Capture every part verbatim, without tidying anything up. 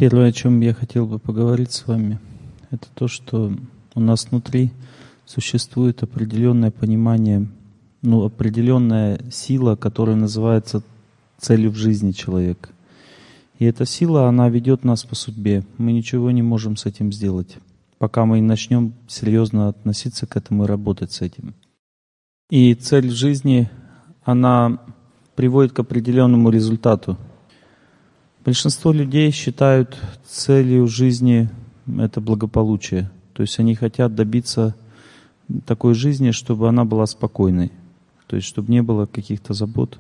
Первое, о чем я хотел бы поговорить с вами, это то, что у нас внутри существует определенное понимание, ну, определенная сила, которая называется целью в жизни человека. И эта сила, она ведет нас по судьбе. Мы ничего не можем с этим сделать, пока мы не начнем серьезно относиться к этому и работать с этим. И цель в жизни, она приводит к определенному результату. Большинство людей считают целью жизни это благополучие. То есть они хотят добиться такой жизни, чтобы она была спокойной. То есть чтобы не было каких-то забот.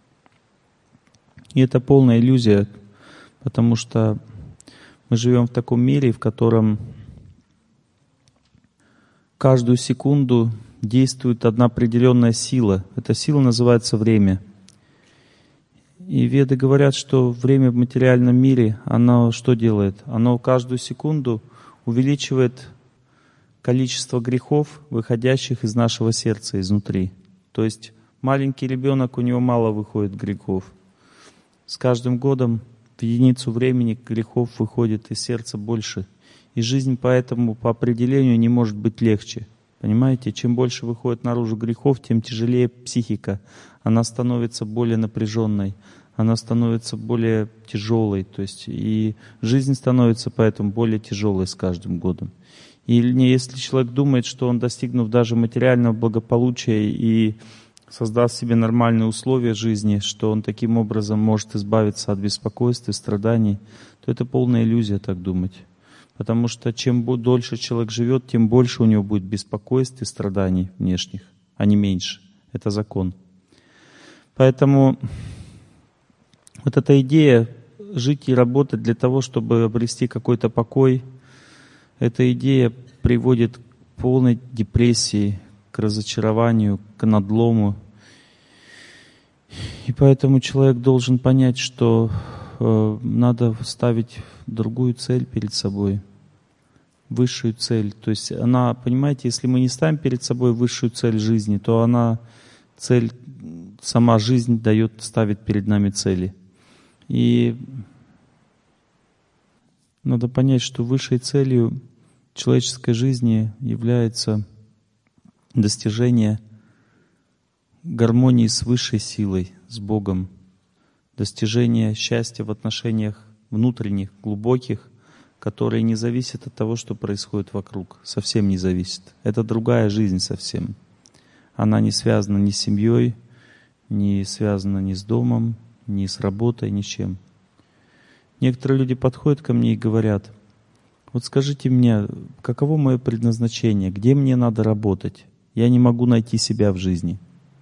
И это полная иллюзия, потому что мы живем в таком мире, в котором каждую секунду действует одна определенная сила. Эта сила называется время. И веды говорят, что время в материальном мире, оно что делает? Оно каждую секунду увеличивает количество грехов, выходящих из нашего сердца, изнутри. То есть маленький ребенок, у него мало выходит грехов. С каждым годом в единицу времени грехов выходит из сердца больше. И жизнь поэтому по определению не может быть легче. Понимаете, чем больше выходит наружу грехов, тем тяжелее психика. Она становится более напряженной, она становится более тяжелой. То есть и жизнь становится поэтому более тяжелой с каждым годом. И если человек думает, что он, достигнув даже материального благополучия и создаст себе нормальные условия жизни, что он таким образом может избавиться от беспокойств и страданий, то это полная иллюзия так думать. Потому что чем дольше человек живет, тем больше у него будет беспокойств и страданий внешних, а не меньше. Это закон. Поэтому вот эта идея жить и работать для того, чтобы обрести какой-то покой, эта идея приводит к полной депрессии, к разочарованию, к надлому. И поэтому человек должен понять, что э, надо ставить другую цель перед собой, высшую цель. То есть она, понимаете, если мы не ставим перед собой высшую цель жизни, то она, цель, сама жизнь дает, ставит перед нами цели. И надо понять, что высшей целью человеческой жизни является достижение гармонии с высшей силой, с Богом, достижение счастья в отношениях внутренних, глубоких, которые не зависят от того, что происходит вокруг, совсем не зависит. Это другая жизнь совсем. Она не связана ни с семьей, не связана ни с домом, ни с работой, ни с чем. Некоторые люди подходят ко мне и говорят: вот скажите мне, каково мое предназначение, где мне надо работать? Я не могу найти себя в жизни.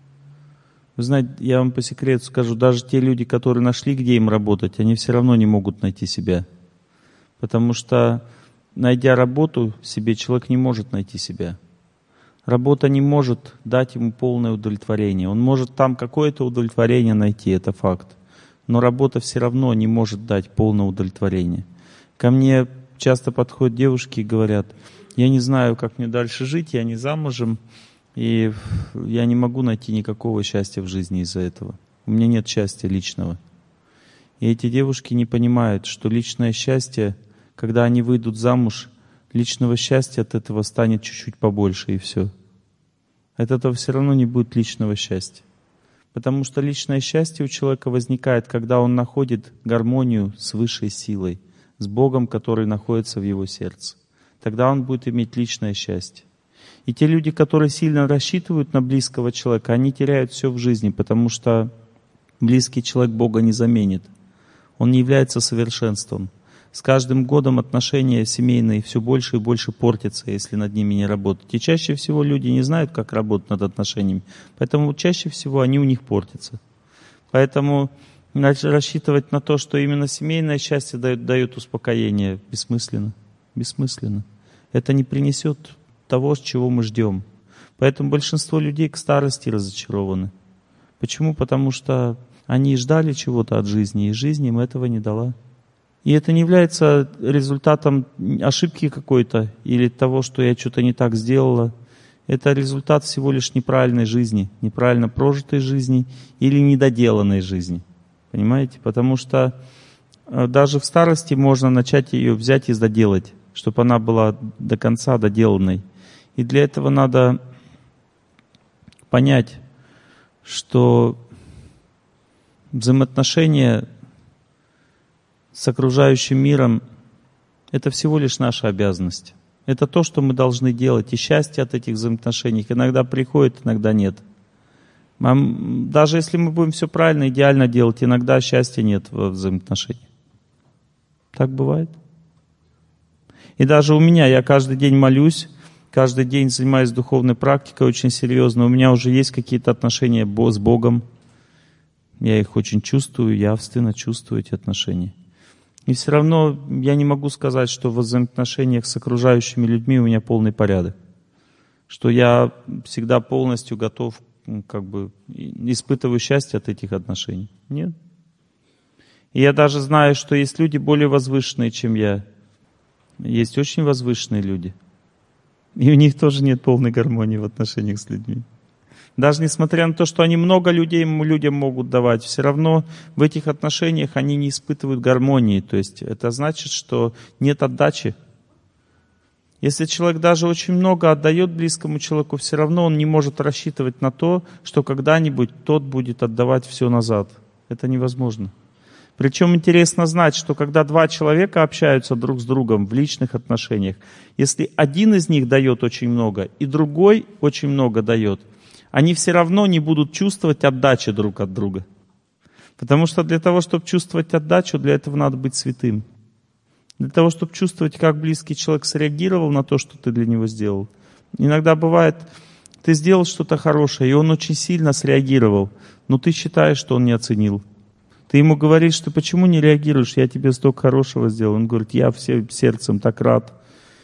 Вы знаете, я вам по секрету скажу, даже те люди, которые нашли, где им работать, они все равно не могут найти себя. Потому что, найдя работу себе, человек не может найти себя. Работа не может дать ему полное удовлетворение. Он может там какое-то удовлетворение найти, это факт. Но работа все равно не может дать полное удовлетворение. Ко мне часто подходят девушки и говорят: я не знаю, как мне дальше жить, я не замужем, и я не могу найти никакого счастья в жизни из-за этого. У меня нет счастья личного. И эти девушки не понимают, что личное счастье, когда они выйдут замуж, личного счастья от этого станет чуть-чуть побольше, и все. От этого все равно не будет личного счастья. Потому что личное счастье у человека возникает, когда он находит гармонию с высшей силой, с Богом, который находится в его сердце. Тогда он будет иметь личное счастье. И те люди, которые сильно рассчитывают на близкого человека, они теряют все в жизни, потому что близкий человек Бога не заменит. Он не является совершенством. С каждым годом отношения семейные все больше и больше портятся, если над ними не работать. И чаще всего люди не знают, как работать над отношениями. Поэтому чаще всего они у них портятся. Поэтому рассчитывать на то, что именно семейное счастье дает, дает успокоение, бессмысленно. Бессмысленно. Это не принесет того, с чего мы ждем. Поэтому большинство людей к старости разочарованы. Почему? Потому что они ждали чего-то от жизни, и жизнь им этого не дала. И это не является результатом ошибки какой-то или того, что я что-то не так сделала. Это результат всего лишь неправильной жизни, неправильно прожитой жизни или недоделанной жизни. Понимаете? Потому что даже в старости можно начать ее взять и доделать, чтобы она была до конца доделанной. И для этого надо понять, что взаимоотношения с окружающим миром — это всего лишь наша обязанность. Это то, что мы должны делать. И счастье от этих взаимоотношений иногда приходит, иногда нет. Даже если мы будем все правильно, идеально делать, иногда счастья нет в взаимоотношениях. Так бывает. И даже у меня, я каждый день молюсь, каждый день занимаюсь духовной практикой очень серьезно. У меня уже есть какие-то отношения с Богом. Я их очень чувствую, явственно чувствую эти отношения. И все равно я не могу сказать, что в взаимоотношениях с окружающими людьми у меня полный порядок. Что я всегда полностью готов, как бы, испытываю счастье от этих отношений. Нет. И я даже знаю, что есть люди более возвышенные, чем я. Есть очень возвышенные люди. И у них тоже нет полной гармонии в отношениях с людьми. Даже несмотря на то, что они много людей людям могут давать, все равно в этих отношениях они не испытывают гармонии. То есть это значит, что нет отдачи. Если человек даже очень много отдает близкому человеку, все равно он не может рассчитывать на то, что когда-нибудь тот будет отдавать все назад. Это невозможно. Причем интересно знать, что когда два человека общаются друг с другом в личных отношениях, если один из них дает очень много, и другой очень много дает, они все равно не будут чувствовать отдачи друг от друга. Потому что для того, чтобы чувствовать отдачу, для этого надо быть святым. Для того, чтобы чувствовать, как близкий человек среагировал на то, что ты для него сделал. Иногда бывает, ты сделал что-то хорошее, и он очень сильно среагировал, но ты считаешь, что он не оценил. Ты ему говоришь, что почему не реагируешь, я тебе столько хорошего сделал. Он говорит, я всем сердцем так рад.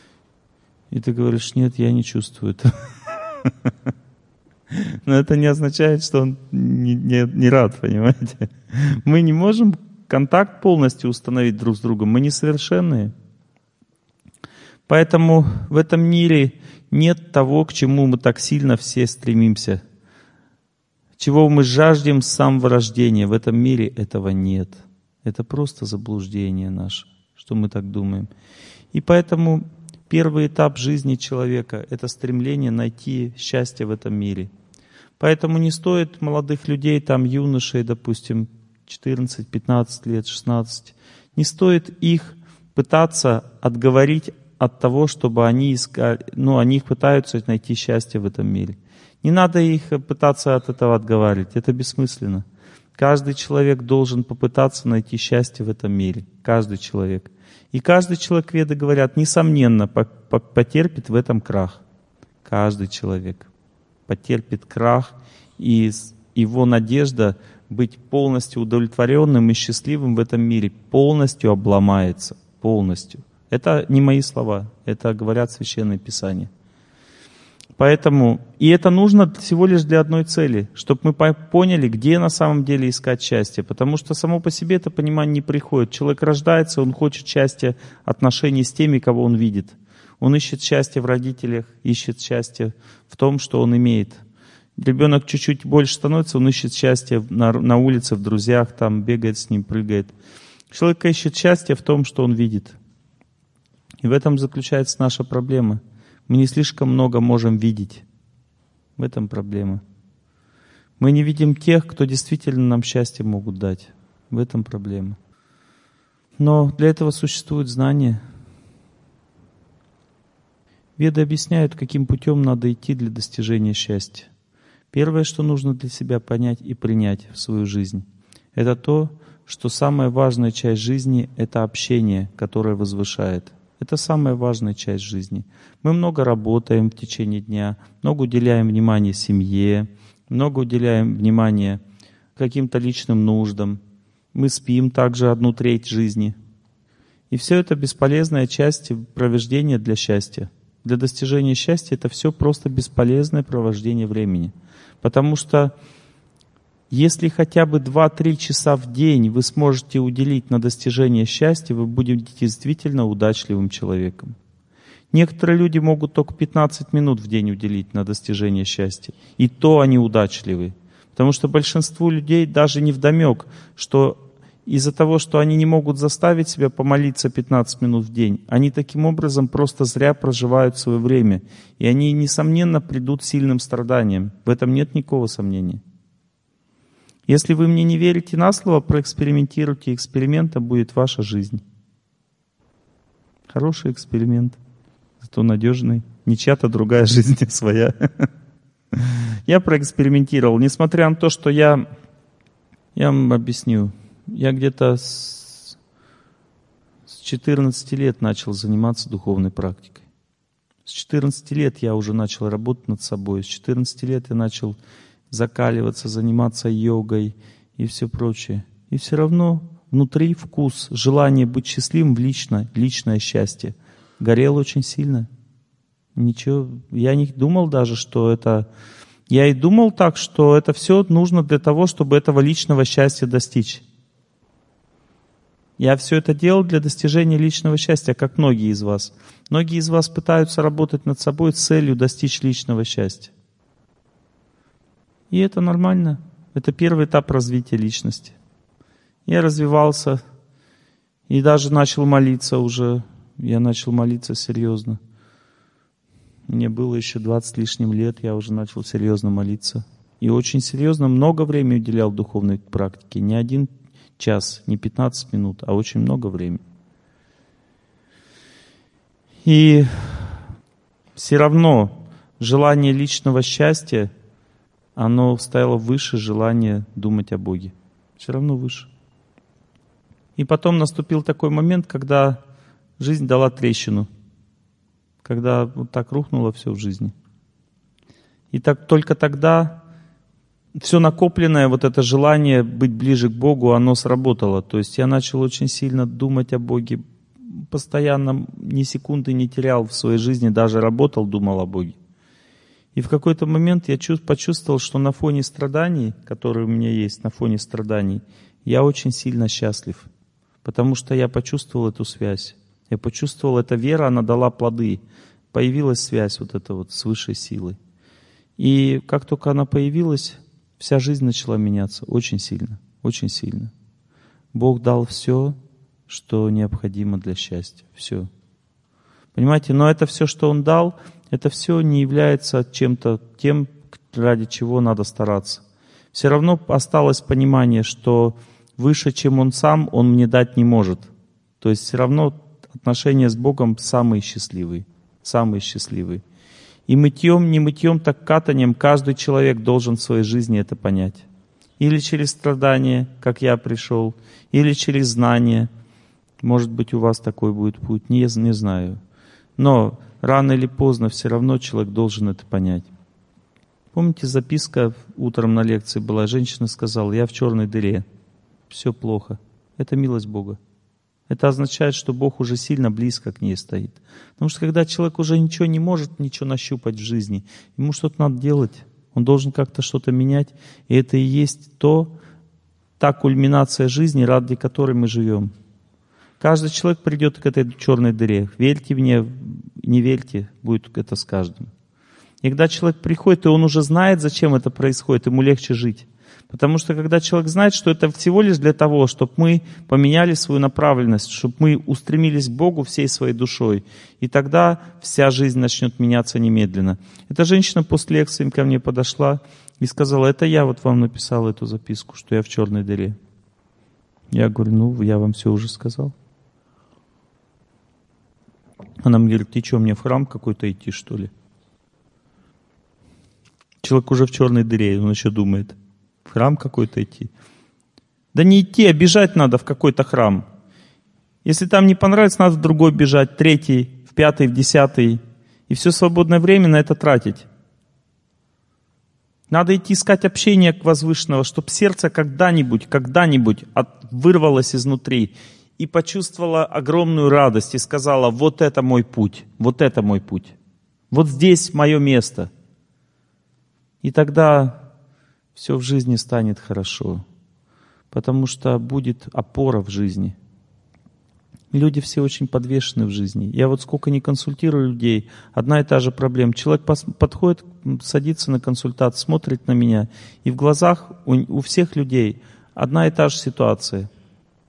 И ты говоришь, нет, я не чувствую это. Но это не означает, что он не, не, не рад, понимаете? Мы не можем контакт полностью установить друг с другом, мы несовершенные. Поэтому в этом мире нет того, к чему мы так сильно все стремимся. Чего мы жаждем с самого рождения. В этом мире этого нет. Это просто заблуждение наше, что мы так думаем. И поэтому первый этап жизни человека — это стремление найти счастье в этом мире. Поэтому не стоит молодых людей, там юношей, допустим, четырнадцать, пятнадцать лет, шестнадцать, не стоит их пытаться отговорить от того, чтобы они искали, ну, они пытаются найти счастье в этом мире. Не надо их пытаться от этого отговаривать, это бессмысленно. Каждый человек должен попытаться найти счастье в этом мире. Каждый человек. И каждый человек, веды говорят, несомненно, потерпит в этом крах. Каждый человек потерпит крах, и его надежда быть полностью удовлетворенным и счастливым в этом мире полностью обломается. Полностью. Это не мои слова, это говорят Священные Писания. Поэтому, и это нужно всего лишь для одной цели, чтобы мы поняли, где на самом деле искать счастье. Потому что само по себе это понимание не приходит. Человек рождается, он хочет счастья, отношений с теми, кого он видит. Он ищет счастье в родителях, ищет счастье в том, что он имеет. Ребенок чуть-чуть больше становится, он ищет счастье на, на улице, в друзьях, там бегает с ним, прыгает. Человек ищет счастье в том, что он видит. И в этом заключается наша проблема. Мы не слишком много можем видеть. В этом проблема. Мы не видим тех, кто действительно нам счастье могут дать. В этом проблема. Но для этого существует знание. Веды объясняют, каким путем надо идти для достижения счастья. Первое, что нужно для себя понять и принять в свою жизнь, это то, что самая важная часть жизни — это общение, которое возвышает. Это самая важная часть жизни. Мы много работаем в течение дня, много уделяем внимания семье, много уделяем внимания каким-то личным нуждам. Мы спим также одну треть жизни. И все это бесполезная часть провождения для счастья. Для достижения счастья это все просто бесполезное провождение времени. Потому что если хотя бы два-три часа в день вы сможете уделить на достижение счастья, вы будете действительно удачливым человеком. Некоторые люди могут только пятнадцать минут в день уделить на достижение счастья. И то они удачливы. Потому что большинству людей даже невдомек, что из-за того, что они не могут заставить себя помолиться пятнадцать минут в день, они таким образом просто зря проживают свое время. И они, несомненно, придут сильным страданием. В этом нет никакого сомнения. Если вы мне не верите на слово, проэкспериментируйте. Экспериментом будет ваша жизнь. Хороший эксперимент, зато надежный. Не чья-то другая жизнь, а своя. Я проэкспериментировал. Несмотря на то, что я... Я вам объясню. Я где-то с, с четырнадцати лет начал заниматься духовной практикой. С четырнадцати лет я уже начал работать над собой. С четырнадцати лет я начал закаливаться, заниматься йогой и все прочее. И все равно внутри вкус, желание быть счастливым в лично, личное счастье горел очень сильно. Ничего, я не думал даже, что это... Я и думал так, что это все нужно для того, чтобы этого личного счастья достичь. Я все это делал для достижения личного счастья, как многие из вас. Многие из вас пытаются работать над собой с целью достичь личного счастья. И это нормально. Это первый этап развития личности. Я развивался и даже начал молиться уже. Я начал молиться серьезно. Мне было еще двадцать с лишним лет, я уже начал серьезно молиться. И очень серьезно много времени уделял духовной практике. Не один час, не пятнадцать минут, а очень много времени. И все равно желание личного счастья, оно стояло выше желания думать о Боге. Все равно выше. И потом наступил такой момент, когда жизнь дала трещину. Когда вот так рухнуло все в жизни. И так, только тогда все накопленное, вот это желание быть ближе к Богу, оно сработало. То есть я начал очень сильно думать о Боге, постоянно ни секунды не терял в своей жизни, даже работал, думал о Боге. И в какой-то момент я почувствовал, что на фоне страданий, которые у меня есть, на фоне страданий, я очень сильно счастлив. Потому что я почувствовал эту связь. Я почувствовал, эта вера, она дала плоды. Появилась связь вот эта вот с высшей силой. И как только она появилась, вся жизнь начала меняться очень сильно, очень сильно. Бог дал все, что необходимо для счастья. Все. Понимаете, но это все, что Он дал, это все не является чем-то тем, ради чего надо стараться. Все равно осталось понимание, что выше, чем Он сам, Он мне дать не может. То есть все равно отношения с Богом самые счастливые. Самые счастливые. И мытьем, не мытьем, так катанием каждый человек должен в своей жизни это понять. Или через страдания, как я пришел, или через знание. Может быть, у вас такой будет путь, не, не знаю. Но рано или поздно все равно человек должен это понять. Помните, записка утром на лекции была, женщина сказала: я в черной дыре, все плохо. Это милость Бога. Это означает, что Бог уже сильно близко к ней стоит. Потому что когда человек уже ничего не может, ничего нащупать в жизни, ему что-то надо делать. Он должен как-то что-то менять. И это и есть то, та кульминация жизни, ради которой мы живем. Каждый человек придет к этой черной дыре. Верьте мне, не верьте, будет это с каждым. И когда человек приходит, и он уже знает, зачем это происходит, ему легче жить. Потому что когда человек знает, что это всего лишь для того, чтобы мы поменяли свою направленность, чтобы мы устремились к Богу всей своей душой, и тогда вся жизнь начнет меняться немедленно. Эта женщина после лекции ко мне подошла и сказала: это я вот вам написала эту записку, что я в черной дыре. Я говорю: ну, я вам все уже сказал. Она мне говорит: ты что, мне в храм какой-то идти, что ли? Человек уже в черной дыре, он еще думает: в храм какой-то идти. Да не идти, а бежать надо в какой-то храм. Если там не понравится, надо в другой бежать, третий, в пятый, в десятый. И все свободное время на это тратить. Надо идти искать общение к возвышенного, чтобы сердце когда-нибудь, когда-нибудь от, вырвалось изнутри и почувствовало огромную радость и сказала: вот это мой путь, вот это мой путь. Вот здесь мое место. И тогда все в жизни станет хорошо, потому что будет опора в жизни. Люди все очень подвешены в жизни. Я вот сколько не консультирую людей, одна и та же проблема. Человек подходит, садится на консультацию, смотрит на меня, и в глазах у, у всех людей одна и та же ситуация.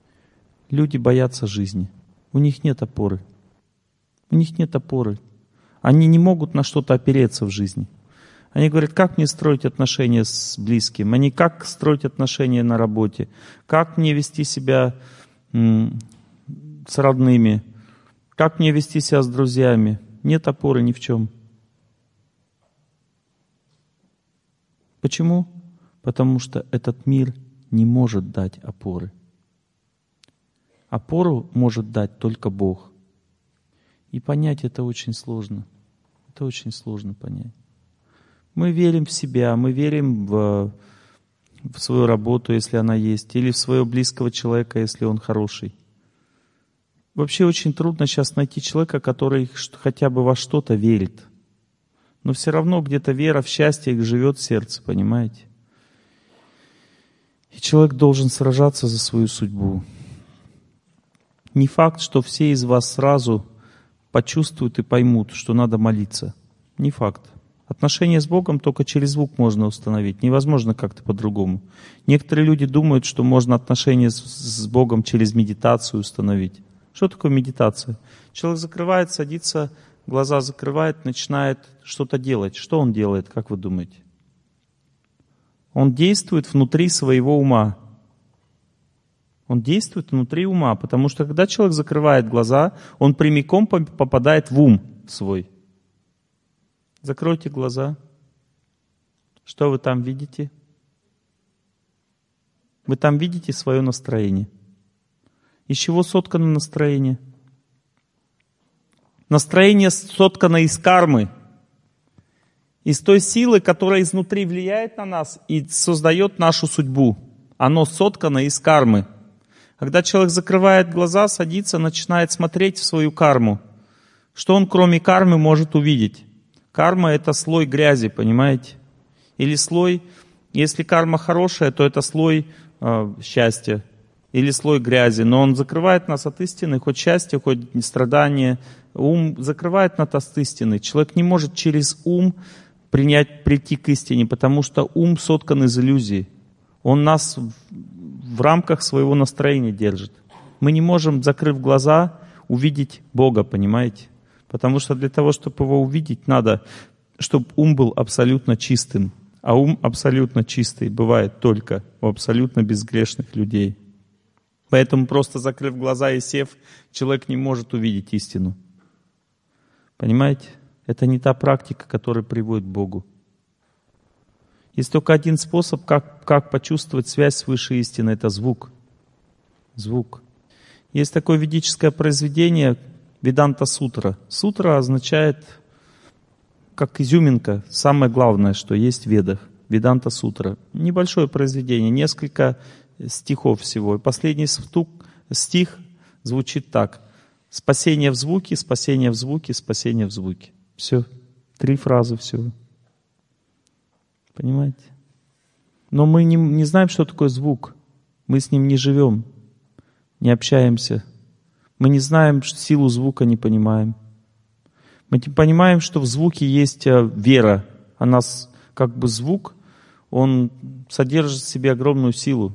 Люди боятся жизни. У них нет опоры. У них нет опоры. Они не могут на что-то опереться в жизни. Они говорят, как мне строить отношения с близким? Они как строить отношения на работе? Как мне вести себя м, с родными? Как мне вести себя с друзьями? Нет опоры ни в чем. Почему? Потому что этот мир не может дать опоры. Опору может дать только Бог. И понять это очень сложно. Это очень сложно понять. Мы верим в себя, мы верим в, в свою работу, если она есть, или в своего близкого человека, если он хороший. Вообще очень трудно сейчас найти человека, который хотя бы во что-то верит. Но все равно где-то вера в счастье живет в сердце, понимаете? И человек должен сражаться за свою судьбу. Не факт, что все из вас сразу почувствуют и поймут, что надо молиться. Не факт. Отношения с Богом только через звук можно установить. Невозможно как-то по-другому. Некоторые люди думают, что можно отношения с, с Богом через медитацию установить. Что такое медитация? Человек закрывает, садится, глаза закрывает, начинает что-то делать. Что он делает, как вы думаете? Он действует внутри своего ума. Он действует внутри ума, потому что когда человек закрывает глаза, он прямиком попадает в ум свой. Закройте глаза. Что вы там видите? Вы там видите свое настроение. Из чего соткано настроение? Настроение соткано из кармы. Из той силы, которая изнутри влияет на нас и создает нашу судьбу. Оно соткано из кармы. Когда человек закрывает глаза, садится, начинает смотреть в свою карму. Что он кроме кармы может увидеть? Карма — это слой грязи, понимаете? Или слой, если карма хорошая, то это слой э, счастья. Или слой грязи. Но он закрывает нас от истины, хоть счастье, хоть страдание. Ум закрывает нас от истины. Человек не может через ум принять, прийти к истине, потому что ум соткан из иллюзий. Он нас в, в рамках своего настроения держит. Мы не можем, закрыв глаза, увидеть Бога, понимаете? Потому что для того, чтобы его увидеть, надо, чтобы ум был абсолютно чистым. А ум абсолютно чистый бывает только у абсолютно безгрешных людей. Поэтому просто закрыв глаза и сев, человек не может увидеть истину. Понимаете? Это не та практика, которая приводит к Богу. Есть только один способ, как, как почувствовать связь с высшей истиной. Это звук. Звук. Есть такое ведическое произведение Веданта Сутра. Сутра означает, как изюминка, самое главное, что есть в Ведах. Веданта Сутра. Небольшое произведение, несколько стихов всего. И последний стук, стих звучит так. Спасение в звуке, спасение в звуке, спасение в звуке. Все. Три фразы всего. Понимаете? Но мы не, не знаем, что такое звук. Мы с ним не живем, не общаемся. Мы не знаем силу звука, не понимаем. Мы не понимаем, что в звуке есть вера. Она как бы звук, он содержит в себе огромную силу.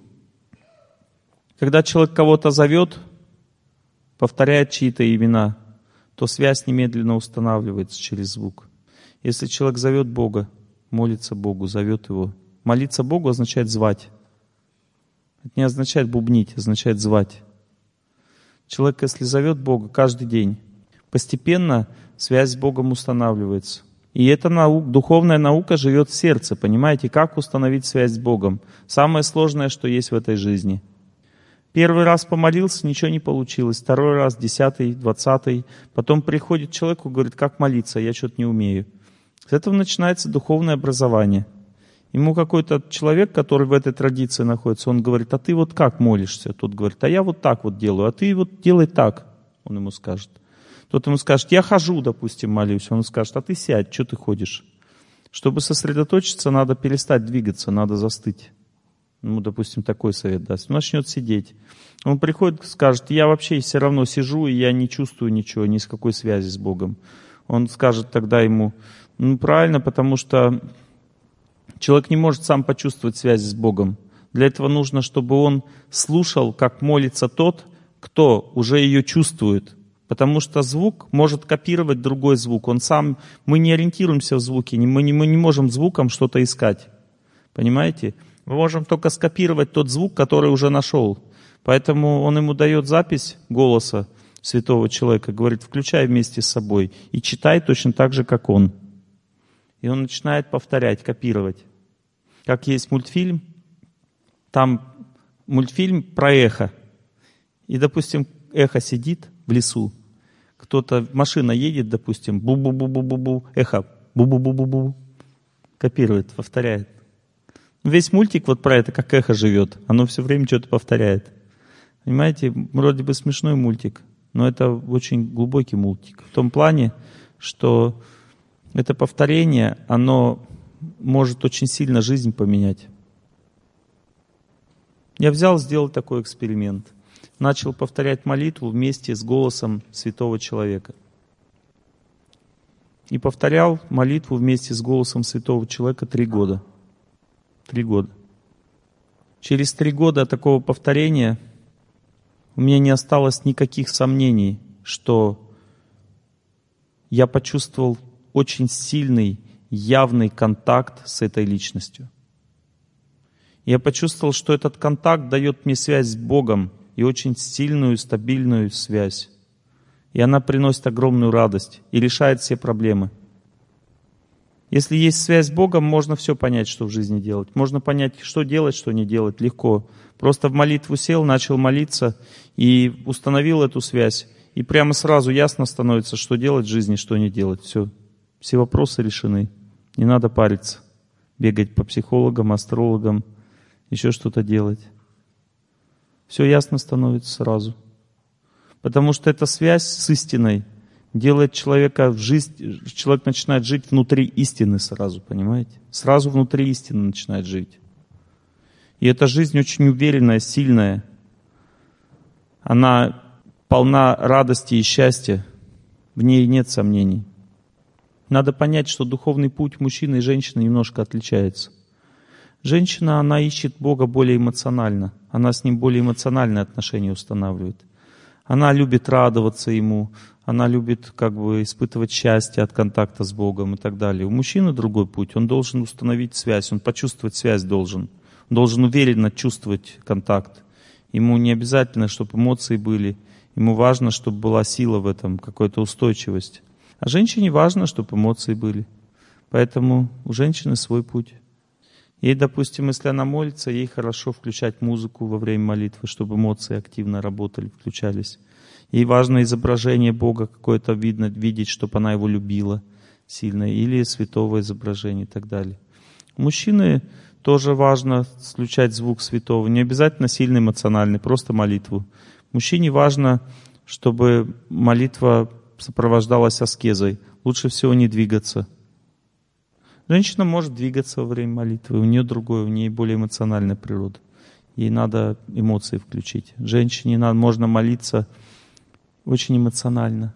Когда человек кого-то зовет, повторяет чьи-то имена, то связь немедленно устанавливается через звук. Если человек зовет Бога, молится Богу, зовет Его. Молиться Богу означает звать. Это не означает бубнить, означает звать. Человек, если зовет Бога каждый день, постепенно связь с Богом устанавливается. И эта наука, духовная наука живет в сердце. Понимаете, как установить связь с Богом? Самое сложное, что есть в этой жизни. Первый раз помолился, ничего не получилось. Второй раз, десятый, двадцатый. Потом приходит человек и говорит, как молиться, я что-то не умею. С этого начинается духовное образование. Ему какой-то человек, который в этой традиции находится, он говорит, а ты вот как молишься? Тот говорит, а я вот так вот делаю, а ты вот делай так, он ему скажет. Тот ему скажет, я хожу, допустим, молюсь. Он скажет, а ты сядь, что ты ходишь? Чтобы сосредоточиться, надо перестать двигаться, надо застыть. Ну, допустим, такой совет даст. Он начнет сидеть. Он приходит и скажет, я вообще все равно сижу, и я не чувствую ничего, ни с какой связи с Богом. Он скажет тогда ему, ну, правильно, потому что человек не может сам почувствовать связь с Богом. Для этого нужно, чтобы он слушал, как молится тот, кто уже ее чувствует. Потому что звук может копировать другой звук. Он сам, мы не ориентируемся в звуке, мы не, мы не можем звуком что-то искать. Понимаете? Мы можем только скопировать тот звук, который уже нашел. Поэтому он ему дает запись голоса святого человека, говорит, включай вместе с собой и читай точно так же, как он. И он начинает повторять, копировать. Как есть мультфильм, там мультфильм про эхо. И, допустим, эхо сидит в лесу, кто-то, машина едет, допустим, бу-бу-бу-бу-бу-бу, эхо, бу-бу-бу-бу-бу, копирует, повторяет. Весь мультик вот про это, как эхо живет, оно все время что-то повторяет. Понимаете, вроде бы смешной мультик, но это очень глубокий мультик. В том плане, что это повторение, оно может очень сильно жизнь поменять. Я взял, сделал такой эксперимент. Начал повторять молитву вместе с голосом святого человека. И повторял молитву вместе с голосом святого человека три года. Три года. Через три года такого повторения у меня не осталось никаких сомнений, что я почувствовал очень сильный, явный контакт с этой личностью. Я почувствовал, что этот контакт дает мне связь с Богом, и очень сильную, стабильную связь. И она приносит огромную радость и решает все проблемы. Если есть связь с Богом, можно все понять, что в жизни делать. Можно понять, что делать, что не делать, легко. Просто в молитву сел, начал молиться и установил эту связь. И прямо сразу ясно становится, что делать в жизни, что не делать. Все, все вопросы решены. Не надо париться, бегать по психологам, астрологам, еще что-то делать. Все ясно становится сразу. Потому что эта связь с истиной делает человека в жизнь, человек начинает жить внутри истины сразу, понимаете? Сразу внутри истины начинает жить. И эта жизнь очень уверенная, сильная. Она полна радости и счастья. В ней нет сомнений. Надо понять, что духовный путь мужчины и женщины немножко отличается. Женщина, она ищет Бога более эмоционально. Она с Ним более эмоциональные отношения устанавливает. Она любит радоваться Ему. Она любит как бы испытывать счастье от контакта с Богом и так далее. У мужчины другой путь. Он должен установить связь. Он почувствовать связь должен. Он должен уверенно чувствовать контакт. Ему не обязательно, чтобы эмоции были. Ему важно, чтобы была сила в этом, какая-то устойчивость. А женщине важно, чтобы эмоции были. Поэтому у женщины свой путь. Ей, допустим, если она молится, ей хорошо включать музыку во время молитвы, чтобы эмоции активно работали, включались. Ей важно изображение Бога какое-то видно, видеть, чтобы она его любила сильно, или святого изображения и так далее. У мужчины тоже важно включать звук святого, не обязательно сильно эмоциональный, просто молитву. Мужчине важно, чтобы молитва сопровождалась аскезой. Лучше всего не двигаться. Женщина может двигаться во время молитвы, у нее другое, у нее более эмоциональная природа. Ей надо эмоции включить. Женщине надо, можно молиться очень эмоционально.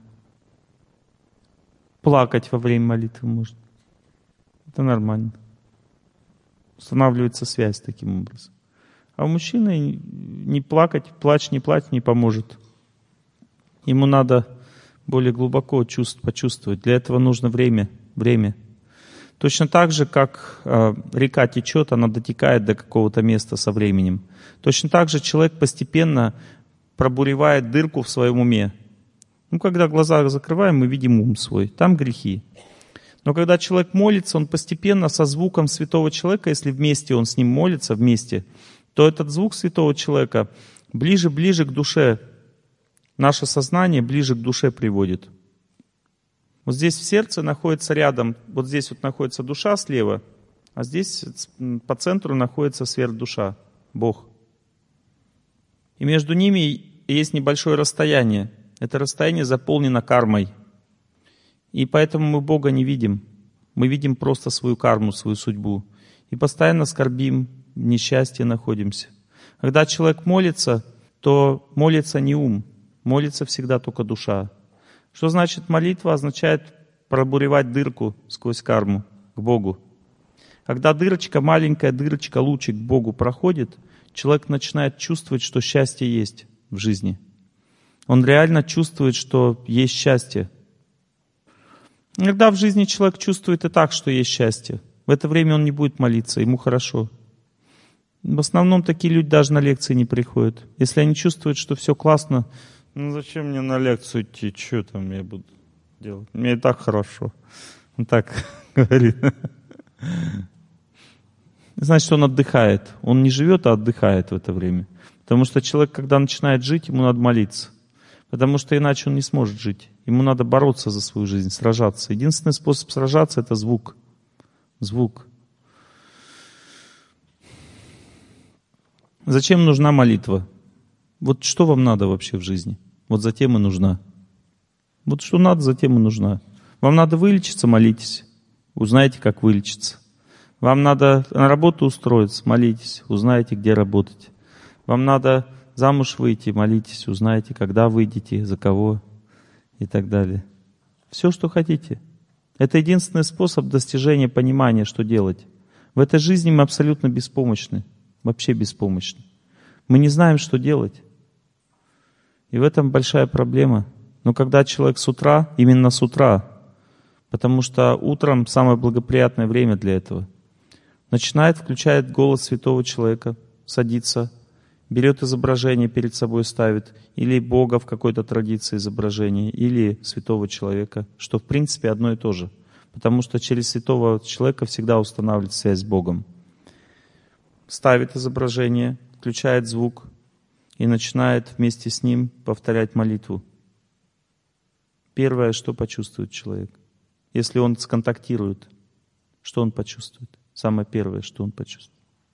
Плакать во время молитвы можно. Это нормально. Устанавливается связь таким образом. А у мужчины не плакать, плач, не плач не поможет. Ему надо более глубоко чувств, почувствовать. Для этого нужно время. время. Точно так же, как э, река течет, она дотекает до какого-то места со временем. Точно так же человек постепенно пробуревает дырку в своем уме. Ну, когда глаза закрываем, мы видим ум свой. Там грехи. Но когда человек молится, он постепенно со звуком святого человека, если вместе он с ним молится, вместе, то этот звук святого человека ближе-ближе к душе, наше сознание ближе к душе приводит. Вот здесь в сердце находится рядом, вот здесь вот находится душа слева, а здесь по центру находится сверхдуша, Бог. И между ними есть небольшое расстояние. Это расстояние заполнено кармой. И поэтому мы Бога не видим. Мы видим просто свою карму, свою судьбу. И постоянно скорбим, в несчастье находимся. Когда человек молится, то молится не ум, молится всегда только душа. Что значит молитва? Означает пробуревать дырку сквозь карму к Богу. Когда дырочка, маленькая дырочка, лучик к Богу проходит, человек начинает чувствовать, что счастье есть в жизни. Он реально чувствует, что есть счастье. Иногда в жизни человек чувствует и так, что есть счастье. В это время он не будет молиться, ему хорошо. В основном такие люди даже на лекции не приходят. Если они чувствуют, что все классно, ну зачем мне на лекцию идти, что там я буду делать? Мне и так хорошо. Он так говорит. Значит, он отдыхает. Он не живет, а отдыхает в это время. Потому что человек, когда начинает жить, ему надо молиться. Потому что иначе он не сможет жить. Ему надо бороться за свою жизнь, сражаться. Единственный способ сражаться — это звук. Звук. Зачем нужна молитва? Вот что вам надо вообще в жизни? Вот затем и нужна. Вот что надо, затем и нужна. Вам надо вылечиться — молитесь. Узнаете, как вылечиться. Вам надо на работу устроиться — молитесь. Узнаете, где работать. Вам надо замуж выйти — молитесь. Узнаете, когда выйдете, за кого и так далее. Все, что хотите. Это единственный способ достижения понимания, что делать. В этой жизни мы абсолютно беспомощны. Вообще беспомощны. Мы не знаем, что делать. И в этом большая проблема. Но когда человек с утра, именно с утра, потому что утром самое благоприятное время для этого, начинает, включает голос святого человека, садится, берет изображение перед собой, ставит, или Бога в какой-то традиции изображение, или святого человека, что в принципе одно и то же. Потому что через святого человека всегда устанавливает связь с Богом. Ставит изображение, включает звук и начинает вместе с ним повторять молитву. Первое, что почувствует человек. Если он сконтактирует, что он почувствует? Самое первое, что он почувствует.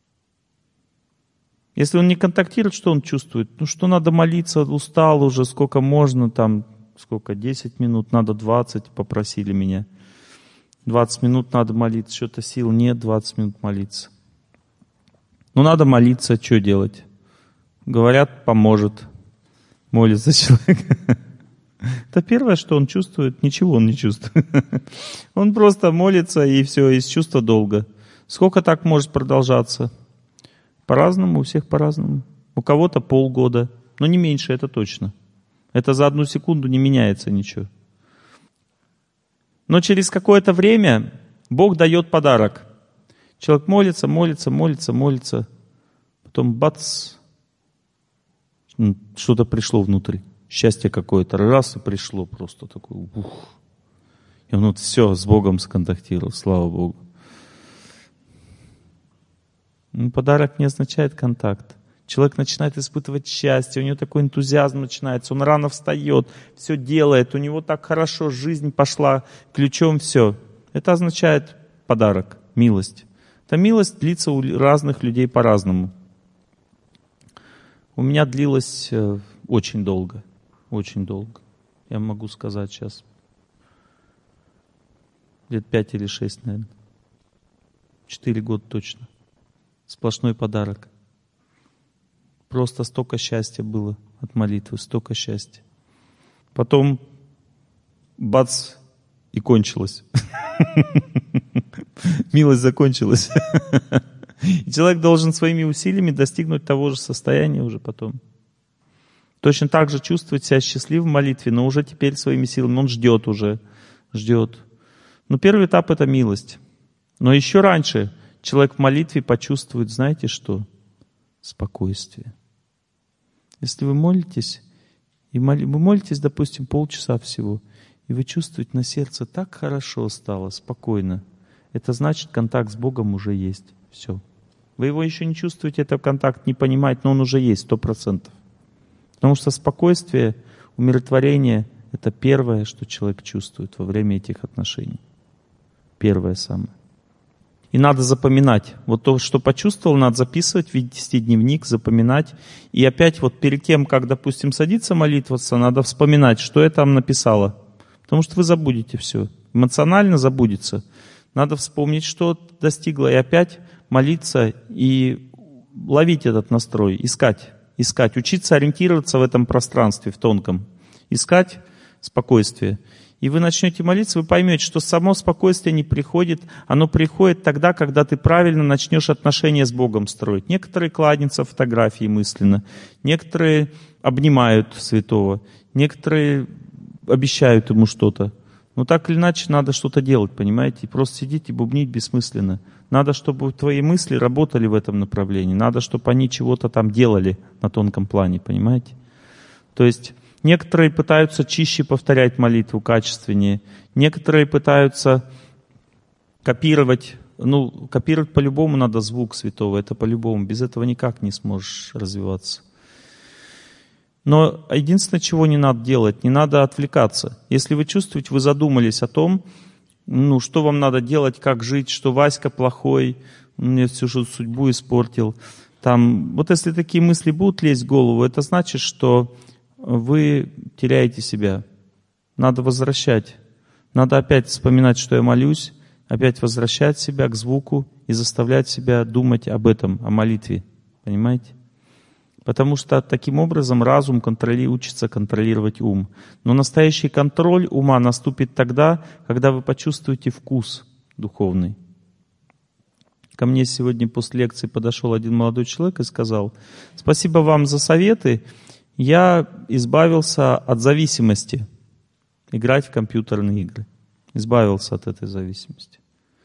Если он не контактирует, что он чувствует? Ну, что надо молиться, устал уже, сколько можно, там, сколько, десять минут, надо двадцать, попросили меня. двадцать минут надо молиться, что-то сил нет, двадцать минут молиться. Ну, надо молиться, что делать? Говорят, поможет. Молится человек. Это первое, что он чувствует. Ничего он не чувствует. Он просто молится, и все, из чувства долга. Сколько так может продолжаться? По-разному, у всех по-разному. У кого-то полгода, но не меньше, это точно. Это за одну секунду не меняется ничего. Но через какое-то время Бог дает подарок. Человек молится, молится, молится, молится. Потом бац, что-то пришло внутрь. Счастье какое-то. Раз и пришло просто такое. Ух. И он вот все, с Богом сконтактировал, слава Богу. Но подарок не означает контакт. Человек начинает испытывать счастье, у него такой энтузиазм начинается, он рано встает, все делает, у него так хорошо, жизнь пошла ключом, все. Это означает подарок, милость. Эта милость длится у разных людей по-разному. У меня длилась очень долго, очень долго. Я могу сказать сейчас, лет пять или шесть, наверное. Четыре года точно. Сплошной подарок. Просто столько счастья было от молитвы, столько счастья. Потом бац, и кончилось. Милость закончилась. И человек должен своими усилиями достигнуть того же состояния уже потом. Точно так же чувствовать себя счастливым в молитве, но уже теперь своими силами. Он ждет уже, ждет. Но первый этап — это милость. Но еще раньше человек в молитве почувствует, знаете что? Спокойствие. Если вы молитесь, и моли, вы молитесь, допустим, полчаса всего, и вы чувствуете, на сердце так хорошо стало, спокойно, это значит, контакт с Богом уже есть. Все. Вы его еще не чувствуете, этот контакт, не понимаете, но он уже есть, сто процентов. Потому что спокойствие, умиротворение — это первое, что человек чувствует во время этих отношений. Первое самое. И надо запоминать. Вот то, что почувствовал, надо записывать, вести дневник, запоминать. И опять вот перед тем, как, допустим, садиться молитвоваться, надо вспоминать, что я там написала. Потому что вы забудете все. Эмоционально забудется. Надо вспомнить, что достигло, и опять молиться и ловить этот настрой, искать, искать, учиться ориентироваться в этом пространстве, в тонком. Искать спокойствие. И вы начнете молиться, вы поймете, что само спокойствие не приходит, оно приходит тогда, когда ты правильно начнешь отношения с Богом строить. Некоторые кланяются фотографии мысленно, некоторые обнимают святого, некоторые обещают ему что-то. Но так или иначе надо что-то делать, понимаете? И просто сидеть и бубнить бессмысленно. Надо, чтобы твои мысли работали в этом направлении. Надо, чтобы они чего-то там делали на тонком плане, понимаете? То есть некоторые пытаются чище повторять молитву, качественнее. Некоторые пытаются копировать. Ну, копировать по-любому надо звук святого. Это по-любому. Без этого никак не сможешь развиваться. Но единственное, чего не надо делать, не надо отвлекаться. Если вы чувствуете, вы задумались о том, ну, что вам надо делать, как жить, что Васька плохой, мне всю судьбу испортил. Там, вот если такие мысли будут лезть в голову, это значит, что вы теряете себя. Надо возвращать. Надо опять вспоминать, что я молюсь, опять возвращать себя к звуку и заставлять себя думать об этом, о молитве. Понимаете? Потому что таким образом разум контроли, учится контролировать ум. Но настоящий контроль ума наступит тогда, когда вы почувствуете вкус духовный. Ко мне сегодня после лекции подошел один молодой человек и сказал: «Спасибо вам за советы. Я избавился от зависимости играть в компьютерные игры. Избавился от этой зависимости».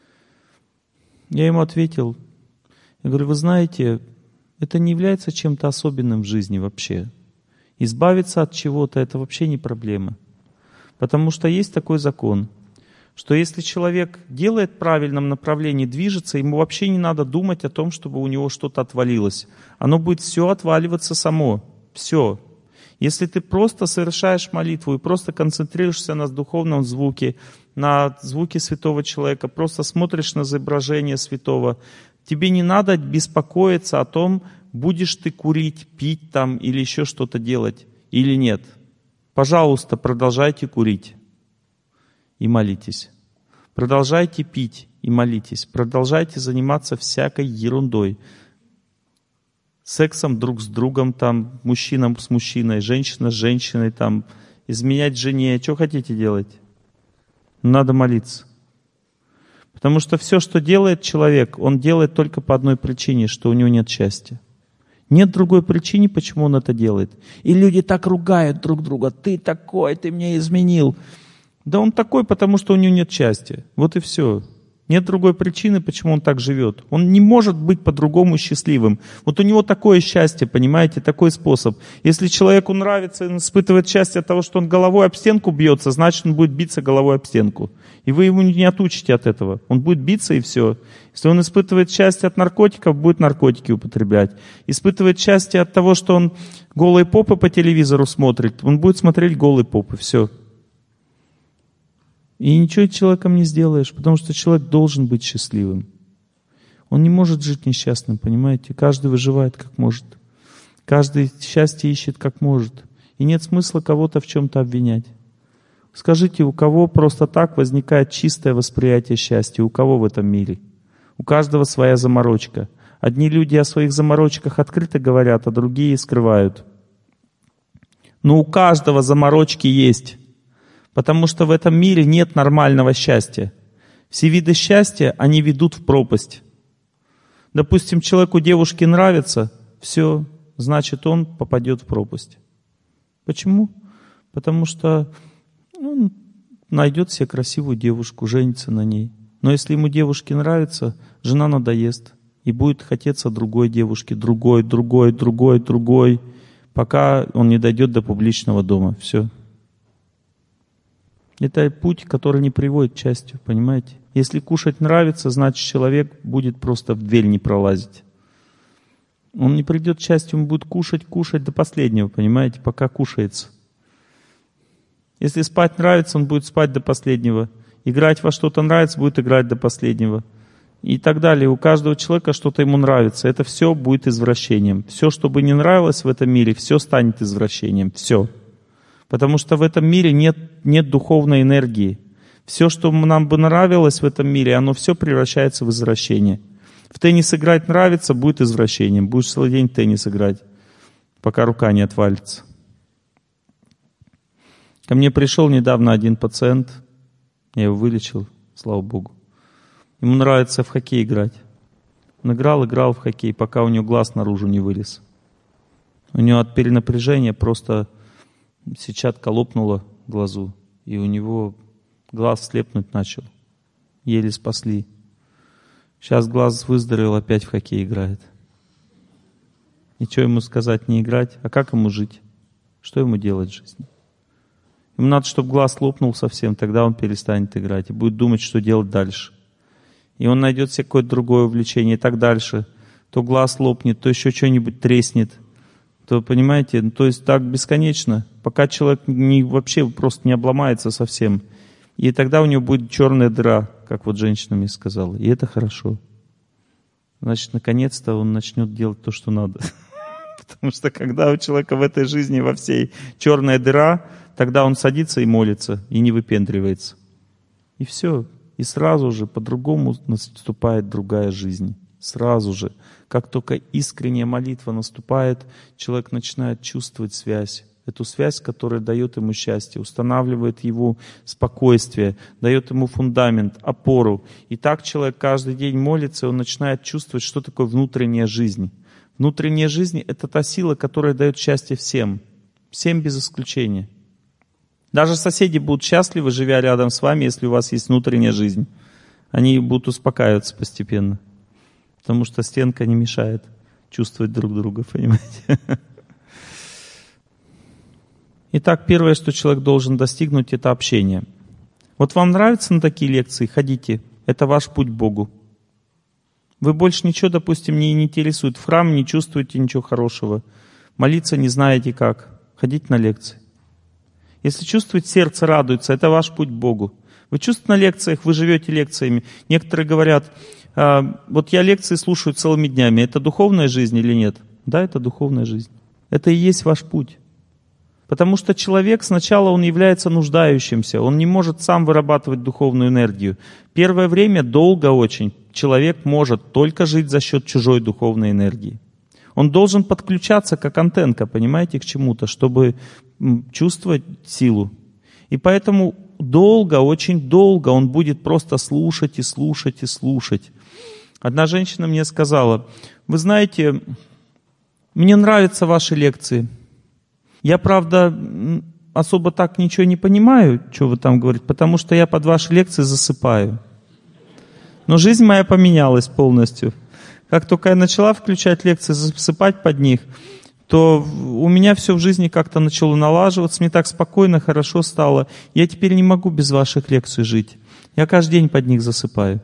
Я ему ответил, я говорю: вы знаете, это не является чем-то особенным в жизни вообще. Избавиться от чего-то — это вообще не проблема. Потому что есть такой закон, что если человек делает в правильном направлении, движется, ему вообще не надо думать о том, чтобы у него что-то отвалилось. Оно будет все отваливаться само. Все. Если ты просто совершаешь молитву и просто концентрируешься на духовном звуке, на звуке святого человека, просто смотришь на изображение святого, тебе не надо беспокоиться о том, будешь ты курить, пить там или еще что-то делать или нет. Пожалуйста, продолжайте курить и молитесь. Продолжайте пить и молитесь. Продолжайте заниматься всякой ерундой. Сексом друг с другом, там, мужчина с мужчиной, женщина с женщиной, там, изменять жене. Что хотите делать? Надо молиться. Потому что все, что делает человек, он делает только по одной причине, что у него нет счастья. Нет другой причины, почему он это делает. И люди так ругают друг друга. Ты такой, ты меня изменил. Да он такой, потому что у него нет счастья. Вот и все. Нет другой причины, почему он так живет. Он не может быть по-другому счастливым. Вот у него такое счастье, понимаете, такой способ. Если человеку нравится, он испытывает счастье от того, что он головой об стенку бьется, значит, он будет биться головой об стенку. И вы его не отучите от этого. Он будет биться и все. Если он испытывает счастье от наркотиков, будет наркотики употреблять. Испытывает счастье от того, что он голые попы по телевизору смотрит, он будет смотреть голые попы. Все. И ничего с человеком не сделаешь, потому что человек должен быть счастливым. Он не может жить несчастным, понимаете? Каждый выживает как может. Каждый счастье ищет как может. И нет смысла кого-то в чем-то обвинять. Скажите, у кого просто так возникает чистое восприятие счастья? У кого в этом мире? У каждого своя заморочка. Одни люди о своих заморочках открыто говорят, а другие скрывают. Но у каждого заморочки есть. Потому что в этом мире нет нормального счастья. Все виды счастья, они ведут в пропасть. Допустим, человеку девушки нравится, все, значит, он попадет в пропасть. Почему? Потому что он найдет себе красивую девушку, женится на ней. Но если ему девушке нравится, жена надоест. И будет хотеться другой девушки, другой, другой, другой, другой, пока он не дойдет до публичного дома. Все. Это путь, который не приводит к счастью, понимаете? Если кушать нравится, значит, человек будет просто в дверь не пролазить. Он не придет к счастью, он будет кушать, кушать до последнего, понимаете, пока кушается. Если спать нравится, он будет спать до последнего. Играть во что-то нравится, будет играть до последнего. И так далее. У каждого человека что-то ему нравится. Это все будет извращением. Все, что бы не нравилось в этом мире, все станет извращением. Все. Потому что в этом мире нет, нет духовной энергии. Все, что нам бы нравилось в этом мире, оно все превращается в извращение. В теннис играть нравится, будет извращением. Будешь целый день в теннис играть, пока рука не отвалится. Ко мне пришел недавно один пациент, я его вылечил, слава Богу. Ему нравится в хоккей играть. Он играл, играл в хоккей, пока у него глаз наружу не вылез. У него от перенапряжения просто сетчатка лопнула в глазу, и у него глаз слепнуть начал. Еле спасли. Сейчас глаз выздоровел, опять в хоккей играет. И что ему сказать, не играть? А как ему жить? Что ему делать в жизни? Ему надо, чтобы глаз лопнул совсем, тогда он перестанет играть и будет думать, что делать дальше. И он найдет себе какое-то другое увлечение и так дальше. То глаз лопнет, то еще что-нибудь треснет. То, понимаете, то есть так бесконечно, пока человек не, вообще просто не обломается совсем. И тогда у него будет черная дыра, как вот женщина мне сказала. И это хорошо. Значит, наконец-то он начнет делать то, что надо. Потому что когда у человека в этой жизни во всей черная дыра, тогда он садится и молится, и не выпендривается. И все. И сразу же по-другому наступает другая жизнь. Сразу же. Как только искренняя молитва наступает, человек начинает чувствовать связь. Эту связь, которая дает ему счастье, устанавливает его спокойствие, дает ему фундамент, опору. И так человек каждый день молится, и он начинает чувствовать, что такое внутренняя жизнь. Внутренняя жизнь — это та сила, которая дает счастье всем. Всем без исключения. Даже соседи будут счастливы, живя рядом с вами, если у вас есть внутренняя жизнь. Они будут успокаиваться постепенно. Потому что стенка не мешает чувствовать друг друга, понимаете? Итак, первое, что человек должен достигнуть, это общение. Вот вам нравится на такие лекции? Ходите. Это ваш путь к Богу. Вы больше ничего, допустим, не интересует. В храм не чувствуете ничего хорошего. Молиться не знаете как. Ходите на лекции. Если чувствуете, сердце радуется, это ваш путь к Богу. Вы чувствуете на лекциях, вы живете лекциями. Некоторые говорят, а, вот я лекции слушаю целыми днями. Это духовная жизнь или нет? Да, это духовная жизнь. Это и есть ваш путь. Потому что человек сначала он является нуждающимся, он не может сам вырабатывать духовную энергию. Первое время, долго очень, человек может только жить за счет чужой духовной энергии. Он должен подключаться как антенка, понимаете, к чему-то, чтобы чувствовать силу. И поэтому долго, очень долго он будет просто слушать и слушать и слушать. Одна женщина мне сказала, вы знаете, мне нравятся ваши лекции. Я, правда, особо так ничего не понимаю, что вы там говорите, потому что я под ваши лекции засыпаю. Но жизнь моя поменялась полностью. Как только я начала включать лекции, засыпать под них, то у меня все в жизни как-то начало налаживаться, мне так спокойно, хорошо стало. Я теперь не могу без ваших лекций жить. Я каждый день под них засыпаю.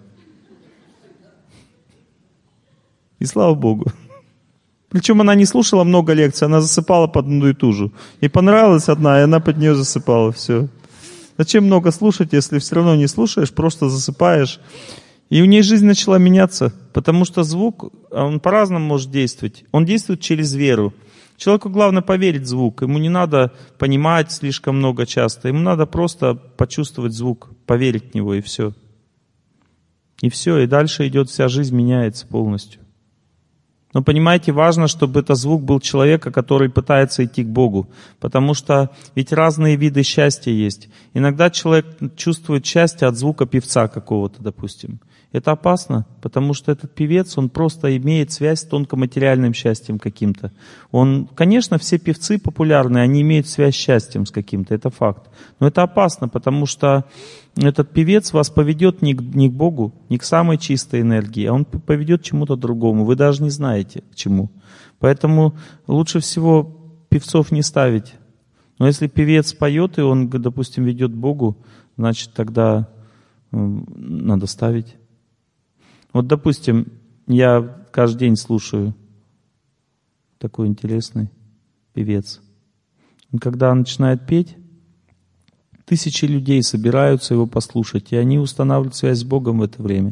И слава Богу. Причем она не слушала много лекций, она засыпала под одну и ту же. Ей понравилась одна, и она под нее засыпала. Все. Зачем много слушать, если все равно не слушаешь, просто засыпаешь. И у нее жизнь начала меняться, потому что звук, он по-разному может действовать. Он действует через веру. Человеку главное поверить в звук. Ему не надо понимать слишком много часто. Ему надо просто почувствовать звук, поверить в него, и все. И все, и дальше идет вся жизнь, меняется полностью. Но понимаете, важно, чтобы это звук был человека, который пытается идти к Богу. Потому что ведь разные виды счастья есть. Иногда человек чувствует счастье от звука певца какого-то, допустим. Это опасно, потому что этот певец, он просто имеет связь с тонкоматериальным счастьем каким-то. Он, конечно, все певцы популярные, они имеют связь с счастьем с каким-то, это факт. Но это опасно, потому что этот певец вас поведет не к, не к Богу, не к самой чистой энергии, а он поведет к чему-то другому. Вы даже не знаете, к чему. Поэтому лучше всего певцов не ставить. Но если певец поет, и он, допустим, ведет к Богу, значит, тогда надо ставить. Вот, допустим, я каждый день слушаю такой интересный певец. Он когда начинает петь, тысячи людей собираются его послушать, и они устанавливают связь с Богом в это время.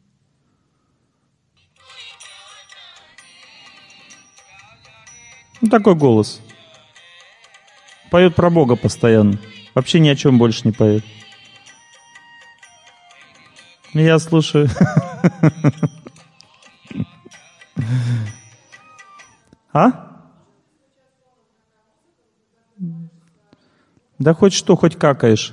Ну, такой голос. Поет про Бога постоянно. Вообще ни о чем больше не поет. Я слушаю. А? Да хоть что, хоть какаешь.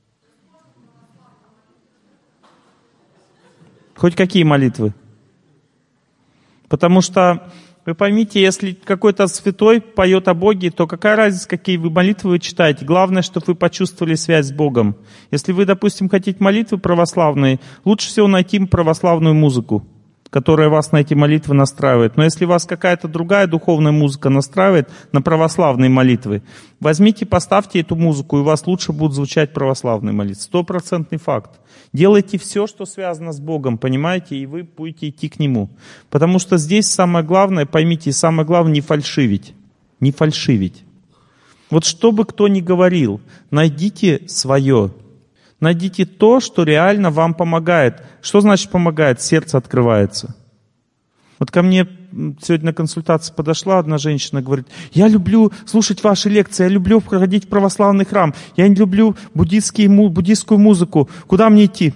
Хоть какие молитвы. Потому что, вы поймите, если какой-то святой поет о Боге, то какая разница, какие вы молитвы вы читаете. Главное, чтобы вы почувствовали связь с Богом. Если вы, допустим, хотите молитвы православные, лучше всего найти православную музыку, которая вас на эти молитвы настраивает. Но если вас какая-то другая духовная музыка настраивает на православные молитвы, возьмите, поставьте эту музыку, и у вас лучше будут звучать православные молитвы. Стопроцентный факт. Делайте все, что связано с Богом, понимаете, и вы будете идти к Нему. Потому что здесь самое главное, поймите, самое главное не фальшивить. Не фальшивить. Вот что бы кто ни говорил, найдите свое. Найдите то, что реально вам помогает. Что значит помогает? Сердце открывается. Вот ко мне сегодня на консультации подошла одна женщина, говорит: я люблю слушать ваши лекции, я люблю ходить в православный храм, я не люблю буддийские, буддийскую музыку. Куда мне идти?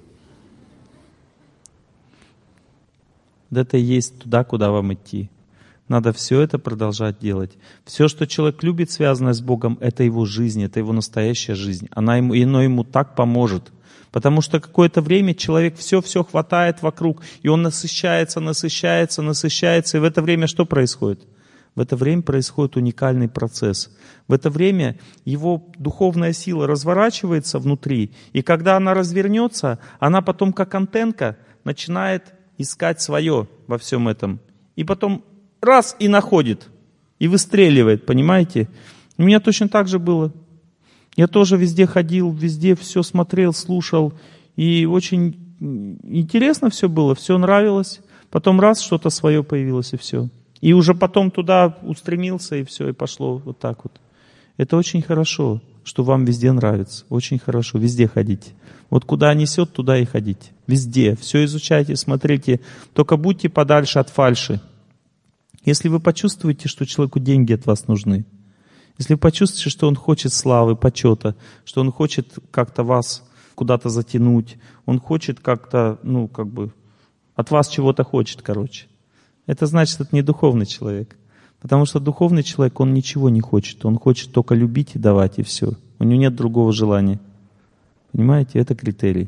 Это и есть туда, куда вам идти. Надо все это продолжать делать. Все, что человек любит, связанное с Богом, это его жизнь, это его настоящая жизнь. Она ему, оно ему так поможет. Потому что какое-то время человек все-все хватает вокруг, и он насыщается, насыщается, насыщается. И в это время что происходит? В это время происходит уникальный процесс. В это время его духовная сила разворачивается внутри, и когда она развернется, она потом как антенка начинает искать свое во всем этом. И потом раз и находит, и выстреливает, понимаете? У меня точно так же было. Я тоже везде ходил, везде все смотрел, слушал, и очень интересно все было, все нравилось. Потом раз, что-то свое появилось, и все. И уже потом туда устремился, и все, и пошло вот так вот. Это очень хорошо, что вам везде нравится. Очень хорошо, везде ходите. Вот куда несет, туда и ходите. Везде, все изучайте, смотрите. Только будьте подальше от фальши. Если вы почувствуете, что человеку деньги от вас нужны, если вы почувствуете, что он хочет славы, почета, что он хочет как-то вас куда-то затянуть, он хочет как-то, ну, как бы, от вас чего-то хочет, короче, это значит, это не духовный человек. Потому что духовный человек, он ничего не хочет, он хочет только любить и давать, и все. У него нет другого желания. Понимаете, это критерий.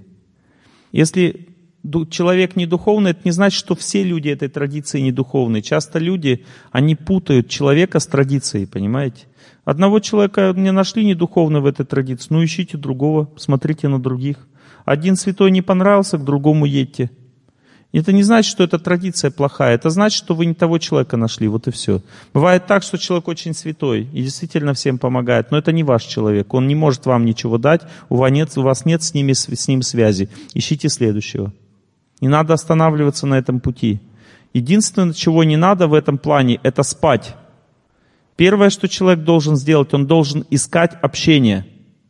Если человек не духовный, это не значит, что все люди этой традиции не духовные. Часто люди, они путают человека с традицией, понимаете? Одного человека не нашли недуховно в этой традиции, ну ищите другого, смотрите на других. Один святой не понравился, к другому едьте. Это не значит, что эта традиция плохая, это значит, что вы не того человека нашли, вот и все. Бывает так, что человек очень святой и действительно всем помогает, но это не ваш человек, он не может вам ничего дать, у вас нет, у вас нет с, ними, с ним связи. Ищите следующего. Не надо останавливаться на этом пути. Единственное, чего не надо в этом плане, это спать. Первое, что человек должен сделать, он должен искать общение.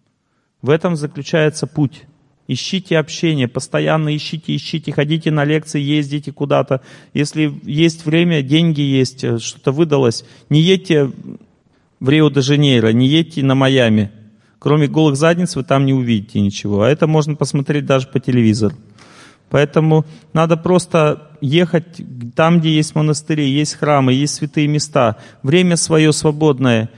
В этом заключается путь. Ищите общение, постоянно ищите, ищите, ходите на лекции, ездите куда-то. Если есть время, деньги есть, что-то выдалось, не едьте в Рио-де-Жанейро, не едьте на Майами. Кроме голых задниц вы там не увидите ничего. А это можно посмотреть даже по телевизору. Поэтому надо просто ехать там, где есть монастыри, есть храмы, есть святые места. Время свое свободное,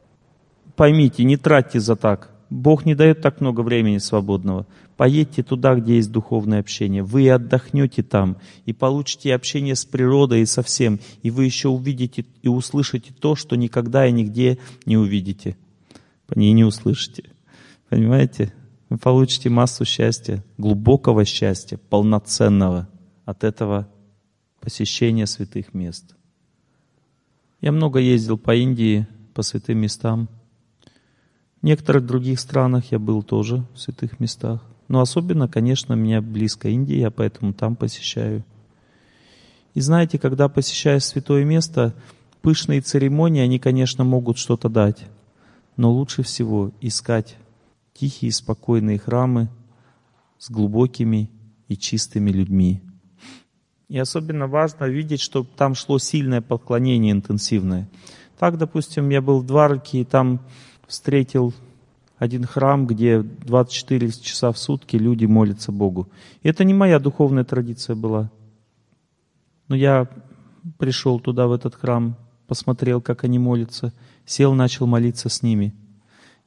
поймите, не тратьте за так. Бог не дает так много времени свободного. Поедьте туда, где есть духовное общение. Вы отдохнете там и получите общение с природой и со всем. И вы еще увидите и услышите то, что никогда и нигде не увидите. И не услышите. Понимаете? Вы получите массу счастья, глубокого счастья, полноценного от этого посещения святых мест. Я много ездил по Индии, по святым местам. В некоторых других странах я был тоже в святых местах. Но особенно, конечно, мне близко Индия, я поэтому там посещаю. И знаете, когда посещаешь святое место, пышные церемонии, они, конечно, могут что-то дать. Но лучше всего искать тихие, спокойные храмы с глубокими и чистыми людьми. И особенно важно видеть, чтобы там шло сильное поклонение, интенсивное. Так, допустим, я был в Двараке, и там встретил один храм, где двадцать четыре часа в сутки люди молятся Богу. И это не моя духовная традиция была. Но я пришел туда, в этот храм, посмотрел, как они молятся, сел, начал молиться с ними.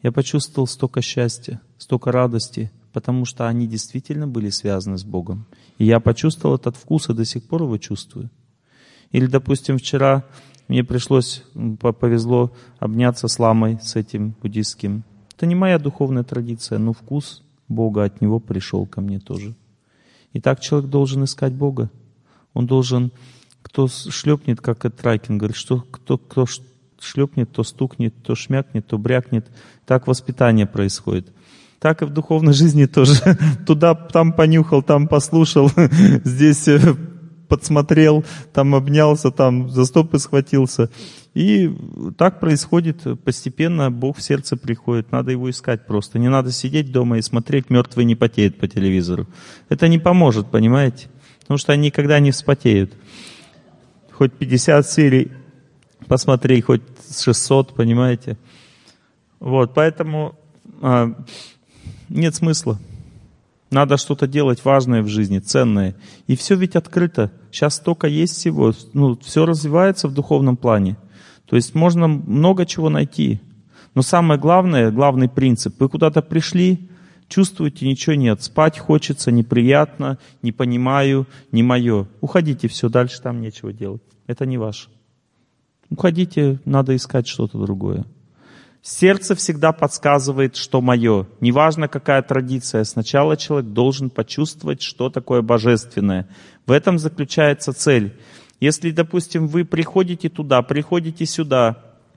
Я почувствовал столько счастья, столько радости, потому что они действительно были связаны с Богом. И я почувствовал этот вкус, и до сих пор его чувствую. Или, допустим, вчера мне пришлось, повезло обняться с ламой, с этим буддистским. Это не моя духовная традиция, но вкус Бога от него пришел ко мне тоже. И так человек должен искать Бога. Он должен, кто шлепнет, как этот Райкин говорит, что кто, кто шлепнет, то стукнет, то шмякнет, то брякнет. Так воспитание происходит. Так и в духовной жизни тоже. Туда, там понюхал, там послушал, здесь подсмотрел, там обнялся, там за стопы схватился. И так происходит постепенно, Бог в сердце приходит. Надо его искать просто. Не надо сидеть дома и смотреть «Мертвые не потеют» по телевизору. Это не поможет, понимаете? Потому что они никогда не вспотеют. Хоть пятьдесят серий посмотри, хоть шестьсот, понимаете? Вот, поэтому а, нет смысла. Надо что-то делать важное в жизни, ценное. И все ведь открыто. Сейчас столько есть всего. Ну, все развивается в духовном плане. То есть можно много чего найти. Но самое главное, главный принцип. Вы куда-то пришли, чувствуете, ничего нет. Спать хочется, неприятно, не понимаю, не мое. Уходите, все, дальше там нечего делать. Это не ваше. Уходите, надо искать что-то другое. Сердце всегда подсказывает, что мое. Неважно, какая традиция. Сначала человек должен почувствовать, что такое божественное. В этом заключается цель. Если, допустим, вы приходите туда, приходите сюда,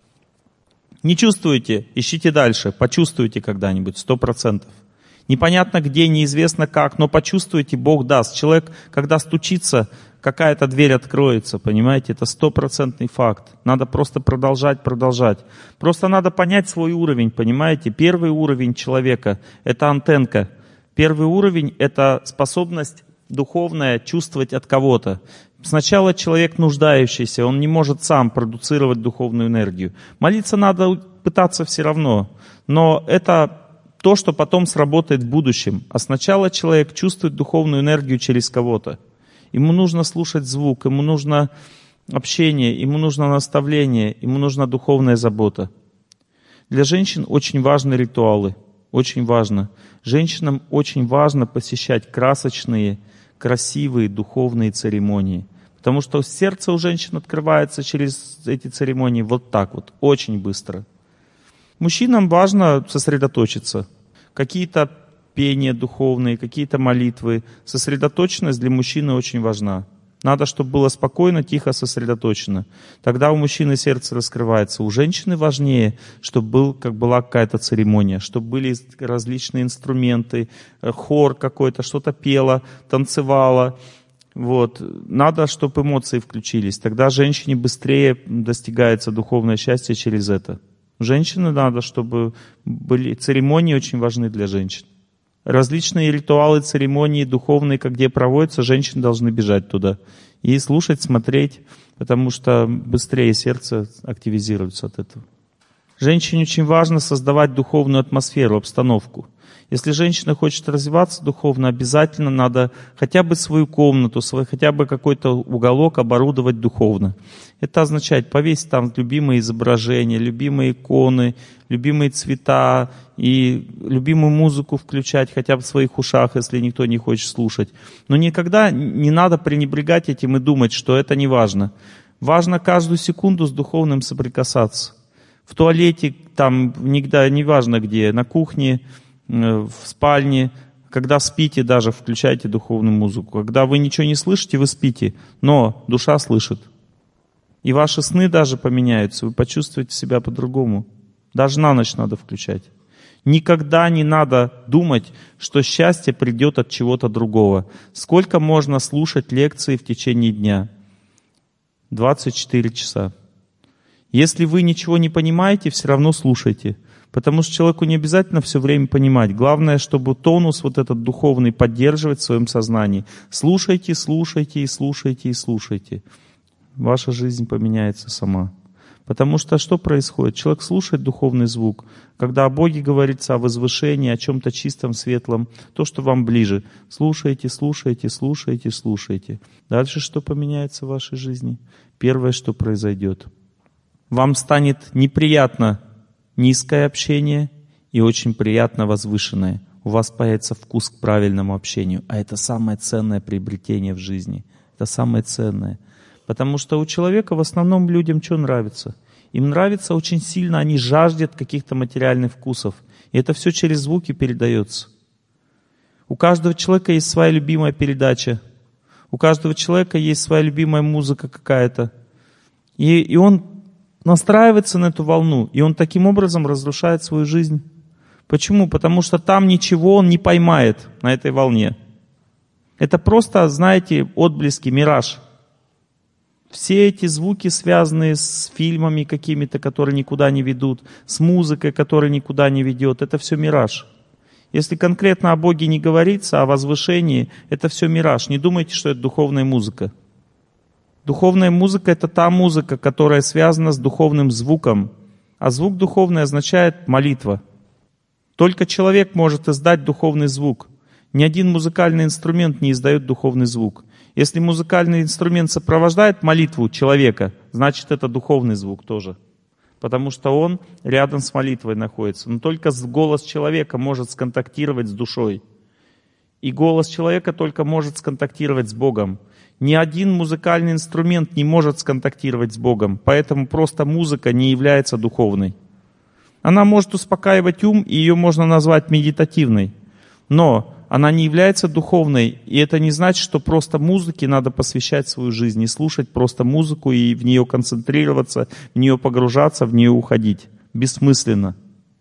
не чувствуете, ищите дальше, почувствуете когда-нибудь, сто процентов. Непонятно где, неизвестно как, но почувствуйте, Бог даст. Человек, когда стучится, какая-то дверь откроется, понимаете? Это стопроцентный факт. Надо просто продолжать, продолжать. Просто надо понять свой уровень, понимаете? Первый уровень человека — это антенка. Первый уровень — это способность духовная чувствовать от кого-то. Сначала человек нуждающийся, он не может сам продуцировать духовную энергию. Молиться надо пытаться все равно, но это то, что потом сработает в будущем. А сначала человек чувствует духовную энергию через кого-то. Ему нужно слушать звук, ему нужно общение, ему нужно наставление, ему нужна духовная забота. Для женщин очень важны ритуалы, очень важно. Женщинам очень важно посещать красочные, красивые духовные церемонии. Потому что сердце у женщин открывается через эти церемонии вот так вот, очень быстро. Мужчинам важно сосредоточиться. Какие-то пения духовные, какие-то молитвы. Сосредоточенность для мужчины очень важна. Надо, чтобы было спокойно, тихо, сосредоточено. Тогда у мужчины сердце раскрывается. У женщины важнее, чтобы был, как была какая-то церемония, чтобы были различные инструменты, хор какой-то, что-то пела, танцевала. Вот. Надо, чтобы эмоции включились. Тогда женщине быстрее достигается духовное счастье через это. Женщине надо, чтобы были церемонии очень важны для женщин. Различные ритуалы, церемонии духовные, как где проводятся, женщины должны бежать туда и слушать, смотреть, потому что быстрее сердце активизируется от этого. Женщине очень важно создавать духовную атмосферу, обстановку. Если женщина хочет развиваться духовно, обязательно надо хотя бы свою комнату, свой, хотя бы какой-то уголок оборудовать духовно. Это означает повесить там любимые изображения, любимые иконы, любимые цвета и любимую музыку включать хотя бы в своих ушах, если никто не хочет слушать. Но никогда не надо пренебрегать этим и думать, что это не важно. Важно каждую секунду с духовным соприкасаться. В туалете, там, никогда, неважно где, на кухне, в спальне, когда спите даже, включайте духовную музыку. Когда вы ничего не слышите, вы спите, но душа слышит. И ваши сны даже поменяются, вы почувствуете себя по-другому. Даже на ночь надо включать. Никогда не надо думать, что счастье придет от чего-то другого. Сколько можно слушать лекции в течение дня? двадцать четыре часа. Если вы ничего не понимаете, все равно слушайте. Потому что человеку не обязательно все время понимать. Главное, чтобы тонус вот этот духовный поддерживать в своем сознании. Слушайте, слушайте и слушайте и слушайте. Ваша жизнь поменяется сама. Потому что что происходит? Человек слушает духовный звук. Когда о Боге говорится, о возвышении, о чем-то чистом, светлом, то, что вам ближе. Слушайте, слушайте, слушайте, слушайте. Дальше что поменяется в вашей жизни? Первое, что произойдет. Вам станет неприятно низкое общение, и очень приятно возвышенное. У вас появится вкус к правильному общению. А это самое ценное приобретение в жизни. Это самое ценное. Потому что у человека в основном людям что нравится? Им нравится очень сильно, они жаждут каких-то материальных вкусов. И это все через звуки передается. У каждого человека есть своя любимая передача. У каждого человека есть своя любимая музыка какая-то. И, и он настраивается на эту волну. И он таким образом разрушает свою жизнь. Почему? Потому что там ничего он не поймает на этой волне. Это просто, знаете, отблески, мираж. Все эти звуки, связанные с фильмами какими-то, которые никуда не ведут, с музыкой, которая никуда не ведет, это все мираж. Если конкретно о Боге не говорится, о возвышении, это все мираж. Не думайте, что это духовная музыка. Духовная музыка — это та музыка, которая связана с духовным звуком. А звук духовный означает молитва. Только человек может издать духовный звук. Ни один музыкальный инструмент не издает духовный звук. Если музыкальный инструмент сопровождает молитву человека, значит это духовный звук тоже. Потому что он рядом с молитвой находится. Но только голос человека может сконтактировать с душой. И голос человека только может сконтактировать с Богом. Ни один музыкальный инструмент не может сконтактировать с Богом. Поэтому просто музыка не является духовной. Она может успокаивать ум, и ее можно назвать медитативной. Но она не является духовной, и это не значит, что просто музыке надо посвящать свою жизнь, и слушать просто музыку, и в нее концентрироваться, в нее погружаться, в нее уходить. Бессмысленно.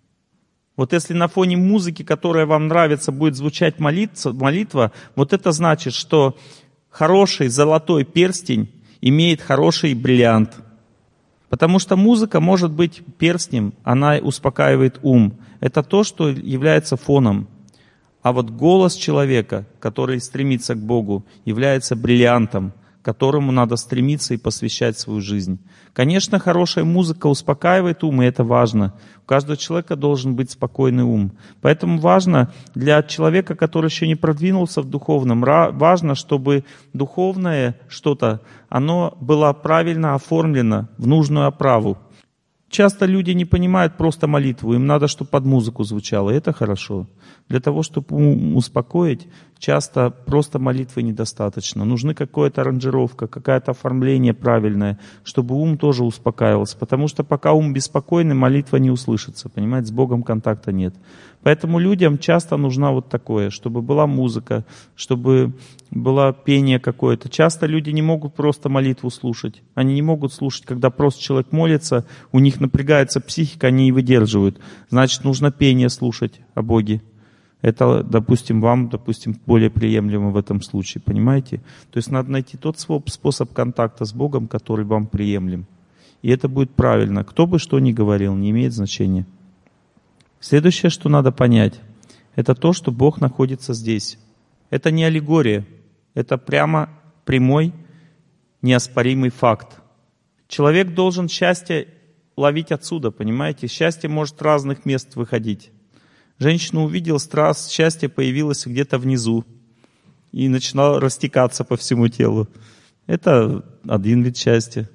Вот если на фоне музыки, которая вам нравится, будет звучать молитва, молитва, вот это значит, что хороший золотой перстень имеет хороший бриллиант. Потому что музыка может быть перстнем, она успокаивает ум. Это то, что является фоном. А вот голос человека, который стремится к Богу, является бриллиантом, к которому надо стремиться и посвящать свою жизнь. Конечно, хорошая музыка успокаивает ум, и это важно. У каждого человека должен быть спокойный ум. Поэтому важно для человека, который еще не продвинулся в духовном, важно, чтобы духовное что-то, оно было правильно оформлено в нужную оправу. Часто люди не понимают просто молитву, им надо, чтобы под музыку звучало, и это хорошо. Для того, чтобы ум успокоить, часто просто молитвы недостаточно. Нужны какая-то аранжировка, какое-то оформление правильное, чтобы ум тоже успокаивался. Потому что пока ум беспокойный, молитва не услышится. Понимаете, с Богом контакта нет. Поэтому людям часто нужна вот такое, чтобы была музыка, чтобы было пение какое-то. Часто люди не могут просто молитву слушать. Они не могут слушать, когда просто человек молится, у них напрягается психика, они не выдерживают. Значит, нужно пение слушать о Боге. Это, допустим, вам, допустим, более приемлемо в этом случае, понимаете? То есть надо найти тот способ контакта с Богом, который вам приемлем. И это будет правильно. Кто бы что ни говорил, не имеет значения. Следующее, что надо понять, это то, что Бог находится здесь. Это не аллегория, это прямо прямой, неоспоримый факт. Человек должен счастье ловить отсюда, понимаете? Счастье может с разных мест выходить. Женщина увидела страсть, счастье появилось где-то внизу и начинало растекаться по всему телу. Это один вид счастья.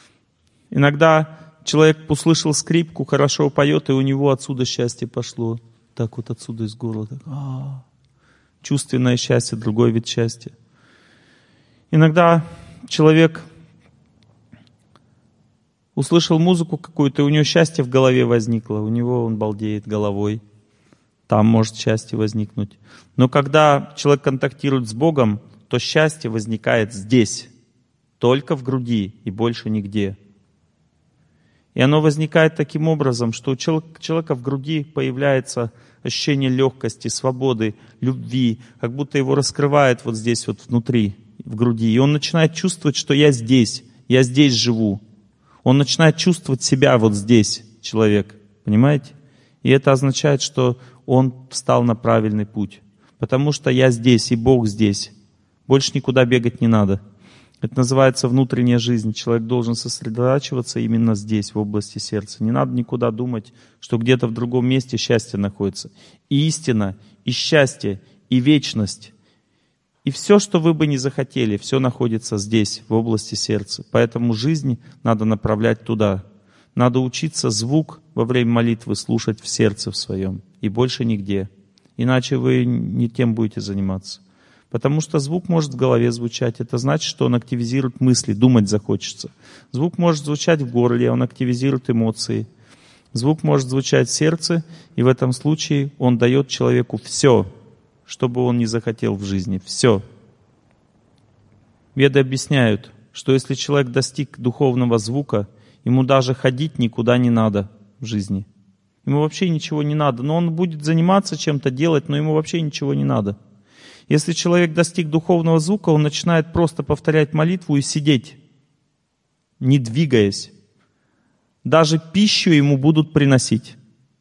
Иногда человек услышал скрипку, хорошо поет, и у него отсюда счастье пошло. Так вот отсюда из горла. Так, а-а-а. Чувственное счастье, другой вид счастья. Иногда человек услышал музыку какую-то, и у него счастье в голове возникло. У него он балдеет головой. Там может счастье возникнуть. Но когда человек контактирует с Богом, то счастье возникает здесь, только в груди и больше нигде. И оно возникает таким образом, что у человека в груди появляется ощущение легкости, свободы, любви, как будто его раскрывает вот здесь вот внутри, в груди. И он начинает чувствовать, что я здесь, я здесь живу. Он начинает чувствовать себя вот здесь, человек, понимаете? И это означает, что он встал на правильный путь. Потому что я здесь, и Бог здесь. Больше никуда бегать не надо. Это называется внутренняя жизнь. Человек должен сосредотачиваться именно здесь, в области сердца. Не надо никуда думать, что где-то в другом месте счастье находится. И истина, и счастье, и вечность. И все, что вы бы не захотели, все находится здесь, в области сердца. Поэтому жизнь надо направлять туда. Надо учиться звук во время молитвы слушать в сердце в своем. и больше нигде. Иначе вы не тем будете заниматься. Потому что звук может в голове звучать. Это значит, что он активизирует мысли, думать захочется. Звук может звучать в горле, он активизирует эмоции. Звук может звучать в сердце, и в этом случае он дает человеку все, что бы он ни захотел в жизни. Все. Веды объясняют, что если человек достиг духовного звука, ему даже ходить никуда не надо в жизни. Ему вообще ничего не надо. Но он будет заниматься чем-то, делать, но ему вообще ничего не надо. Если человек достиг духовного звука, он начинает просто повторять молитву и сидеть, не двигаясь. Даже пищу ему будут приносить.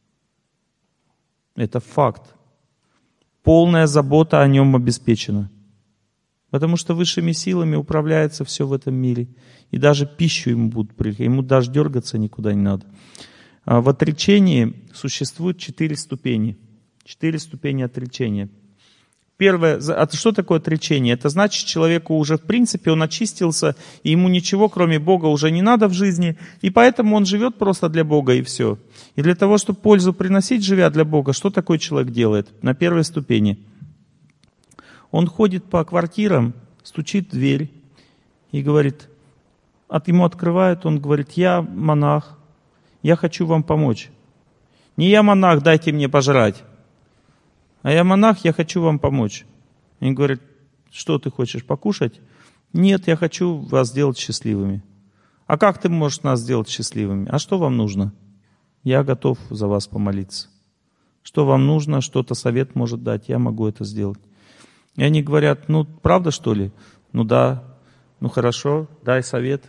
Это факт. Полная забота о нем обеспечена. Потому что высшими силами управляется все в этом мире. И даже пищу ему будут приносить. Ему даже дергаться никуда не надо. В отречении существует четыре ступени. Четыре ступени отречения. Первое, а что такое отречение? Это значит, человеку уже в принципе он очистился, и ему ничего кроме Бога уже не надо в жизни, и поэтому он живет просто для Бога и все. И для того, чтобы пользу приносить, живя для Бога, что такой человек делает? На первой ступени. Он ходит по квартирам, стучит в дверь и говорит, от ему открывают, он говорит, я монах, я хочу вам помочь. Не я монах, дайте мне пожрать. А я монах, я хочу вам помочь. И говорит, что ты хочешь, покушать? Нет, я хочу вас сделать счастливыми. А как ты можешь нас сделать счастливыми? А что вам нужно? Я готов за вас помолиться. Что вам нужно, что-то совет может дать, я могу это сделать. И они говорят, ну правда что ли? Ну да, ну хорошо, дай совет.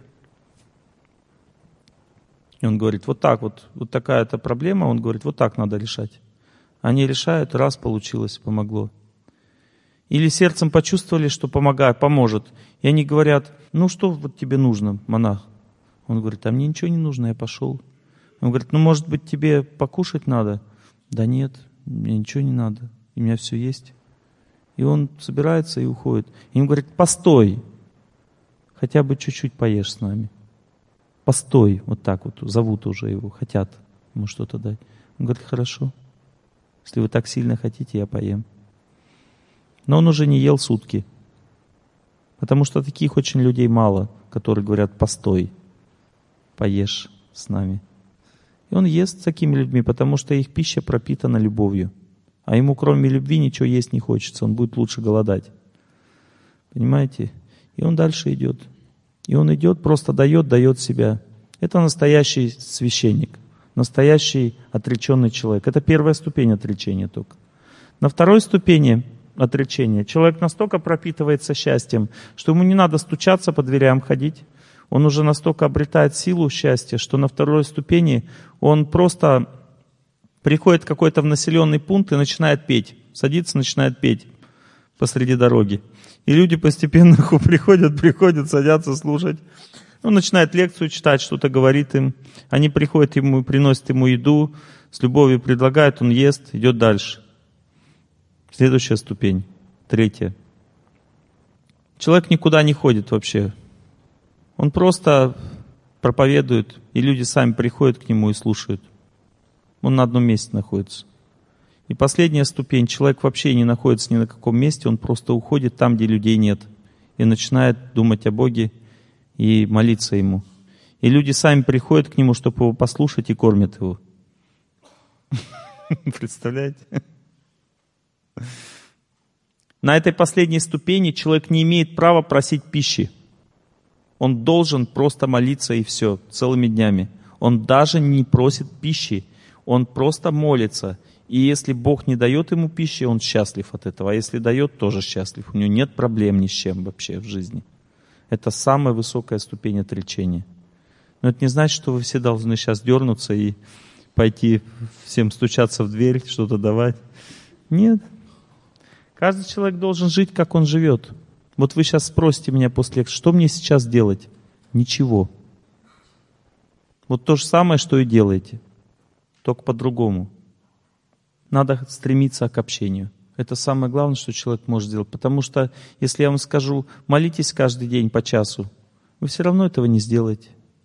И он говорит, вот так вот, вот такая-то проблема, он говорит, вот так надо решать. Они решают, раз получилось, помогло. Или сердцем почувствовали, что помогает, поможет. И они говорят, ну что вот тебе нужно, монах? Он говорит, а мне ничего не нужно, я пошел. Он говорит, ну может быть тебе покушать надо? Да нет, мне ничего не надо, у меня все есть. И он собирается и уходит. И им говорит, постой, хотя бы чуть-чуть поешь с нами. Постой, вот так вот, зовут уже его, хотят ему что-то дать. Он говорит, хорошо. Если вы так сильно хотите, я поем. Но он уже не ел сутки. Потому что таких очень людей мало, которые говорят, постой, поешь с нами. И он ест с такими людьми, потому что их пища пропитана любовью. А ему кроме любви ничего есть не хочется, он будет лучше голодать. Понимаете? И он дальше идет. И он идет, просто дает, дает себя. Это настоящий священник. Настоящий отреченный человек. Это первая ступень отречения только. На второй ступени отречения человек настолько пропитывается счастьем, что ему не надо стучаться по дверям, ходить. Он уже настолько обретает силу счастья, что на второй ступени он просто приходит какой-то в населенный пункт и начинает петь. Садится, начинает петь посреди дороги. И люди постепенно приходят, приходят, садятся слушать. Он начинает лекцию читать, что-то говорит им. Они приходят ему, приносят ему еду, с любовью предлагают, он ест, идет дальше. Следующая ступень, третья. Человек никуда не ходит вообще. Он просто проповедует, и люди сами приходят к нему и слушают. Он на одном месте находится. И последняя ступень, человек вообще не находится ни на каком месте, он просто уходит там, где людей нет. И начинает думать о Боге и молиться Ему. И люди сами приходят к Нему, чтобы Его послушать, и кормят Его. Представляете? На этой последней ступени человек не имеет права просить пищи. Он должен просто молиться и все, целыми днями. Он даже не просит пищи, он просто молится. И если Бог не дает ему пищи, он счастлив от этого. А если дает, тоже счастлив. У него нет проблем ни с чем вообще в жизни. Это самая высокая ступень отречения. Но это не значит, что вы все должны сейчас дернуться и пойти всем стучаться в дверь, что-то давать. Нет. Каждый человек должен жить, как он живет. Вот вы сейчас спросите меня после лекции, что мне сейчас делать? Ничего. Вот то же самое, что и делаете. Только по-другому. Надо стремиться к общению. Это самое главное, что человек может сделать. Потому что, если я вам скажу, молитесь каждый день по часу, вы все равно этого не сделаете.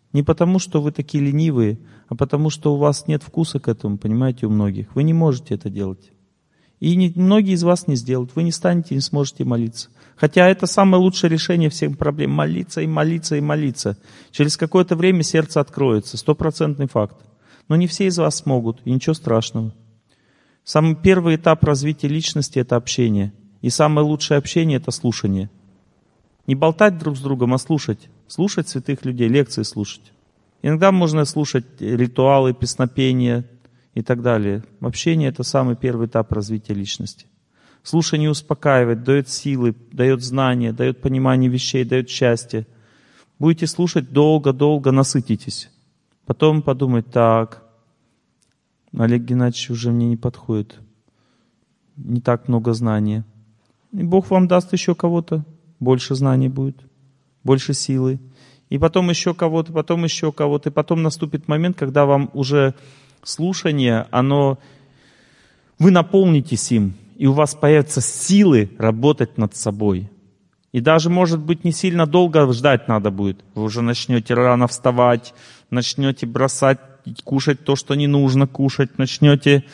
Не потому, что вы такие ленивые, а потому, что у вас нет вкуса к этому, понимаете, у многих. Вы не можете это делать. И не, многие из вас не сделают. Вы не станете, не сможете молиться. Хотя это самое лучшее решение всех проблем. Молиться и молиться и молиться. Через какое-то время сердце откроется. Стопроцентный факт. Но не все из вас смогут, и ничего страшного. Самый первый этап развития личности — это общение. И самое лучшее общение — это слушание. Не болтать друг с другом, а слушать. Слушать святых людей, лекции слушать. Иногда можно слушать ритуалы, песнопения и так далее. Общение — это самый первый этап развития личности. Слушание успокаивает, дает силы, дает знания, дает понимание вещей, дает счастье. Будете слушать долго-долго, насытитесь. Потом подумать: так, Олег Геннадьевич уже мне не подходит. Не так много знания. И Бог вам даст еще кого-то. Больше знаний будет, больше силы. И потом еще кого-то, потом еще кого-то. И потом наступит момент, когда вам уже слушание, оно... Вы наполнитесь им, и у вас появятся силы работать над собой. И даже, может быть, не сильно долго ждать надо будет. Вы уже начнете рано вставать, начнете бросать, кушать то, что не нужно кушать, начнете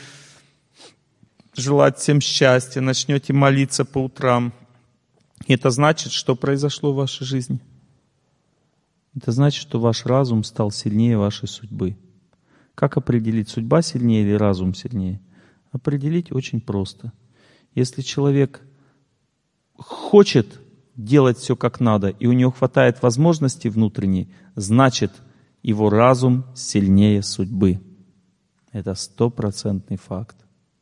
желать всем счастья, начнете молиться по утрам. И это значит, что произошло в вашей жизни. Это значит, что ваш разум стал сильнее вашей судьбы. Как определить, судьба сильнее или разум сильнее? Определить очень просто. Если человек хочет делать все как надо, и у него хватает возможностей внутренней, значит, его разум сильнее судьбы. Это стопроцентный факт.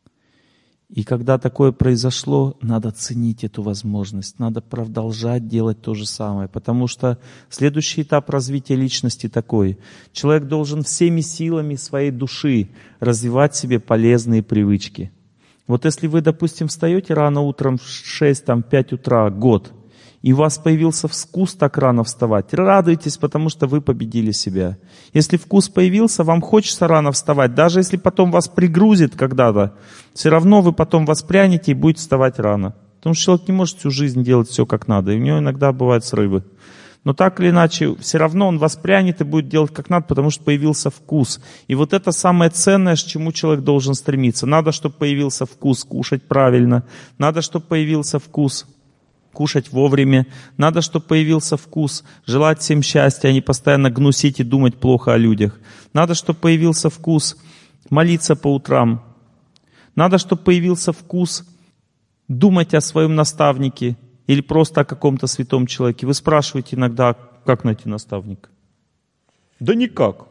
И когда такое произошло, надо ценить эту возможность, надо продолжать делать то же самое, потому что следующий этап развития личности такой. Человек должен всеми силами своей души развивать в себе полезные привычки. Вот если вы, допустим, встаете рано утром в шесть, там, пять утра, год, и у вас появился вкус так рано вставать, радуйтесь, потому что вы победили себя. Если вкус появился, вам хочется рано вставать, даже если потом вас пригрузит когда-то, все равно вы потом воспрянете и будете вставать рано. Потому что человек не может всю жизнь делать все как надо, и у него иногда бывают срывы. Но так или иначе, все равно он воспрянет и будет делать как надо, потому что появился вкус. И вот это самое ценное, к чему человек должен стремиться. Надо, чтобы появился вкус кушать правильно, надо, чтобы появился вкус кушать вовремя. Надо, чтобы появился вкус желать всем счастья, а не постоянно гнусить и думать плохо о людях. Надо, чтобы появился вкус молиться по утрам. Надо, чтобы появился вкус думать о своем наставнике или просто о каком-то святом человеке. Вы спрашиваете иногда, как найти наставника? Да никак.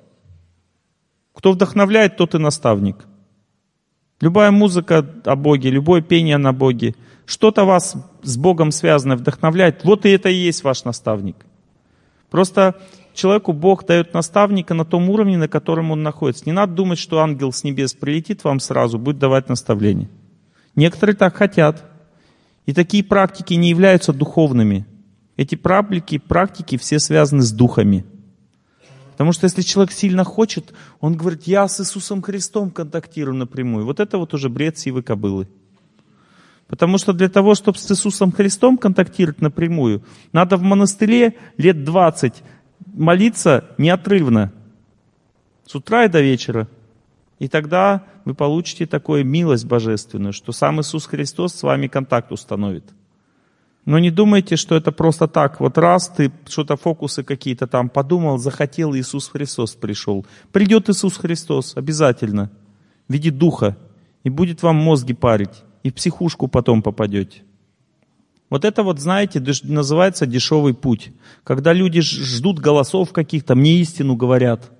Кто вдохновляет, тот и наставник. Любая музыка о Боге, любое пение на Боге, что-то вас с Богом связанное вдохновляет, вот и это и есть ваш наставник. Просто человеку Бог дает наставника на том уровне, на котором он находится. Не надо думать, что ангел с небес прилетит вам сразу, будет давать наставление. Некоторые так хотят. И такие практики не являются духовными. Эти практики, практики все связаны с духами. Потому что если человек сильно хочет, он говорит: я с Иисусом Христом контактирую напрямую. Вот это вот уже бред сивой кобылы. Потому что для того, чтобы с Иисусом Христом контактировать напрямую, надо в монастыре лет двадцать молиться неотрывно. С утра и до вечера. И тогда вы получите такую милость божественную, что сам Иисус Христос с вами контакт установит. Но не думайте, что это просто так. Вот раз ты что-то, фокусы какие-то там подумал, захотел, Иисус Христос пришел. Придет Иисус Христос обязательно в виде Духа и будет вам мозги парить. И в психушку потом попадете. Вот это вот, знаете, называется дешевый путь. Когда люди ждут голосов каких-то, мне истину говорят.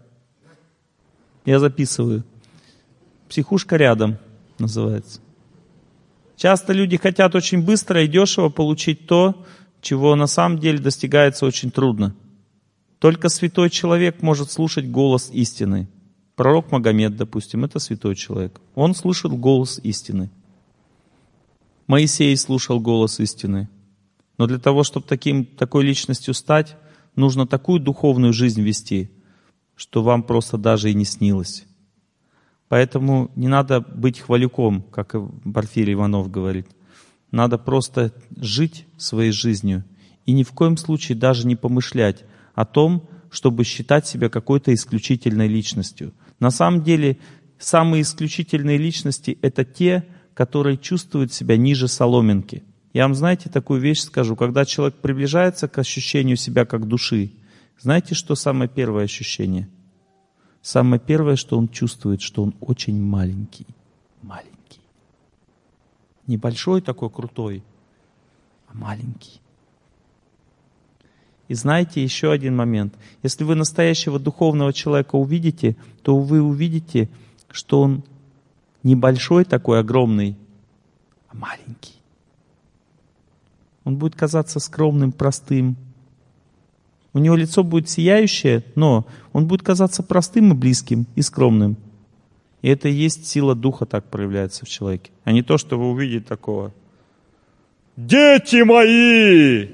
Я записываю. Психушка рядом называется. Часто люди хотят очень быстро и дешево получить то, чего на самом деле достигается очень трудно. Только святой человек может слушать голос истины. Пророк Магомед, допустим, это святой человек. Он слышал голос истины. Моисей слушал голос истины. Но для того, чтобы таким, такой личностью стать, нужно такую духовную жизнь вести, что вам просто даже и не снилось. Поэтому не надо быть хвалюком, как Порфирий Иванов говорит. Надо просто жить своей жизнью и ни в коем случае даже не помышлять о том, чтобы считать себя какой-то исключительной личностью. На самом деле, самые исключительные личности — это те, которые чувствуют себя ниже соломинки. Я вам, знаете, такую вещь скажу. Когда человек приближается к ощущению себя как души, знаете, что самое первое ощущение? Самое первое, что он чувствует, что он очень маленький. Маленький. Небольшой такой крутой, а маленький. И знаете, еще один момент. Если вы настоящего духовного человека увидите, то вы увидите, что он небольшой такой, огромный, а маленький. Он будет казаться скромным, простым. У него лицо будет сияющее, но он будет казаться простым и близким, и скромным. И это и есть сила духа так проявляется в человеке. А не то, что вы увидите такого. «Дети мои!»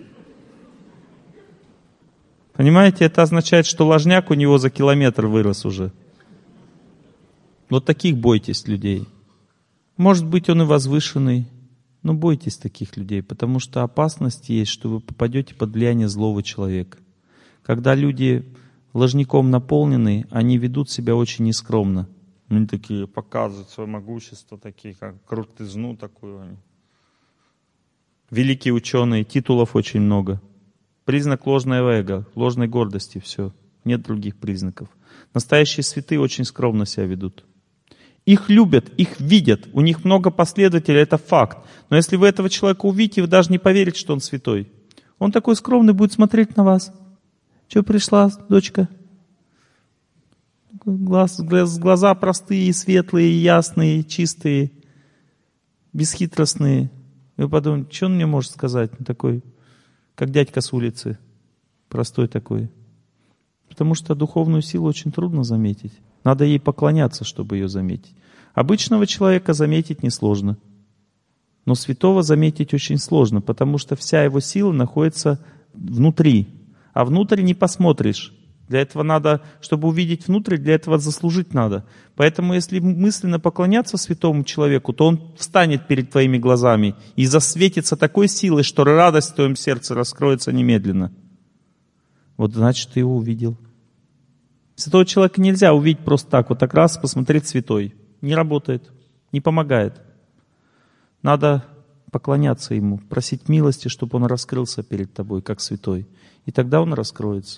Понимаете, это означает, что ложняк у него за километр вырос уже. Вот таких бойтесь людей. Может быть, он и возвышенный, но бойтесь таких людей, потому что опасность есть, что вы попадете под влияние злого человека. Когда люди ложняком наполнены, они ведут себя очень нескромно. Они такие показывают свое могущество, такие как крутизну такую. Они. Великие ученые, титулов очень много. Признак ложного эго, ложной гордости, все. Нет других признаков. Настоящие святые очень скромно себя ведут. Их любят, их видят, у них много последователей, это факт. Но если вы этого человека увидите, вы даже не поверите, что он святой. Он такой скромный будет смотреть на вас. Че пришла, дочка? Глаз, глаз, глаза простые, светлые, ясные, чистые, бесхитростные. И вы подумаете, что он мне может сказать? Он такой, как дядька с улицы, простой такой. Потому что духовную силу очень трудно заметить. Надо ей поклоняться, чтобы ее заметить. Обычного человека заметить несложно. Но святого заметить очень сложно, потому что вся его сила находится внутри. А внутрь не посмотришь. Для этого надо, чтобы увидеть внутрь, для этого заслужить надо. Поэтому если мысленно поклоняться святому человеку, то он встанет перед твоими глазами и засветится такой силой, что радость в твоем сердце раскроется немедленно. Вот значит, ты его увидел. Святого человека нельзя увидеть просто так, вот так раз посмотреть святой. Не работает, не помогает. Надо поклоняться ему, просить милости, чтобы он раскрылся перед тобой, как святой. И тогда он раскроется.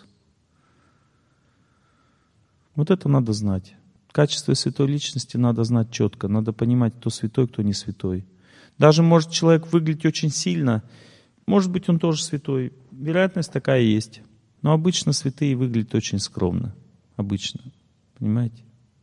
Вот это надо знать. Качество святой личности надо знать четко. Надо понимать, кто святой, кто не святой. Даже может человек выглядеть очень сильно. Может быть, он тоже святой. Вероятность такая есть. Но обычно святые выглядят очень скромно. Обычно. Понимаете?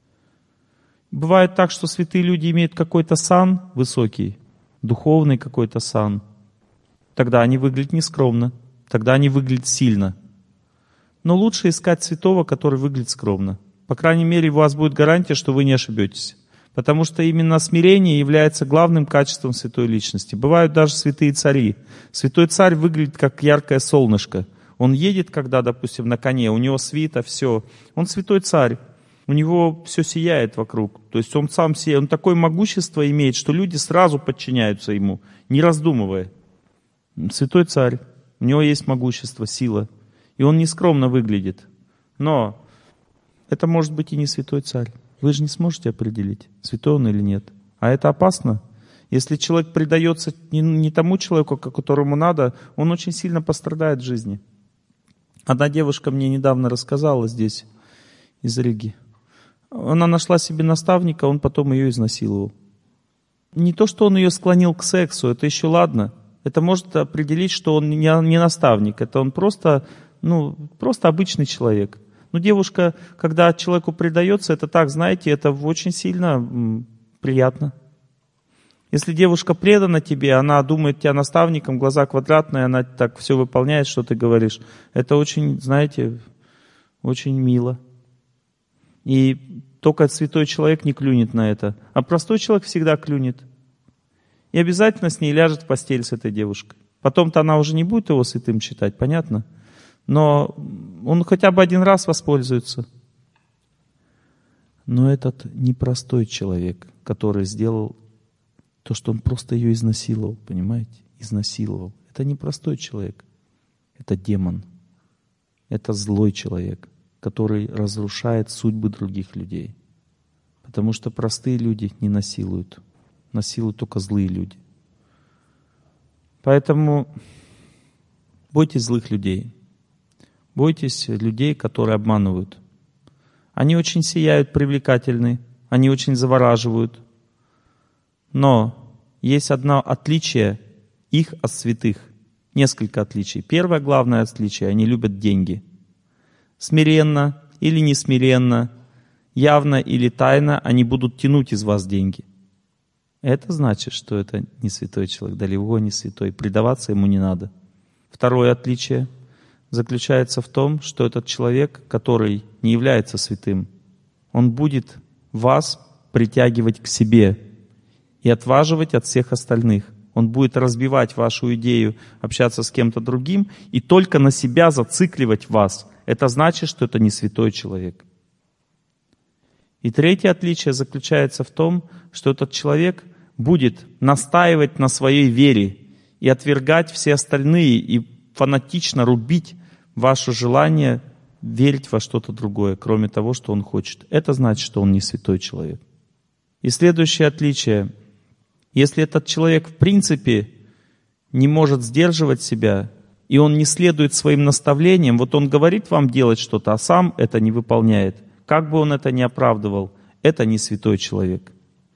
Бывает так, что святые люди имеют какой-то сан высокий, духовный какой-то сан. Тогда они выглядят нескромно. Тогда они выглядят сильно. Но лучше искать святого, который выглядит скромно. По крайней мере, у вас будет гарантия, что вы не ошибетесь. Потому что именно смирение является главным качеством святой личности. Бывают даже святые цари. Святой царь выглядит как яркое солнышко. Он едет, когда, допустим, на коне, у него свита, все. Он святой царь. У него все сияет вокруг. То есть он сам сияет. Он такое могущество имеет, что люди сразу подчиняются ему, не раздумывая. Святой царь. У него есть могущество, сила. И он нескромно выглядит. Но это может быть и не святой царь. Вы же не сможете определить, святой он или нет. А это опасно. Если человек предается не, не тому человеку, которому надо, он очень сильно пострадает в жизни. Одна девушка мне недавно рассказала здесь, из Риги. Она нашла себе наставника, он потом ее изнасиловал. Не то, что он ее склонил к сексу, это еще ладно. Это может определить, что он не, не наставник, это он просто... Ну, просто обычный человек. Но девушка, когда человеку предается, это так, знаете, это очень сильно м, приятно. Если девушка предана тебе, она думает тебя наставником, глаза квадратные, она так все выполняет, что ты говоришь. Это очень, знаете, очень мило. И только святой человек не клюнет на это. А простой человек всегда клюнет. И обязательно с ней ляжет в постель с этой девушкой. Потом-то она уже не будет его святым считать, понятно? Но он хотя бы один раз воспользуется. Но этот непростой человек, который сделал то, что он просто ее изнасиловал, понимаете? Изнасиловал. Это непростой человек. Это демон. это злой человек, который разрушает судьбы других людей. Потому что простые люди не насилуют. Насилуют только злые люди. Поэтому бойтесь злых людей. Бойтесь людей, которые обманывают. Они очень сияют, привлекательны, они очень завораживают. Но есть одно отличие их от святых. Несколько отличий. Первое главное отличие — они любят деньги. Смиренно или не смиренно, явно или тайно они будут тянуть из вас деньги. Это значит, что это не святой человек, далеко не святой. Предаваться ему не надо. Второе отличие заключается в том, что этот человек, который не является святым, он будет вас притягивать к себе и отваживать от всех остальных. Он будет разбивать вашу идею общаться с кем-то другим и только на себя зацикливать вас. Это значит, что это не святой человек. И третье отличие заключается в том, что этот человек будет настаивать на своей вере и отвергать все остальные и фанатично рубить ваше желание верить во что-то другое, кроме того, что он хочет. Это значит, что он не святой человек. И следующее отличие. Если этот человек в принципе не может сдерживать себя, и он не следует своим наставлениям, вот он говорит вам делать что-то, а сам это не выполняет, как бы он это ни оправдывал, это не святой человек.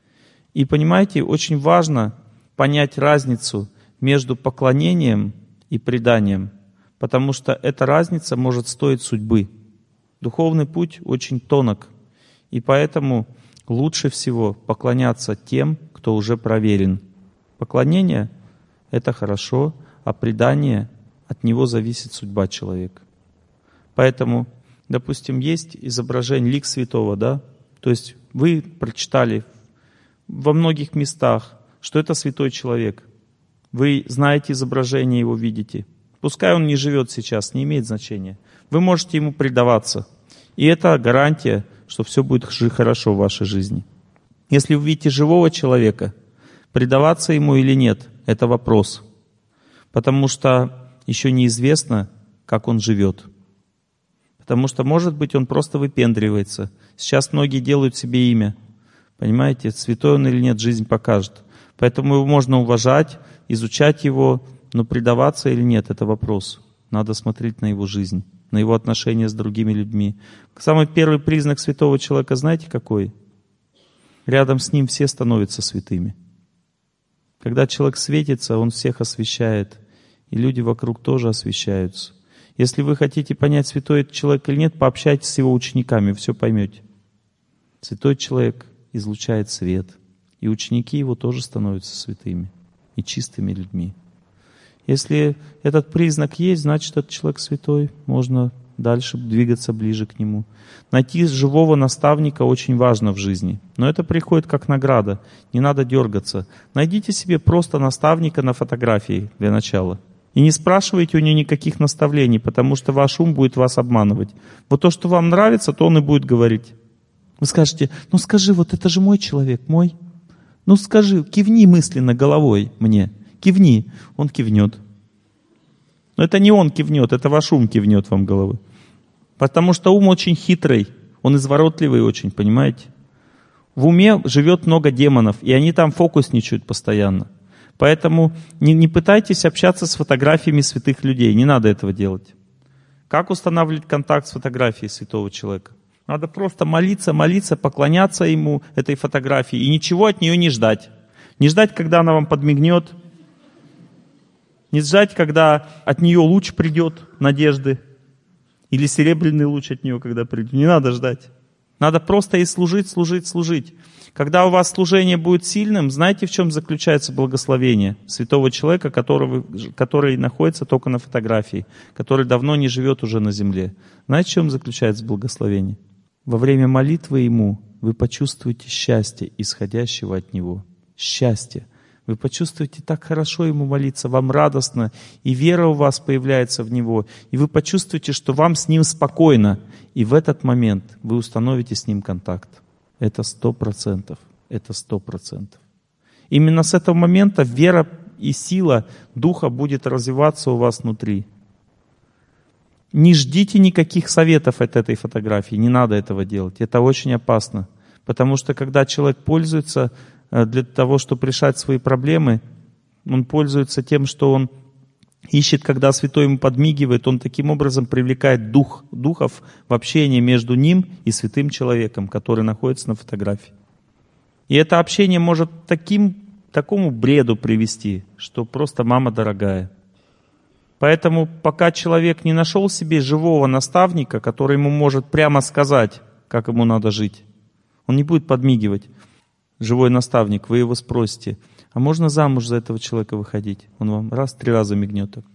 И понимаете, очень важно понять разницу между поклонением и преданием, потому что эта разница может стоить судьбы. Духовный путь очень тонок, и поэтому лучше всего поклоняться тем, кто уже проверен. Поклонение — это хорошо, а предание — от него зависит судьба человека. Поэтому, допустим, есть изображение, лик святого, да? То есть вы прочитали во многих местах, что это святой человек. Вы знаете изображение его, видите. Пускай он не живет сейчас, не имеет значения. Вы можете ему предаваться. И это гарантия, что все будет хорошо в вашей жизни. Если вы видите живого человека, предаваться ему или нет, это вопрос. Потому что еще неизвестно, как он живет. Потому что, может быть, он просто выпендривается. Сейчас многие делают себе имя. Понимаете, святой он или нет, жизнь покажет. Поэтому его можно уважать, изучать его, но предаваться или нет, это вопрос. Надо смотреть на его жизнь, на его отношения с другими людьми. Самый первый признак святого человека, знаете какой? Рядом с ним все становятся святыми. Когда человек светится, он всех освещает, и люди вокруг тоже освещаются. Если вы хотите понять, святой это человек или нет, пообщайтесь с его учениками, все поймете. Святой человек излучает свет, и ученики его тоже становятся святыми и чистыми людьми. Если этот признак есть, значит, этот человек святой, можно дальше двигаться ближе к нему. Найти живого наставника очень важно в жизни, но это приходит как награда, не надо дергаться. Найдите себе просто наставника на фотографии для начала. И не спрашивайте у него никаких наставлений, потому что ваш ум будет вас обманывать. Вот то, что вам нравится, то он и будет говорить. Вы скажете, ну скажи, вот это же мой человек, мой. Ну скажи, кивни мысленно головой мне, кивни. Он кивнет. Но это не он кивнет, это ваш ум кивнет вам головой. Потому что ум очень хитрый, он изворотливый очень, понимаете? В уме живет много демонов, и они там фокусничают постоянно. Поэтому не, не пытайтесь общаться с фотографиями святых людей, не надо этого делать. Как устанавливать контакт с фотографией святого человека? Надо просто молиться, молиться, поклоняться ему, этой фотографии, и ничего от нее не ждать. Не ждать, когда она вам подмигнет, не ждать, когда от нее луч придет, надежды, или серебряный луч от нее, когда придет. Не надо ждать. Надо просто ей служить, служить, служить. Когда у вас служение будет сильным, знаете, в чем заключается благословение святого человека, который, который находится только на фотографии, который давно не живет уже на земле? Знаете, в чем заключается благословение? Во время молитвы ему вы почувствуете счастье, исходящего от него. Счастье. Вы почувствуете так хорошо ему молиться, вам радостно, и вера у вас появляется в него, и вы почувствуете, что вам с ним спокойно, и в этот момент вы установите с ним контакт. Это сто процентов. Это сто процентов. Именно с этого момента вера и сила Духа будет развиваться у вас внутри. Не ждите никаких советов от этой фотографии, не надо этого делать. Это очень опасно. Потому что когда человек пользуется для того, чтобы решать свои проблемы, он пользуется тем, что он ищет, когда святой ему подмигивает, он таким образом привлекает дух, духов в общение между ним и святым человеком, который находится на фотографии. И это общение может таким, такому бреду привести, что просто мама дорогая. Поэтому пока человек не нашел себе живого наставника, который ему может прямо сказать, как ему надо жить, он не будет подмигивать. Живой наставник, вы его спросите, а можно замуж за этого человека выходить? Он вам раз, три раза мигнет. Так.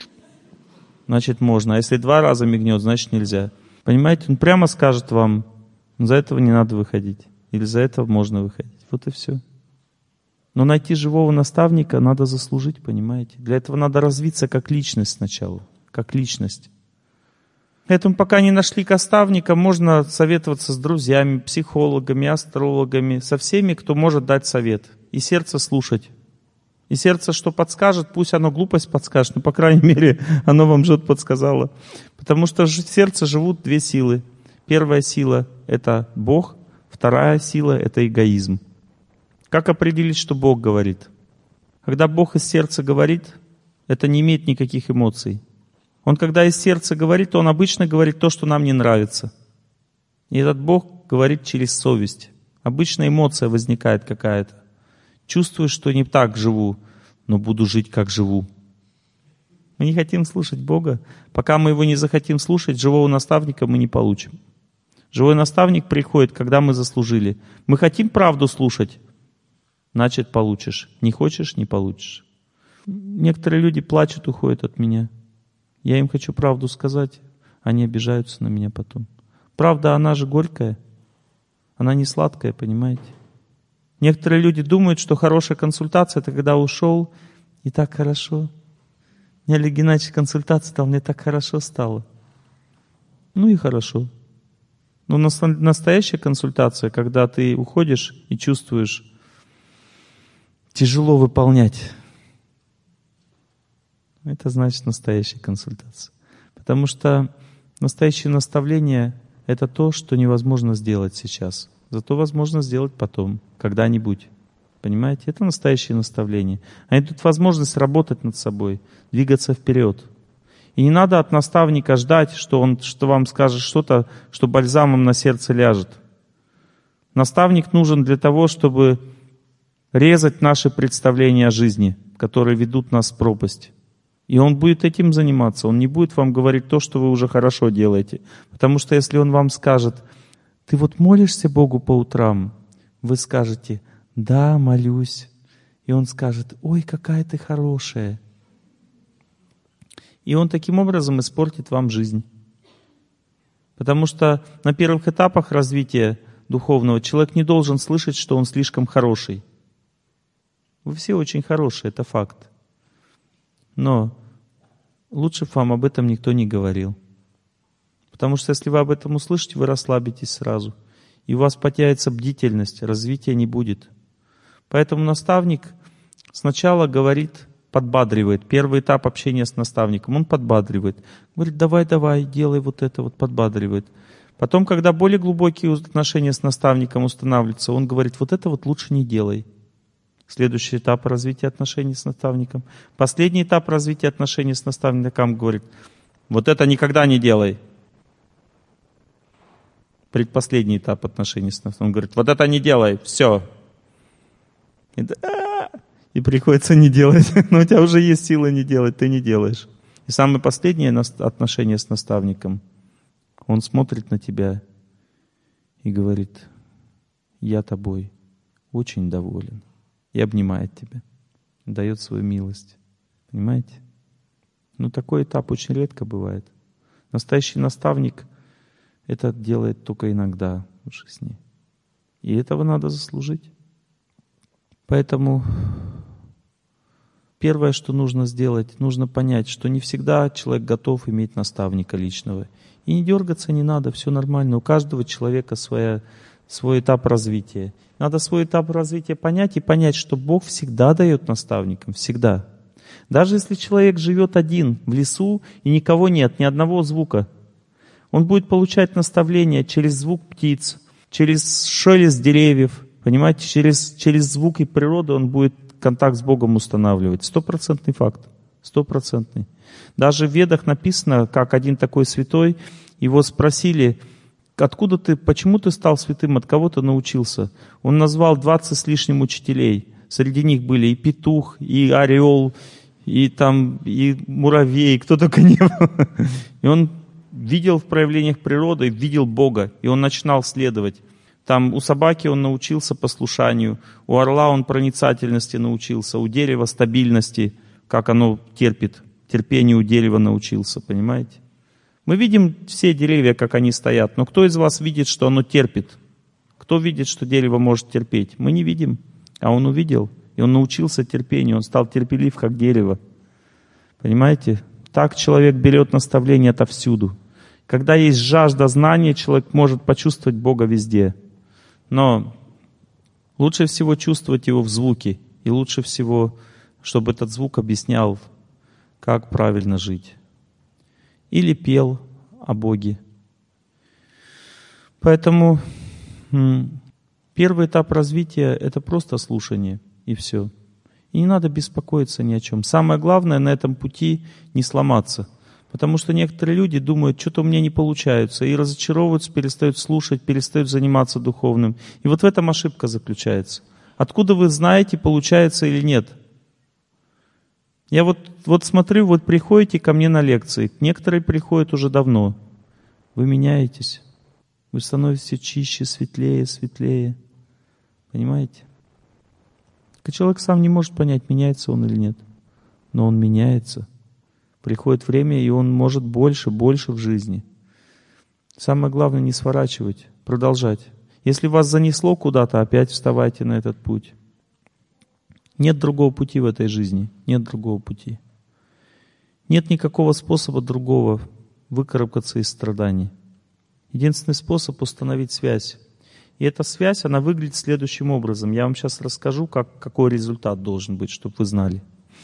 Значит, можно. А если два раза мигнет, значит, нельзя. Понимаете, он прямо скажет вам, за этого не надо выходить. Или за этого можно выходить. Вот и все. Но найти живого наставника надо заслужить, понимаете? Для этого надо развиться как личность сначала. Как личность. Поэтому пока не нашли наставника, можно советоваться с друзьями, психологами, астрологами, со всеми, кто может дать совет. И сердце слушать. И сердце что подскажет, пусть оно глупость подскажет, но, по крайней мере, оно вам что-то подсказало. Потому что в сердце живут две силы. Первая сила — это Бог, вторая сила — это эгоизм. Как определить, что Бог говорит? Когда Бог из сердца говорит, это не имеет никаких эмоций. Он, когда из сердца говорит, то Он обычно говорит то, что нам не нравится. И этот Бог говорит через совесть. Обычно эмоция возникает какая-то. Чувствую, что не так живу, но буду жить, как живу. Мы не хотим слушать Бога. Пока мы Его не захотим слушать, живого наставника мы не получим. Живой наставник приходит, когда мы заслужили. Мы хотим правду слушать, значит, получишь. Не хочешь — не получишь. Некоторые люди плачут, уходят от меня. Я им хочу правду сказать, они обижаются на меня потом. Правда, она же горькая, она не сладкая, понимаете? Некоторые люди думают, что хорошая консультация — это когда ушел, и так хорошо. Мне Олег Геннадьевич консультация дал, мне так хорошо стало. Ну и хорошо. Но настоящая консультация, когда ты уходишь и чувствуешь, тяжело выполнять. Это значит настоящая консультация. Потому что настоящее наставление — это то, что невозможно сделать сейчас. Зато возможно сделать потом, когда-нибудь. Понимаете? Это настоящее наставление. Они дают возможность работать над собой, двигаться вперед. И не надо от наставника ждать, что он что вам скажет что-то, что бальзамом на сердце ляжет. Наставник нужен для того, чтобы резать наши представления о жизни, которые ведут нас в пропасть. И он будет этим заниматься. Он не будет вам говорить то, что вы уже хорошо делаете. Потому что если он вам скажет: ты вот молишься Богу по утрам, вы скажете: да, молюсь. И он скажет: ой, какая ты хорошая. И он таким образом испортит вам жизнь. Потому что на первых этапах развития духовного человек не должен слышать, что он слишком хороший. Вы все очень хорошие, это факт. Но лучше бы вам об этом никто не говорил. Потому что если вы об этом услышите, вы расслабитесь сразу. И у вас потеряется бдительность, развития не будет. Поэтому наставник сначала говорит, подбадривает. Первый этап общения с наставником, он подбадривает. Говорит: давай, давай, делай вот это, вот подбадривает. Потом, когда более глубокие отношения с наставником устанавливаются, он говорит: вот это вот лучше не делай. Следующий этап развития отношений с наставником. Последний этап развития отношений с наставником говорит: вот это никогда не делай. Предпоследний этап отношений с наставником. Он говорит: вот это не делай, все. И, и приходится не делать. Но у тебя уже есть сила не делать, ты не делаешь. И самое последнее отношение с наставником. Он смотрит на тебя и говорит: я тобой очень доволен. И обнимает тебя, дает свою милость. Понимаете? Но такой этап очень редко бывает. Настоящий наставник это делает только иногда в жизни. И этого надо заслужить. Поэтому первое, что нужно сделать, нужно понять, что не всегда человек готов иметь наставника личного. И не дергаться не надо, все нормально. У каждого человека своя, свой этап развития. Надо свой этап развития понять и понять, что Бог всегда дает наставникам, всегда. Даже если человек живет один в лесу и никого нет, ни одного звука, он будет получать наставления через звук птиц, через шелест деревьев, понимаете, через, через звуки природы он будет контакт с Богом устанавливать. Стопроцентный факт. Стопроцентный. Даже в Ведах написано, как один такой святой, его спросили, откуда ты, почему ты стал святым, от кого ты научился? Он назвал двадцать с лишним учителей. Среди них были и петух, и орел, и там, и муравей, кто только не был. И он видел в проявлениях природы, видел Бога, и он начинал следовать. Там у собаки он научился послушанию, у орла он проницательности научился, у дерева стабильности, как оно терпит, терпению у дерева научился, понимаете? Мы видим все деревья, как они стоят, но кто из вас видит, что оно терпит? Кто видит, что дерево может терпеть? Мы не видим, а он увидел, и он научился терпению, он стал терпелив, как дерево. Понимаете? Так человек берет наставление отовсюду. Когда есть жажда знания, человек может почувствовать Бога везде. Но лучше всего чувствовать Его в звуке. И лучше всего, чтобы этот звук объяснял, как правильно жить. Или пел о Боге. Поэтому первый этап развития — это просто слушание, и все. И не надо беспокоиться ни о чем. Самое главное на этом пути не сломаться. Потому что некоторые люди думают, что-то у меня не получается, и разочаровываются, перестают слушать, перестают заниматься духовным. И вот в этом ошибка заключается. Откуда вы знаете, получается или нет? Я вот, вот смотрю, вот приходите ко мне на лекции. Некоторые приходят уже давно. Вы меняетесь. Вы становитесь чище, светлее, светлее. Понимаете? Человек сам не может понять, меняется он или нет. Но он меняется. Приходит время, и он может больше, больше в жизни. Самое главное не сворачивать, продолжать. Если вас занесло куда-то, опять вставайте на этот путь. Нет другого пути в этой жизни. Нет другого пути. Нет никакого способа другого выкарабкаться из страданий. Единственный способ — установить связь. И эта связь, она выглядит следующим образом. Я вам сейчас расскажу, как, какой результат должен быть, чтобы вы знали.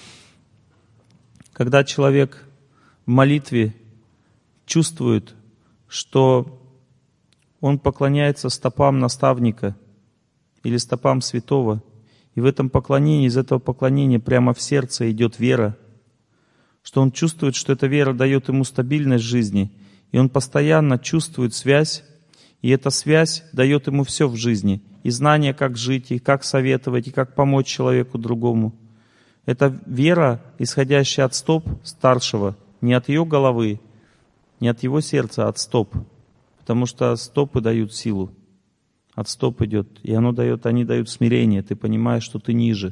Когда человек в молитве чувствует, что он поклоняется стопам наставника или стопам святого, и в этом поклонении, из этого поклонения прямо в сердце идет вера, что он чувствует, что эта вера дает ему стабильность в жизни, и он постоянно чувствует связь, и эта связь дает ему все в жизни, и знание, как жить, и как советовать, и как помочь человеку другому. Это вера, исходящая от стоп старшего, не от ее головы, не от его сердца, а от стоп. Потому что стопы дают силу. От стоп идет. И оно дает, они дают смирение. Ты понимаешь, что ты ниже.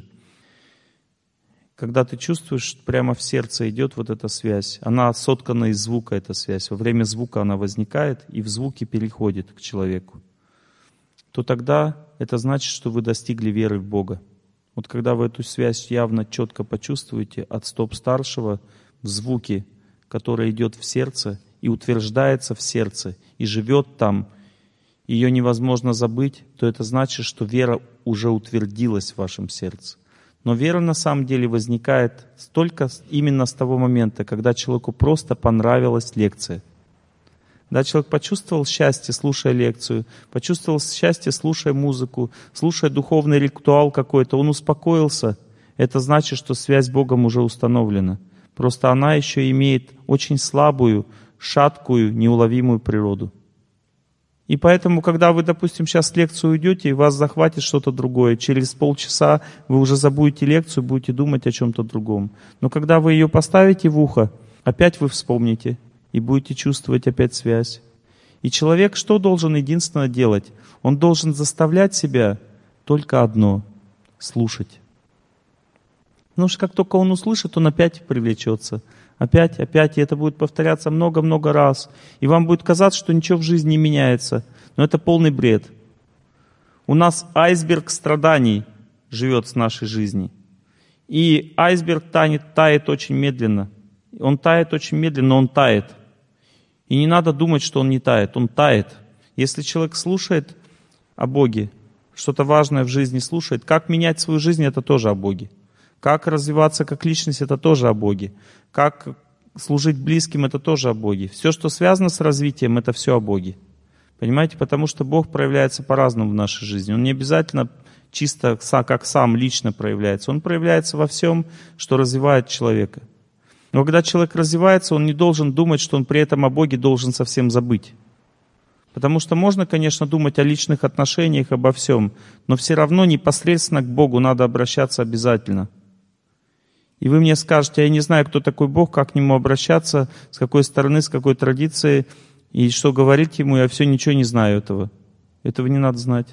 Когда ты чувствуешь, прямо в сердце идет вот эта связь. Она соткана из звука, эта связь. Во время звука она возникает и в звуке переходит к человеку. То тогда это значит, что вы достигли веры в Бога. Вот когда вы эту связь явно, четко почувствуете от стоп старшего в звуке, который идет в сердце и утверждается в сердце, и живет там, ее невозможно забыть, то это значит, что вера уже утвердилась в вашем сердце. Но вера на самом деле возникает только именно с того момента, когда человеку просто понравилась лекция. Да, человек почувствовал счастье, слушая лекцию, почувствовал счастье, слушая музыку, слушая духовный ритуал какой-то, он успокоился. Это значит, что связь с Богом уже установлена. Просто она еще имеет очень слабую, шаткую, неуловимую природу. И поэтому, когда вы, допустим, сейчас в лекцию уйдете, и вас захватит что-то другое, через полчаса вы уже забудете лекцию, будете думать о чем-то другом. Но когда вы ее поставите в ухо, опять вы вспомните и будете чувствовать опять связь. И человек что должен единственно делать? Он должен заставлять себя только одно — слушать. Потому что как только он услышит, он опять привлечется. Опять, опять, и это будет повторяться много-много раз. И вам будет казаться, что ничего в жизни не меняется. Но это полный бред. У нас айсберг страданий живет с нашей жизни. И айсберг тает, тает очень медленно. Он тает очень медленно, но он тает. И не надо думать, что он не тает. Он тает. Если человек слушает о Боге, что-то важное в жизни слушает, как менять свою жизнь, это тоже о Боге. Как развиваться как личность — это тоже о Боге. Как служить близким — это тоже о Боге. Все, что связано с развитием, это все о Боге. Понимаете? Потому что Бог проявляется по-разному в нашей жизни. Он не обязательно чисто как сам лично проявляется. Он проявляется во всем, что развивает человека. Но когда человек развивается, он не должен думать, что он при этом о Боге должен совсем забыть. Потому что можно, конечно, думать о личных отношениях, обо всем, но все равно непосредственно к Богу надо обращаться обязательно. И вы мне скажете: я не знаю, кто такой Бог, как к Нему обращаться, с какой стороны, с какой традиции, и что говорить Ему, я все ничего не знаю этого. Этого не надо знать.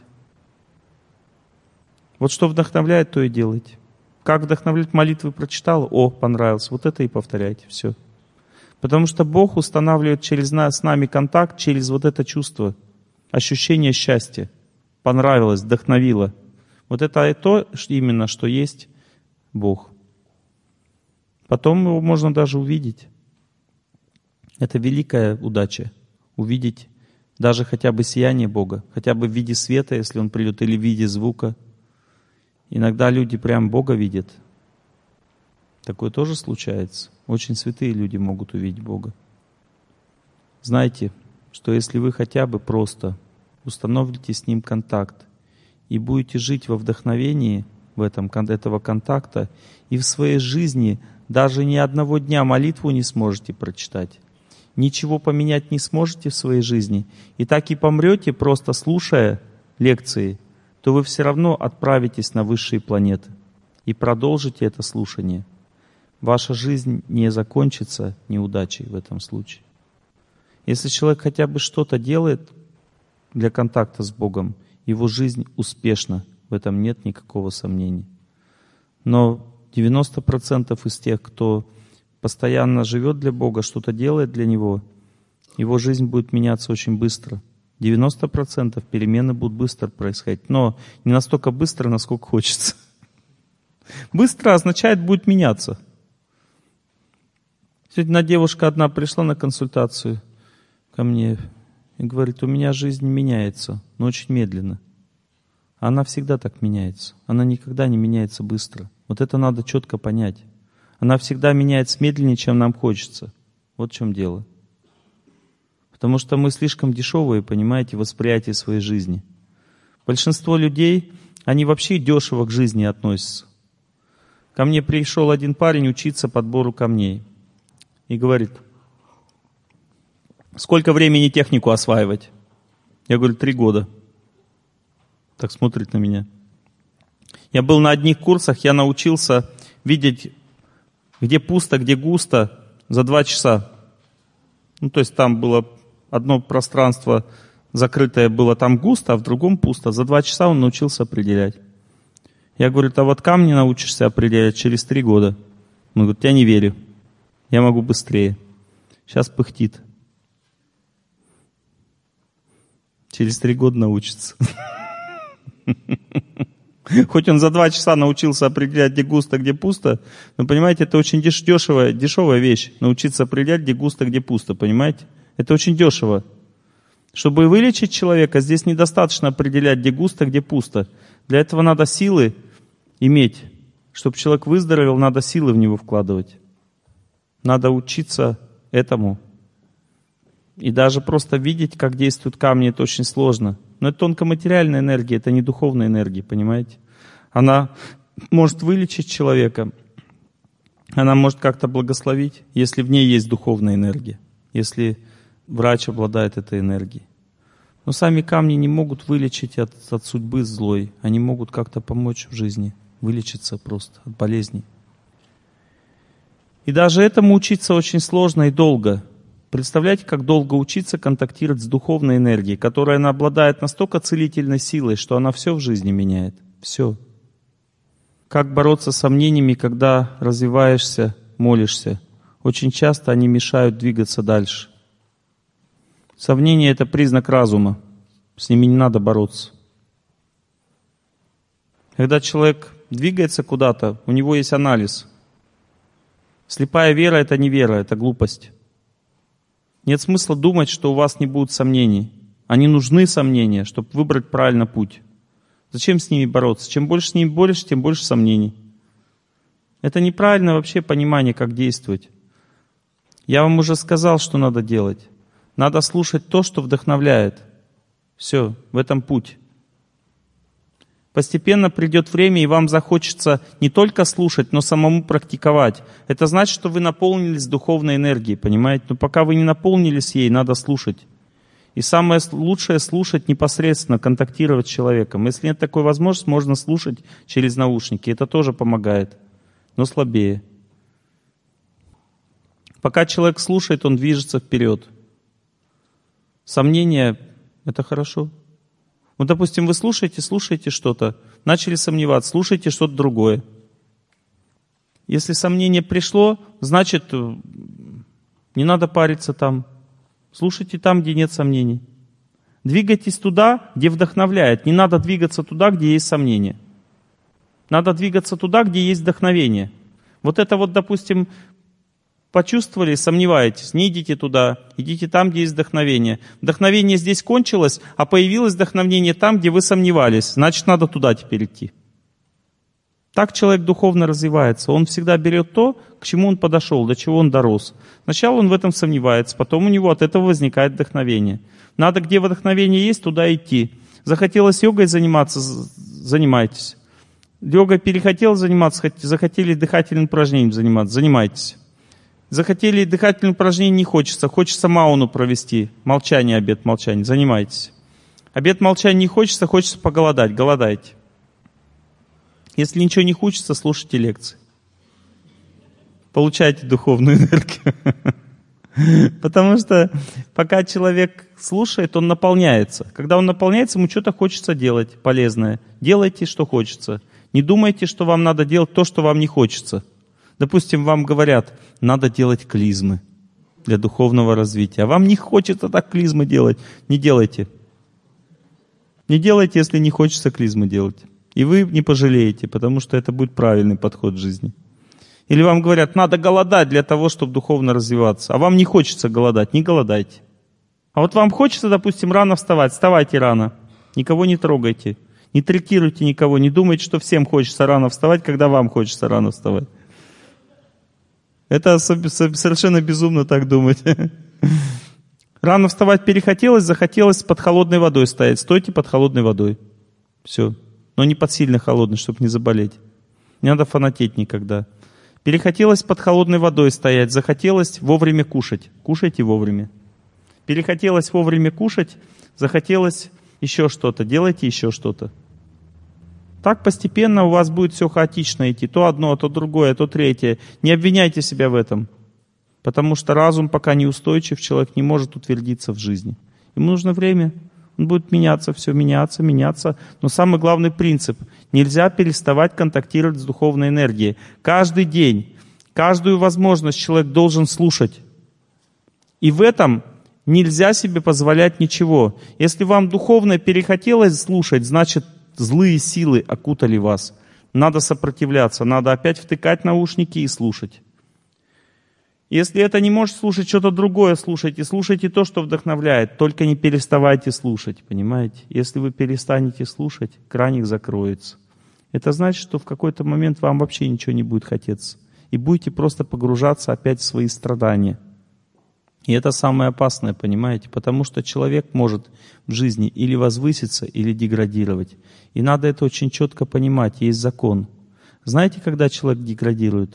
Вот что вдохновляет, то и делайте. Как вдохновлять молитвы прочитал? О, понравилось. Вот это и повторяйте. Все. Потому что Бог устанавливает через нас, с нами контакт, через вот это чувство, ощущение счастья. Понравилось, вдохновило. Вот это и то именно, что есть Бог. Потом его можно даже увидеть. Это великая удача. Увидеть даже хотя бы сияние Бога, хотя бы в виде света, если Он придет, или в виде звука. Иногда люди прям Бога видят. Такое тоже случается. Очень святые люди могут увидеть Бога. Знайте, что если вы хотя бы просто установите с Ним контакт и будете жить во вдохновении в этом, этого контакта, и в своей жизни даже ни одного дня молитву не сможете прочитать, ничего поменять не сможете в своей жизни, и так и помрете, просто слушая лекции, то вы все равно отправитесь на высшие планеты и продолжите это слушание. Ваша жизнь не закончится неудачей в этом случае. Если человек хотя бы что-то делает для контакта с Богом, его жизнь успешна, в этом нет никакого сомнения. Но девяносто процентов из тех, кто постоянно живет для Бога, что-то делает для Него, его жизнь будет меняться очень быстро. девяносто процентов перемены будут быстро происходить, но не настолько быстро, насколько хочется. Быстро означает будет меняться. Сегодня одна девушка одна пришла на консультацию ко мне и говорит: у меня жизнь меняется, но очень медленно. Она всегда так меняется. Она никогда не меняется быстро. Вот это надо четко понять. Она всегда меняется медленнее, чем нам хочется. Вот в чем дело. Потому что мы слишком дешевые, понимаете, в восприятии своей жизни. Большинство людей, они вообще дешево к жизни относятся. Ко мне пришел один парень учиться подбору камней. И говорит: сколько времени технику осваивать? Я говорю: три года. Так смотрит на меня. Я был на одних курсах, я научился видеть, где пусто, где густо, за два часа. Ну, то есть там было одно пространство закрытое, было там густо, а в другом пусто. За два часа он научился определять. Я говорю: а вот камни научишься определять через три года. Он говорит: я не верю. Я могу быстрее. Сейчас пыхтит. Через три года научится. Хоть он за два часа научился определять, где густо, где пусто, но, понимаете, это очень дешевая, дешевая вещь. Научиться определять, где густо, где пусто, понимаете? Это очень дешево. Чтобы вылечить человека, здесь недостаточно определять, где густо, где пусто. Для этого надо силы иметь. Чтобы человек выздоровел, надо силы в него вкладывать. Надо учиться этому. И даже просто видеть, как действуют камни, это очень сложно. Но это тонкоматериальная энергия, это не духовная энергия, понимаете? Она может вылечить человека, она может как-то благословить, если в ней есть духовная энергия, если врач обладает этой энергией. Но сами камни не могут вылечить от, от судьбы злой, они могут как-то помочь в жизни, вылечиться просто от болезней. И даже этому учиться очень сложно и долго. Представляете, как долго учиться контактировать с духовной энергией, которая она обладает настолько целительной силой, что она все в жизни меняет. Все. Как бороться с сомнениями, когда развиваешься, молишься? Очень часто они мешают двигаться дальше. Сомнение — это признак разума. С ними не надо бороться. Когда человек двигается куда-то, у него есть анализ. Слепая вера — это не вера, это глупость. Нет смысла думать, что у вас не будет сомнений. Они нужны, сомнения, чтобы выбрать правильно путь. Зачем с ними бороться? Чем больше с ними борешься, тем больше сомнений. Это неправильное вообще понимание, как действовать. Я вам уже сказал, что надо делать. Надо слушать то, что вдохновляет. Все, в этом путь. Постепенно придет время, и вам захочется не только слушать, но самому практиковать. Это значит, что вы наполнились духовной энергией, понимаете? Но пока вы не наполнились ей, надо слушать. И самое лучшее — слушать непосредственно, контактировать с человеком. Если нет такой возможности, можно слушать через наушники. Это тоже помогает, но слабее. Пока человек слушает, он движется вперед. Сомнения — это хорошо. Вот, допустим, вы слушаете, слушаете что-то, начали сомневаться, слушаете что-то другое. Если сомнение пришло, значит, не надо париться там. Слушайте там, где нет сомнений. Двигайтесь туда, где вдохновляет. Не надо двигаться туда, где есть сомнения. Надо двигаться туда, где есть вдохновение. Вот это вот, допустим, почувствовали, сомневаетесь, не идите туда, идите там, где есть вдохновение. Вдохновение здесь кончилось, а появилось вдохновение там, где вы сомневались. Значит, надо туда теперь идти. Так человек духовно развивается. Он всегда берет то, к чему он подошел, до чего он дорос. Сначала он в этом сомневается, потом у него от этого возникает вдохновение. Надо, где вдохновение есть, туда идти. Захотелось йогой заниматься, занимайтесь. Йогой перехотел заниматься, захотели дыхательным упражнением заниматься, занимайтесь. Захотели дыхательные упражнения, не хочется. Хочется мауну провести. Молчание, обет молчания. Занимайтесь. Обет молчания не хочется, хочется поголодать. Голодайте. Если ничего не хочется, слушайте лекции. Получайте духовную энергию. Потому что пока человек слушает, он наполняется. Когда он наполняется, ему что-то хочется делать полезное. Делайте, что хочется. Не думайте, что вам надо делать то, что вам не хочется. Допустим, вам говорят, надо делать клизмы для духовного развития. А вам не хочется так клизмы делать. Не делайте. Не делайте, если не хочется клизмы делать. И вы не пожалеете, потому что это будет правильный подход в жизни. Или вам говорят, надо голодать для того, чтобы духовно развиваться. А вам не хочется голодать, не голодайте. А вот вам хочется, допустим, рано вставать, вставайте рано. Никого не трогайте. Не третируйте никого, не думайте, что всем хочется рано вставать, когда вам хочется рано вставать. Это совершенно безумно так думать. Рано вставать перехотелось, захотелось под холодной водой стоять. Стойте под холодной водой. Все. Но не под сильно холодной, чтобы не заболеть. Не надо фанатеть никогда. Перехотелось под холодной водой стоять, захотелось вовремя кушать. Кушайте вовремя. Перехотелось вовремя кушать, захотелось еще что-то. Делайте еще что-то. Так постепенно у вас будет все хаотично идти. То одно, то другое, то третье. Не обвиняйте себя в этом. Потому что разум пока неустойчив, человек не может утвердиться в жизни. Ему нужно время. Он будет меняться, все меняться, меняться. Но самый главный принцип. Нельзя переставать контактировать с духовной энергией. Каждый день, каждую возможность человек должен слушать. И в этом нельзя себе позволять ничего. Если вам духовно перехотелось слушать, значит, злые силы окутали вас. Надо сопротивляться, надо опять втыкать наушники и слушать. Если это не может слушать, что-то другое слушайте. Слушайте то, что вдохновляет. Только не переставайте слушать, понимаете? Если вы перестанете слушать, краник закроется. Это значит, что в какой-то момент вам вообще ничего не будет хотеться. И будете просто погружаться опять в свои страдания. И это самое опасное, понимаете? Потому что человек может в жизни или возвыситься, или деградировать. И надо это очень четко понимать. Есть закон. Знаете, когда человек деградирует?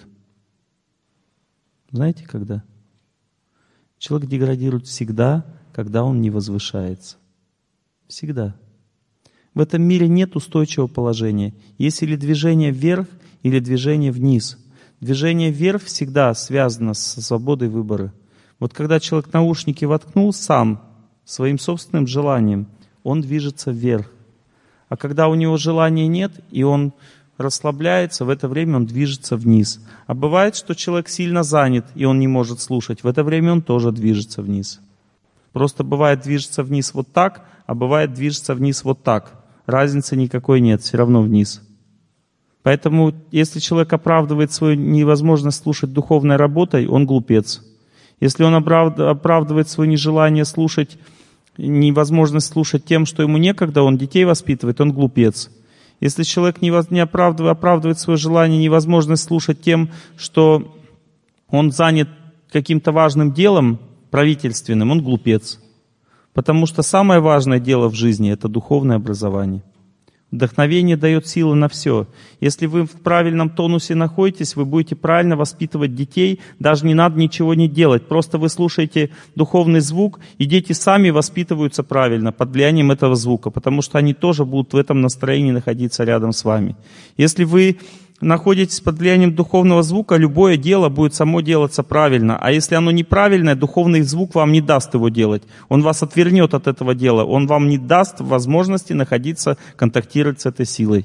Знаете, когда? Человек деградирует всегда, когда он не возвышается. Всегда. В этом мире нет устойчивого положения. Есть или движение вверх, или движение вниз. Движение вверх всегда связано со свободой выбора. Вот когда человек наушники воткнул сам, своим собственным желанием, он движется вверх. А когда у него желания нет, и он расслабляется, в это время он движется вниз. А бывает, что человек сильно занят, и он не может слушать. В это время он тоже движется вниз. Просто бывает движется вниз вот так, а бывает движется вниз вот так. Разницы никакой нет, все равно вниз. Поэтому, если человек оправдывает свою невозможность слушать духовной работой, он глупец. Если он оправдывает свое нежелание слушать, невозможность слушать тем, что ему некогда, он детей воспитывает, он глупец. Если человек не, воз, не оправдывает, оправдывает свое желание, невозможность слушать тем, что он занят каким-то важным делом правительственным, он глупец. Потому что самое важное дело в жизни — это духовное образование. Вдохновение дает силы на все. Если вы в правильном тонусе находитесь, вы будете правильно воспитывать детей, даже не надо ничего не делать. Просто вы слушаете духовный звук, и дети сами воспитываются правильно под влиянием этого звука, потому что они тоже будут в этом настроении находиться рядом с вами. Если вы находитесь под влиянием духовного звука, любое дело будет само делаться правильно. А если оно неправильное, духовный звук вам не даст его делать. Он вас отвернет от этого дела. Он вам не даст возможности находиться, контактировать с этой силой.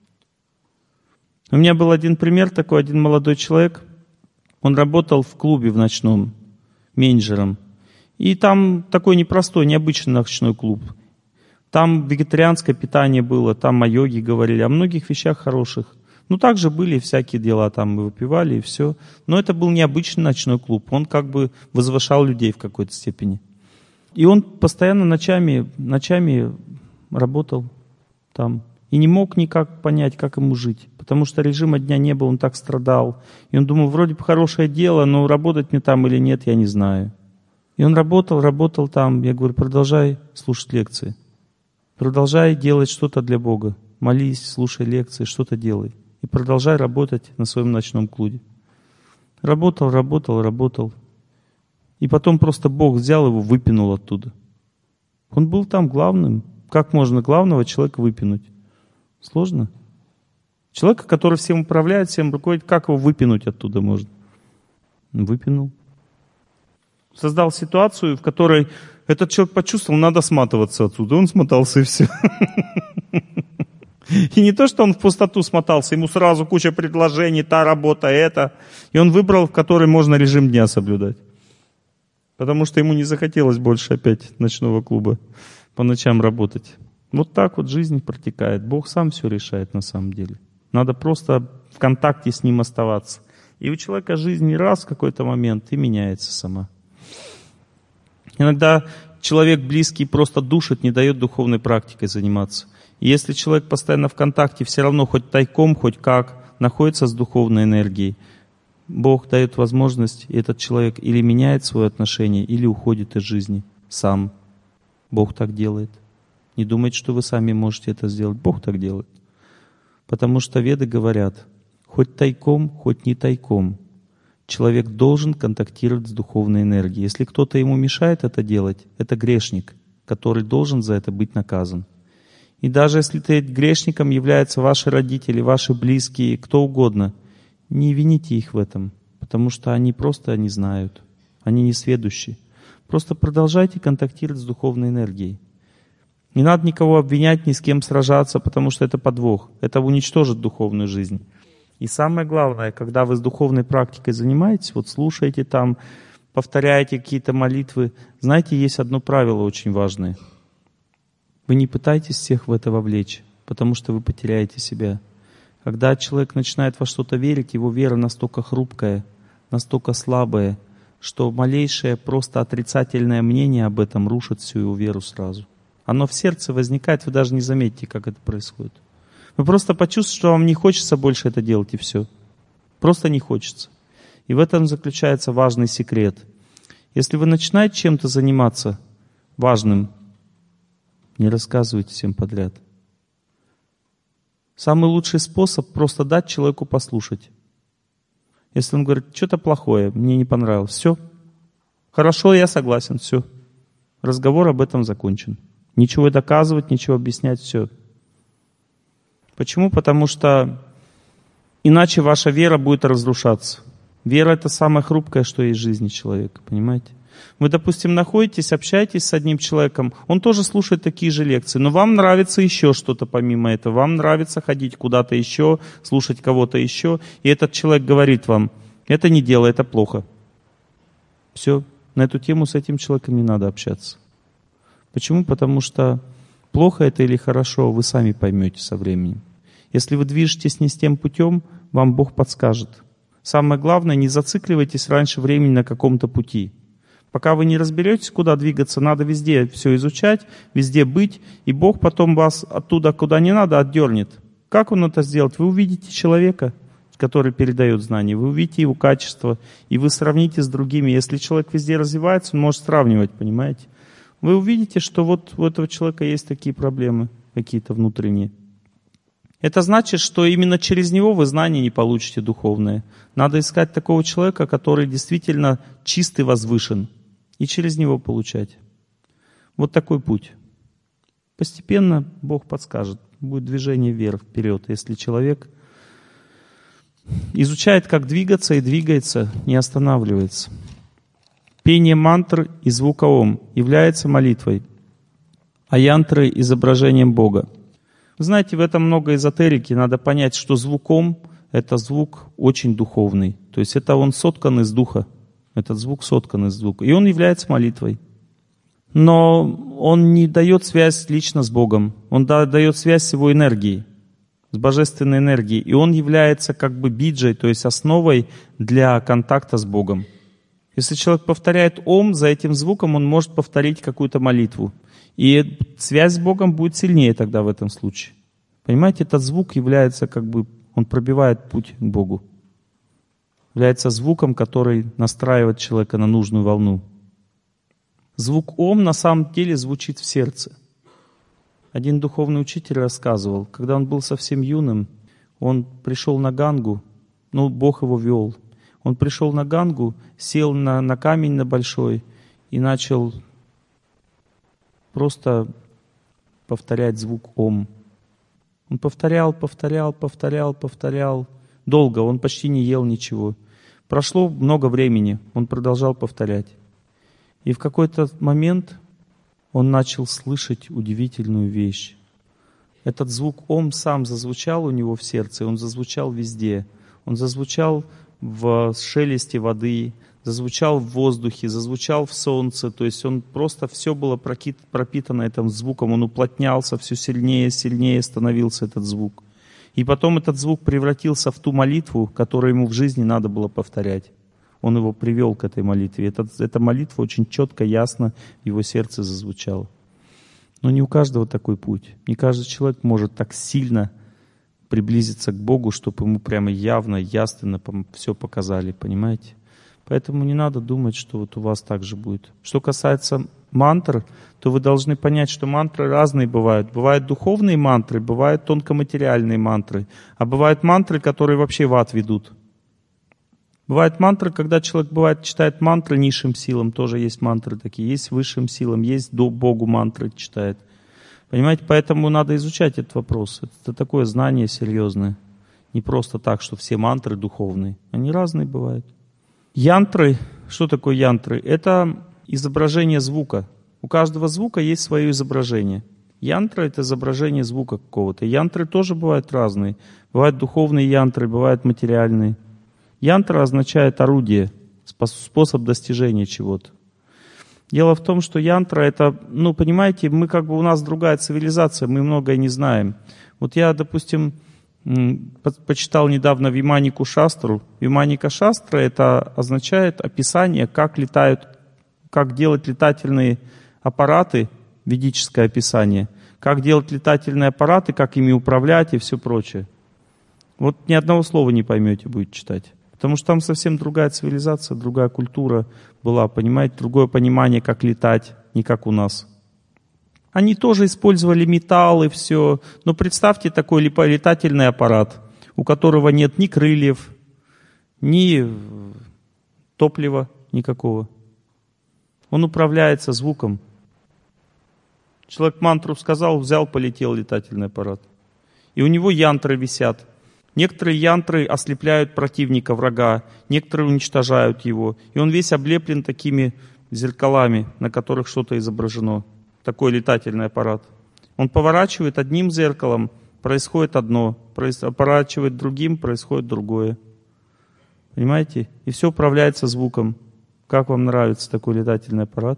У меня был один пример такой, один молодой человек. Он работал в клубе в ночном, менеджером. И там такой непростой, необычный ночной клуб. Там вегетарианское питание было, там о йоге говорили, о многих вещах хороших. Ну, также были всякие дела, там мы выпивали и все. Но это был необычный ночной клуб. Он как бы возвышал людей в какой-то степени. И он постоянно ночами, ночами работал там. И не мог никак понять, как ему жить. Потому что режима дня не было, он так страдал. И он думал, вроде бы хорошее дело, но работать мне там или нет, я не знаю. И он работал, работал там. Я говорю, продолжай слушать лекции. Продолжай делать что-то для Бога. Молись, слушай лекции, что-то делай. И продолжай работать на своем ночном клубе. Работал, работал, работал. И потом просто Бог взял его, выпинул оттуда. Он был там главным. Как можно главного человека выпинуть? Сложно. Человека, который всем управляет, всем руководит, как его выпинуть оттуда можно? Выпинул. Создал ситуацию, в которой этот человек почувствовал, надо сматываться отсюда. Он смотался и все. И не то, что он в пустоту смотался, ему сразу куча предложений, та работа, это. И он выбрал, в которой можно режим дня соблюдать. Потому что ему не захотелось больше опять ночного клуба по ночам работать. Вот так вот жизнь протекает. Бог сам все решает на самом деле. Надо просто в контакте с Ним оставаться. И у человека жизнь не раз в какой-то момент и меняется сама. Иногда человек близкий просто душит, не дает духовной практикой заниматься. И если человек постоянно в контакте, все равно хоть тайком, хоть как, находится с духовной энергией, Бог дает возможность, и этот человек или меняет свое отношение, или уходит из жизни сам. Бог так делает. Не думайте, что вы сами можете это сделать. Бог так делает. Потому что веды говорят, хоть тайком, хоть не тайком, человек должен контактировать с духовной энергией. Если кто-то ему мешает это делать, это грешник, который должен за это быть наказан. И даже если ты грешником являются ваши родители, ваши близкие, кто угодно, не вините их в этом, потому что они просто не знают, они несведущие. Просто продолжайте контактировать с духовной энергией. Не надо никого обвинять, ни с кем сражаться, потому что это подвох. Это уничтожит духовную жизнь. И самое главное, когда вы с духовной практикой занимаетесь, вот слушаете там, повторяете какие-то молитвы, знаете, есть одно правило очень важное. Вы не пытайтесь всех в это вовлечь, потому что вы потеряете себя. Когда человек начинает во что-то верить, его вера настолько хрупкая, настолько слабая, что малейшее просто отрицательное мнение об этом рушит всю его веру сразу. Оно в сердце возникает, вы даже не заметите, как это происходит. Вы просто почувствуете, что вам не хочется больше это делать, и все. Просто не хочется. И в этом заключается важный секрет. Если вы начинаете чем-то заниматься важным, не рассказывайте всем подряд. Самый лучший способ — просто дать человеку послушать. Если он говорит, что-то плохое, мне не понравилось, все. Хорошо, я согласен, все. Разговор об этом закончен. Ничего доказывать, ничего объяснять, все. Почему? Потому что иначе ваша вера будет разрушаться. Вера — это самое хрупкое, что есть в жизни человека, понимаете? Вы, допустим, находитесь, общаетесь с одним человеком, он тоже слушает такие же лекции, но вам нравится еще что-то помимо этого, вам нравится ходить куда-то еще, слушать кого-то еще, и этот человек говорит вам, это не дело, это плохо. Все, на эту тему с этим человеком не надо общаться. Почему? Потому что плохо это или хорошо, вы сами поймете со временем. Если вы движетесь не с тем путем, вам Бог подскажет. Самое главное, не зацикливайтесь раньше времени на каком-то пути. Пока вы не разберетесь, куда двигаться, надо везде все изучать, везде быть, и Бог потом вас оттуда, куда не надо, отдернет. Как он это сделает? Вы увидите человека, который передает знания, вы увидите его качество, и вы сравните с другими. Если человек везде развивается, он может сравнивать, понимаете? Вы увидите, что вот у этого человека есть такие проблемы, какие-то внутренние. Это значит, что именно через него вы знания не получите духовные. Надо искать такого человека, который действительно чист и возвышен, и через него получать. Вот такой путь. Постепенно Бог подскажет. Будет движение вверх, вперед, если человек изучает, как двигаться, и двигается, не останавливается. Пение мантр и звука ом является молитвой, а янтры — изображением Бога. Вы знаете, в этом много эзотерики. Надо понять, что звук ом — это звук очень духовный. То есть это он соткан из духа. Этот звук соткан из звука. И он является молитвой. Но он не дает связь лично с Богом. Он дает связь с его энергией, с божественной энергией. И он является как бы биджей, то есть основой для контакта с Богом. Если человек повторяет ом, за этим звуком он может повторить какую-то молитву. И связь с Богом будет сильнее тогда в этом случае. Понимаете, этот звук является как бы, он пробивает путь к Богу. Является звуком, который настраивает человека на нужную волну. Звук ом на самом деле звучит в сердце. Один духовный учитель рассказывал, когда он был совсем юным, он пришел на Гангу, ну, Бог его вел. Он пришел на Гангу, сел на, на камень на большой и начал просто повторять звук ом. Он повторял, повторял, повторял, повторял. Долго, он почти не ел ничего. Прошло много времени, он продолжал повторять. И в какой-то момент он начал слышать удивительную вещь. Этот звук ом сам зазвучал у него в сердце, он зазвучал везде. Он зазвучал в шелесте воды, зазвучал в воздухе, зазвучал в солнце. То есть он просто, все было пропитано этим звуком. Он уплотнялся, все сильнее и сильнее становился этот звук. И потом этот звук превратился в ту молитву, которую ему в жизни надо было повторять. Он его привел к этой молитве. Эта, эта молитва очень четко, ясно в его сердце зазвучала. Но не у каждого такой путь. Не каждый человек может так сильно приблизиться к Богу, чтобы ему прямо явно, ясно все показали, понимаете? Поэтому не надо думать, что вот у вас так же будет. Что касается мантр, то вы должны понять, что мантры разные бывают. Бывают духовные мантры, бывают тонкоматериальные мантры, а бывают мантры, которые вообще в ад ведут. Бывают мантры, когда человек бывает читает мантры низшим силам, тоже есть мантры такие, есть высшим силам, есть до Богу мантры читает. Понимаете, поэтому надо изучать этот вопрос. Это такое знание серьезное. Не просто так, что все мантры духовные. Они разные бывают. Янтры, что такое янтры? Это изображение звука. У каждого звука есть свое изображение. Янтра — это изображение звука какого-то. Янтры тоже бывают разные. Бывают духовные янтры, бывают материальные. Янтра означает орудие, способ достижения чего-то. Дело в том, что янтра — это, ну, понимаете, мы как бы, у нас другая цивилизация, мы многое не знаем. Вот я, допустим, почитал недавно Виманику Шастру. Виманика Шастра — это означает описание, как летают, как делать летательные аппараты, ведическое описание, как делать летательные аппараты, как ими управлять и все прочее. Вот ни одного слова не поймете, будете читать. Потому что там совсем другая цивилизация, другая культура была, понимаете, другое понимание, как летать, не как у нас. Они тоже использовали металл и все. Но представьте такой летательный аппарат, у которого нет ни крыльев, ни топлива никакого. Он управляется звуком. Человек мантру сказал, взял, полетел летательный аппарат. И у него янтры висят. Некоторые янтры ослепляют противника, врага, некоторые уничтожают его. И он весь облеплен такими зеркалами, на которых что-то изображено. Такой летательный аппарат. Он поворачивает одним зеркалом, происходит одно. Поворачивает другим, происходит другое. Понимаете? И все управляется звуком. Как вам нравится такой летательный аппарат?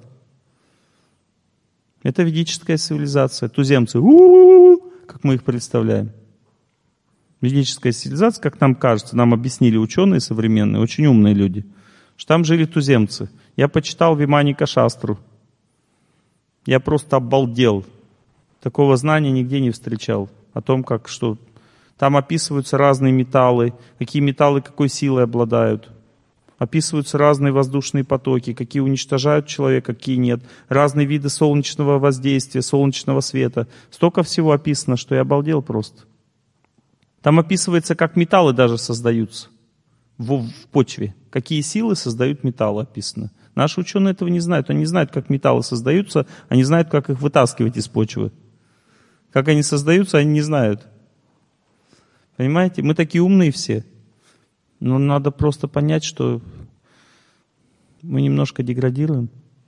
Это ведическая цивилизация. Туземцы, у-у-у-у, как мы их представляем. Ведическая цивилизация, как нам кажется, нам объяснили ученые современные, очень умные люди, что там жили туземцы. Я почитал Виманика Шастру. Я просто обалдел. Такого знания нигде не встречал. О том, как что Там описываются разные металлы, какие металлы какой силой обладают. Описываются разные воздушные потоки, какие уничтожают человека, какие нет. Разные виды солнечного воздействия, солнечного света. Столько всего описано, что я обалдел просто. Там описывается, как металлы даже создаются в, в почве. Какие силы создают металлы, описано. Наши ученые этого не знают. Они не знают, как металлы создаются, они знают, как их вытаскивать из почвы. Как они создаются, они не знают. Понимаете? Мы такие умные все. Но надо просто понять, что мы немножко деградируем.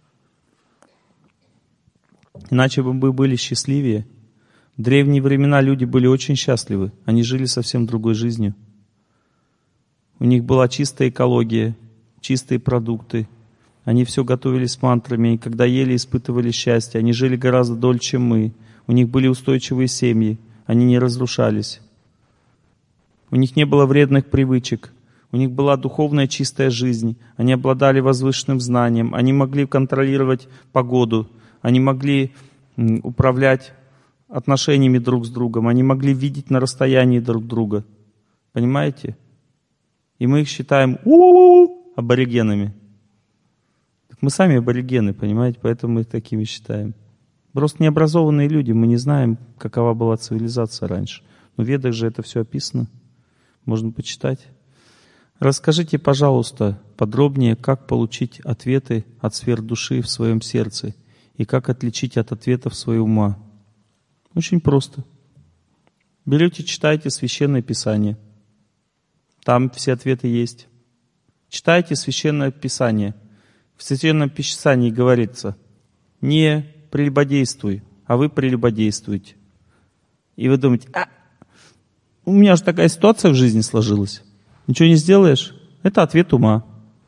Иначе бы мы были счастливее. В древние времена люди были очень счастливы. Они жили совсем другой жизнью. У них была чистая экология, чистые продукты. Они все готовили с мантрами. И когда ели, испытывали счастье. Они жили гораздо дольше, чем мы. У них были устойчивые семьи. Они не разрушались. У них не было вредных привычек. У них была духовная чистая жизнь. Они обладали возвышенным знанием. Они могли контролировать погоду. Они могли управлять отношениями друг с другом. Они могли видеть на расстоянии друг друга. Понимаете? И мы их считаем у-у-у, аборигенами. Так мы сами аборигены, понимаете? Поэтому мы их такими считаем. Просто необразованные люди. Мы не знаем, какова была цивилизация раньше. Но в Ведах же это все описано. Можно почитать. Расскажите, пожалуйста, подробнее, как получить ответы от сфер души в своем сердце и как отличить от ответов своего ума. Очень просто. Берете, читайте Священное Писание. Там все ответы есть. Читайте Священное Писание. В Священном Писании говорится: не прелюбодействуй, а вы прелюбодействуете. И вы думаете: а, у меня же такая ситуация в жизни сложилась. Ничего не сделаешь? Это ответ ума.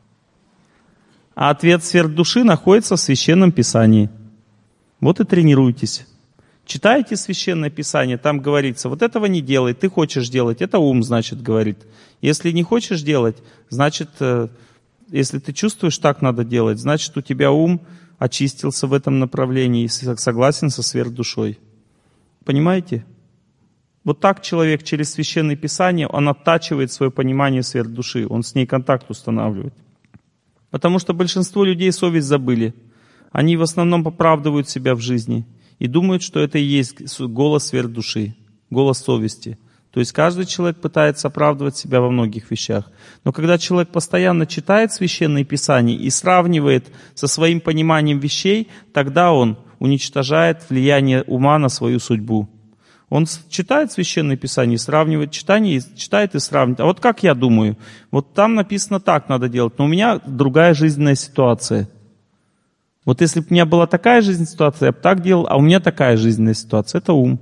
А ответ сфер души находится в Священном Писании. Вот и тренируйтесь. Читайте Священное Писание, там говорится: вот этого не делай, ты хочешь делать, это ум, значит, говорит. Если не хочешь делать, значит, если ты чувствуешь, так надо делать, значит, у тебя ум очистился в этом направлении и согласен со сверхдушой. Понимаете? Вот так человек через Священное Писание, он оттачивает свое понимание сверхдуши, он с ней контакт устанавливает. Потому что большинство людей совесть забыли. Они в основном оправдывают себя в жизни и думают, что это и есть голос сверхдуши, голос совести. То есть каждый человек пытается оправдывать себя во многих вещах. Но когда человек постоянно читает Священное Писание и сравнивает со своим пониманием вещей, тогда он уничтожает влияние ума на свою судьбу. Он читает Священное Писание, сравнивает читание, читает и сравнивает. А вот как я думаю, вот там написано так надо делать, но у меня другая жизненная ситуация. Вот если бы у меня была такая жизненная ситуация, я бы так делал, а у меня такая жизненная ситуация. Это ум.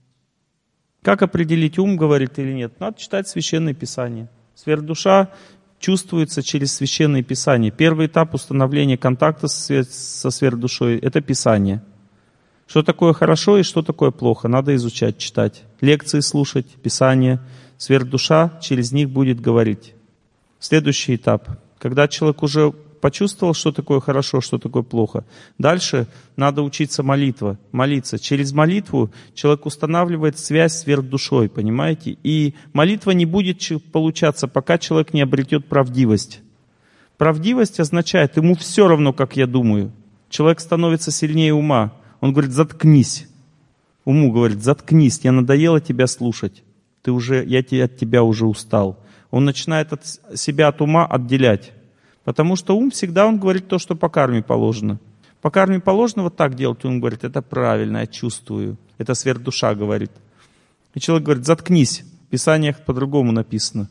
Как определить, ум говорит или нет? Надо читать Священное Писание. Сверхдуша чувствуется через Священное Писание. Первый этап установления контакта со сверхдушой — это Писание. Что такое хорошо и что такое плохо, надо изучать, читать. Лекции слушать, Писание. Сверхдуша через них будет говорить. Следующий этап. Когда человек уже почувствовал, что такое хорошо, что такое плохо. Дальше надо учиться молитва, молиться. Через молитву человек устанавливает связь с сверхдушой, понимаете? И молитва не будет получаться, пока человек не обретет правдивость. Правдивость означает, ему все равно, как я думаю. Человек становится сильнее ума. Он говорит: заткнись. Уму говорит: заткнись, я надоело тебя слушать. Ты уже, я от тебя уже устал. Он начинает от себя от ума отделять. Потому что ум всегда, он говорит то, что по карме положено. По карме положено вот так делать. Он говорит: это правильно, я чувствую. Это сверхдуша говорит. И человек говорит: заткнись. В Писаниях по-другому написано.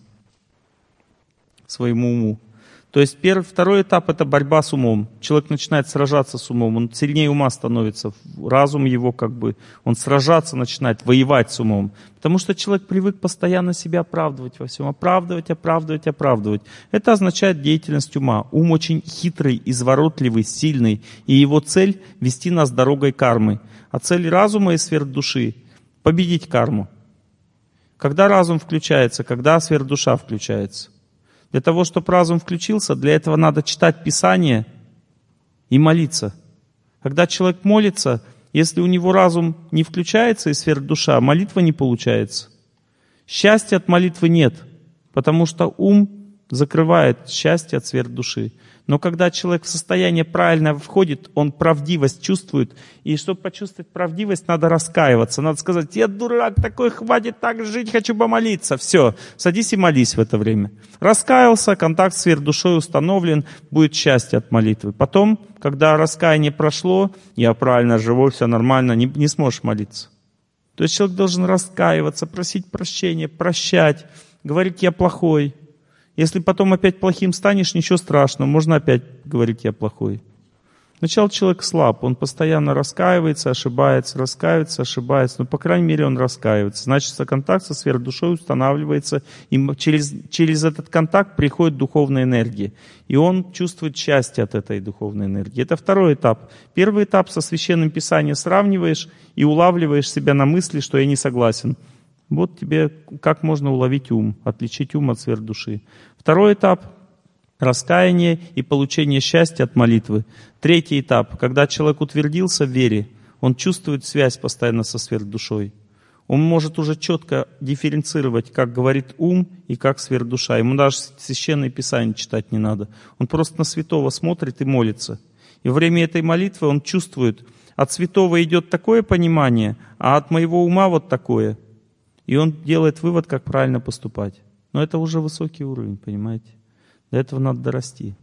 Своему уму. То есть первый, второй этап — это борьба с умом. Человек начинает сражаться с умом, он сильнее ума становится. Разум его как бы, он сражаться начинает, воевать с умом. Потому что человек привык постоянно себя оправдывать во всем. Оправдывать, оправдывать, оправдывать. Это означает деятельность ума. Ум очень хитрый, изворотливый, сильный. И его цель — вести нас дорогой кармы. А цель разума и сверхдуши — победить карму. Когда разум включается, когда сверхдуша включается? Для того, чтобы разум включился, для этого надо читать Писание и молиться. Когда человек молится, если у него разум не включается и сверхдуша, молитва не получается. Счастья от молитвы нет, потому что ум закрывает счастье от сфер души. Но когда человек в состояние правильно входит, он правдивость чувствует. И чтобы почувствовать правдивость, надо раскаиваться. Надо сказать: я дурак такой, хватит так жить, хочу помолиться. Все, садись и молись в это время. Раскаялся, контакт с сфер душой установлен, будет счастье от молитвы. Потом, когда раскаяние прошло, я правильно живу, все нормально, не, не сможешь молиться. То есть человек должен раскаиваться, просить прощения, прощать, говорить: я плохой. Если потом опять плохим станешь, ничего страшного, можно опять говорить: я плохой. Сначала человек слаб, он постоянно раскаивается, ошибается, раскаивается, ошибается, но по крайней мере он раскаивается. Значит, контакт со сферой душой устанавливается, и через, через этот контакт приходит духовная энергия. И он чувствует счастье от этой духовной энергии. Это второй этап. Первый этап: со Священным Писанием сравниваешь и улавливаешь себя на мысли, что я не согласен. Вот тебе как можно уловить ум, отличить ум от сфер души. Второй этап — раскаяние и получение счастья от молитвы. Третий этап — когда человек утвердился в вере, он чувствует связь постоянно со сфер душой. Он может уже четко дифференцировать, как говорит ум и как сфер душа. Ему даже Священное Писание читать не надо. Он просто на святого смотрит и молится. И во время этой молитвы он чувствует: от святого идет такое понимание, а от моего ума вот такое. И он делает вывод, как правильно поступать. Но это уже высокий уровень, понимаете? До этого надо дорасти.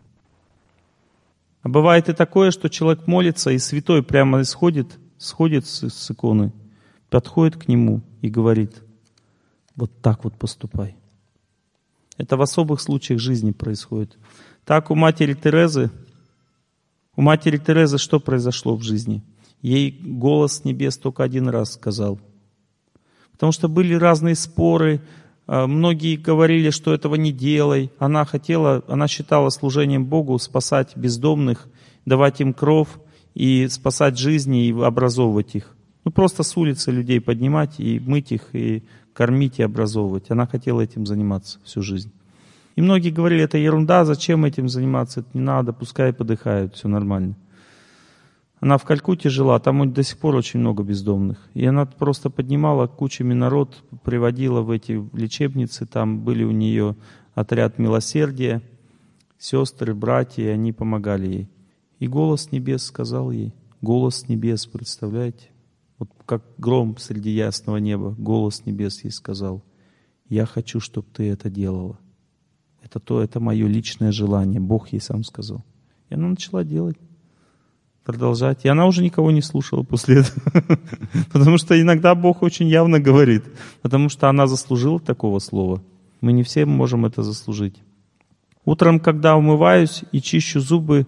А бывает и такое, что человек молится, и святой прямо исходит, сходит с, с иконы, подходит к нему и говорит: вот так вот поступай. Это в особых случаях жизни происходит. Так у матери Терезы, у матери Терезы что произошло в жизни? Ей голос с небес только один раз сказал. Потому что были разные споры, многие говорили, что этого не делай. Она хотела, она считала служением Богу спасать бездомных, давать им кров и спасать жизни и образовывать их. Ну просто с улицы людей поднимать и мыть их, и кормить, и образовывать. Она хотела этим заниматься всю жизнь. И многие говорили: это ерунда, зачем этим заниматься, это не надо, пускай подыхают, все нормально. Она в Калькутте жила, там до сих пор очень много бездомных. И она просто поднимала кучами народ, приводила в эти лечебницы, там были у нее отряд милосердия, сестры, братья, и они помогали ей. И голос небес сказал ей, голос небес, представляете? Вот как гром среди ясного неба, голос небес ей сказал: я хочу, чтобы ты это делала. Это то, это мое личное желание, Бог ей сам сказал. И она начала делать. Продолжать. И она уже никого не слушала после этого. Потому что иногда Бог очень явно говорит. Потому что она заслужила такого слова. Мы не все можем это заслужить. Утром, когда умываюсь и чищу зубы,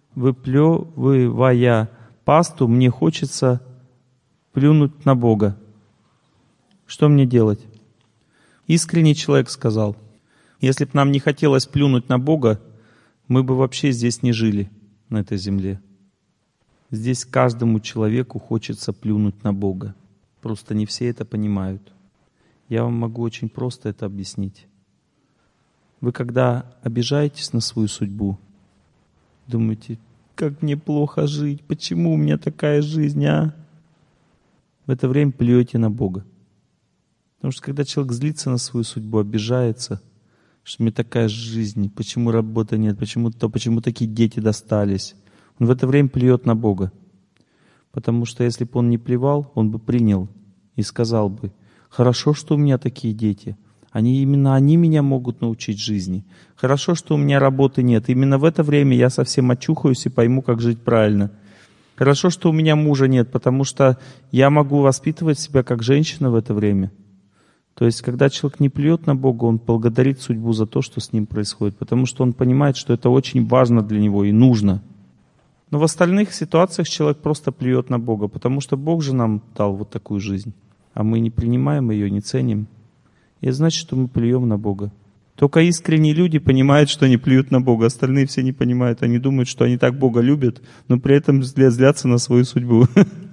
выплевывая пасту, мне хочется плюнуть на Бога. Что мне делать? Искренний человек сказал: если бы нам не хотелось плюнуть на Бога, мы бы вообще здесь не жили, на этой земле. Здесь каждому человеку хочется плюнуть на Бога. Просто не все это понимают. Я вам могу очень просто это объяснить. Вы когда обижаетесь на свою судьбу, думаете: как мне плохо жить, почему у меня такая жизнь, а? В это время плюете на Бога. Потому что когда человек злится на свою судьбу, обижается, что мне такая жизнь, почему работы нет, почему, то, почему такие дети достались, он в это время плюет на Бога. Потому что если бы он не плевал, он бы принял и сказал бы: хорошо, что у меня такие дети. Они, именно они меня могут научить жизни. Хорошо, что у меня работы нет. Именно в это время я совсем очухаюсь и пойму, как жить правильно. Хорошо, что у меня мужа нет, потому что я могу воспитывать себя как женщина в это время. То есть, когда человек не плюет на Бога, он благодарит судьбу за то, что с ним происходит, потому что он понимает, что это очень важно для него и нужно. Но в остальных ситуациях человек просто плюет на Бога, потому что Бог же нам дал вот такую жизнь, а мы не принимаем ее, не ценим. И это значит, что мы плюем на Бога. Только искренние люди понимают, что они плюют на Бога, остальные все не понимают. Они думают, что они так Бога любят, но при этом злятся на свою судьбу.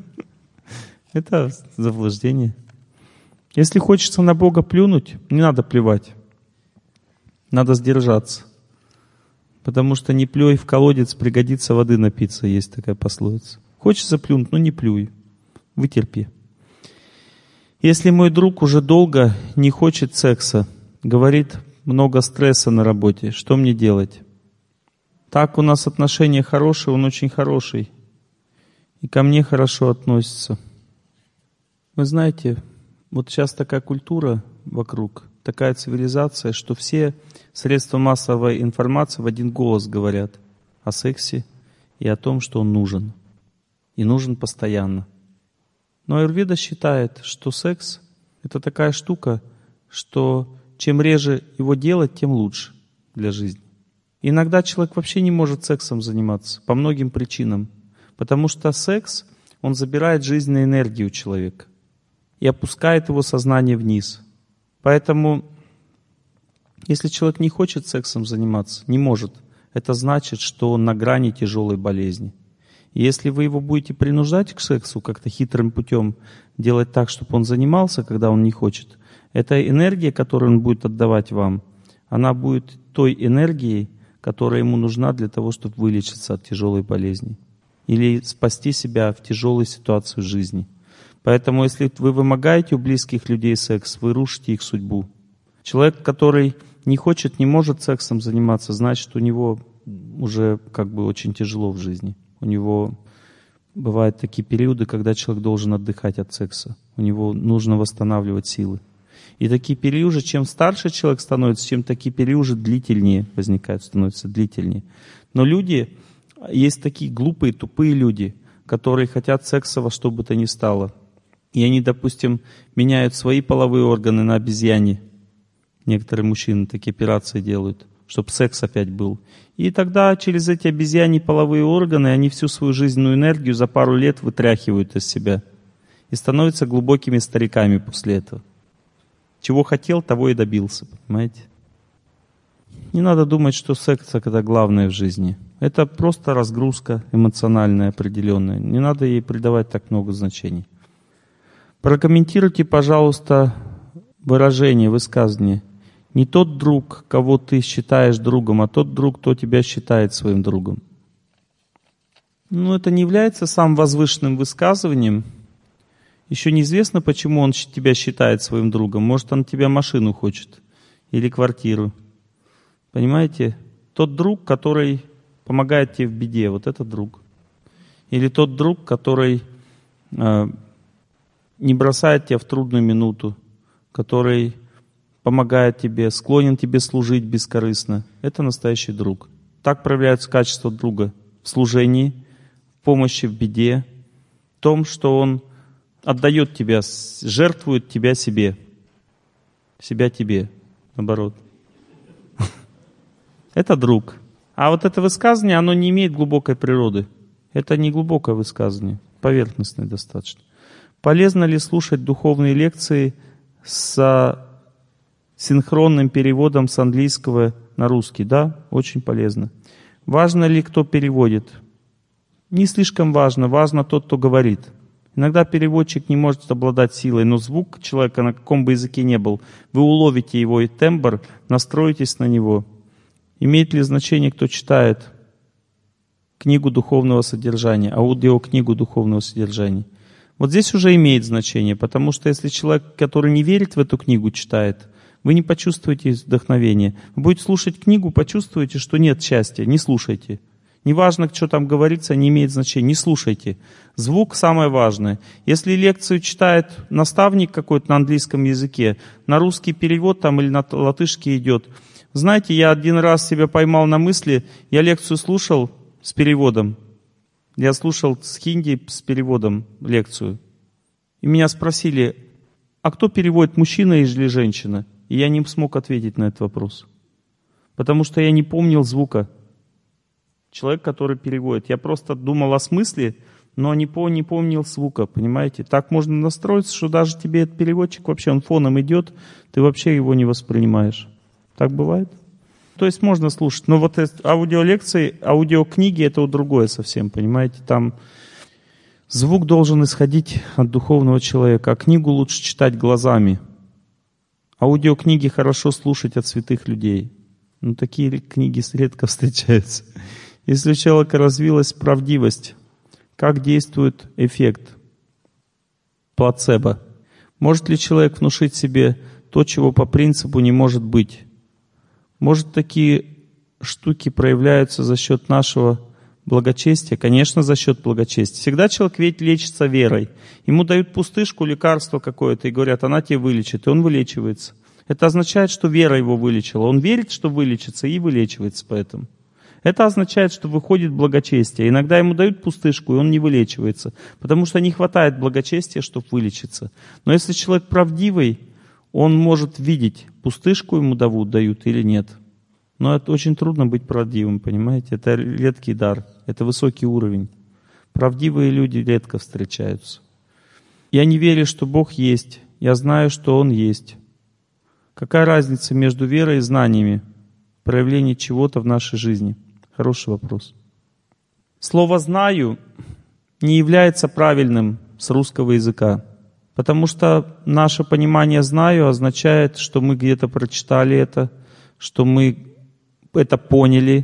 Это заблуждение. Если хочется на Бога плюнуть, не надо плевать. Надо сдержаться. Потому что не плюй в колодец, пригодится воды напиться, есть такая пословица. Хочется плюнуть, но не плюй. Вытерпи. Если мой друг уже долго не хочет секса, говорит, много стресса на работе, что мне делать? Так у нас отношения хорошие, он очень хороший. И ко мне хорошо относится. Вы знаете, вот сейчас такая культура вокруг, такая цивилизация, что все средства массовой информации в один голос говорят о сексе и о том, что он нужен. И нужен постоянно. Но аюрведа считает, что секс — это такая штука, что чем реже его делать, тем лучше для жизни. Иногда человек вообще не может сексом заниматься по многим причинам. Потому что секс, он забирает жизненную энергию у человека и опускает его сознание вниз. Поэтому, если человек не хочет сексом заниматься, не может, это значит, что он на грани тяжелой болезни. И если вы его будете принуждать к сексу как-то хитрым путем, делать так, чтобы он занимался, когда он не хочет, эта энергия, которую он будет отдавать вам, она будет той энергией, которая ему нужна для того, чтобы вылечиться от тяжелой болезни. Или спасти себя в тяжелой ситуации жизни. Поэтому, если вы вымогаете у близких людей секс, вы рушите их судьбу. Человек, который не хочет, не может сексом заниматься, значит, у него уже как бы очень тяжело в жизни. У него бывают такие периоды, когда человек должен отдыхать от секса. У него нужно восстанавливать силы. И такие периоды, чем старше человек становится, чем такие периоды длительнее возникают, становятся длительнее. Но люди... Есть такие глупые, тупые люди, которые хотят секса во что бы то ни стало. И они, допустим, меняют свои половые органы на обезьяне. Некоторые мужчины такие операции делают, чтобы секс опять был. И тогда через эти обезьяньи половые органы они всю свою жизненную энергию за пару лет вытряхивают из себя. И становятся глубокими стариками после этого. Чего хотел, того и добился, понимаете? Не надо думать, что секс — это главное в жизни. Это просто разгрузка эмоциональная определенная. Не надо ей придавать так много значений. Прокомментируйте, пожалуйста, выражение, высказывание. Не тот друг, кого ты считаешь другом, а тот друг, кто тебя считает своим другом. Ну, это не является самым возвышенным высказыванием. Еще неизвестно, почему он тебя считает своим другом. Может, он тебя машину хочет или квартиру. Понимаете? Тот друг, который помогает тебе в беде, вот это друг. Или тот друг, который э, не бросает тебя в трудную минуту, который помогает тебе, склонен тебе служить бескорыстно. Это настоящий друг. Так проявляются качества друга в служении, в помощи в беде, в том, что он отдает тебя, жертвует тебя себе. Себя тебе, наоборот. Это друг. А вот это высказывание, оно не имеет глубокой природы. Это не глубокое высказывание, поверхностное достаточно. Полезно ли слушать духовные лекции с синхронным переводом с английского на русский? Да, очень полезно. Важно ли, кто переводит? Не слишком важно, важно тот, кто говорит. Иногда переводчик не может обладать силой, но звук человека, на каком бы языке ни был, вы уловите его и тембр, настроитесь на него. Имеет ли значение, кто читает книгу духовного содержания, аудиокнигу духовного содержания? Вот здесь уже имеет значение, потому что если человек, который не верит в эту книгу, читает, вы не почувствуете вдохновения. Вы будете слушать книгу, почувствуете, что нет счастья, не слушайте. Неважно, что там говорится, не имеет значения, не слушайте. Звук самое важное. Если лекцию читает наставник какой-то на английском языке, на русский перевод там или на латышский идет. Знаете, я один раз себя поймал на мысли, я лекцию слушал с переводом. Я слушал с хинди с переводом лекцию. И меня спросили, а кто переводит, мужчина или женщина? И я не смог ответить на этот вопрос. Потому что я не помнил звука. Человек, который переводит. Я просто думал о смысле, но не, по, не помнил звука, понимаете? Так можно настроиться, что даже тебе этот переводчик вообще, он фоном идет, ты вообще его не воспринимаешь. Так бывает? То есть можно слушать. Но вот аудиолекции, аудиокниги — это другое совсем, понимаете? Там звук должен исходить от духовного человека, а книгу лучше читать глазами. Аудиокниги хорошо слушать от святых людей. Но такие книги редко встречаются. Если у человека развилась правдивость, как действует эффект плацебо? Может ли человек внушить себе то, чего по принципу не может быть? Может, такие штуки проявляются за счет нашего благочестия? Конечно, за счет благочестия. Всегда человек ведь лечится верой. Ему дают пустышку, лекарство какое-то, и говорят, она тебя вылечит, и он вылечивается. Это означает, что вера его вылечила. Он верит, что вылечится, и вылечивается поэтому. Это означает, что выходит благочестие. Иногда ему дают пустышку, и он не вылечивается, потому что не хватает благочестия, чтобы вылечиться. Но если человек правдивый, он может видеть, пустышку ему дают, дают или нет. Но это очень трудно быть правдивым, понимаете? Это редкий дар, это высокий уровень. Правдивые люди редко встречаются. Я не верю, что Бог есть. Я знаю, что Он есть. Какая разница между верой и знаниями? Проявление чего-то в нашей жизни. Хороший вопрос. Слово «знаю» не является правильным с русского языка, потому что наше понимание «знаю» означает, что мы где-то прочитали это, что мы это поняли,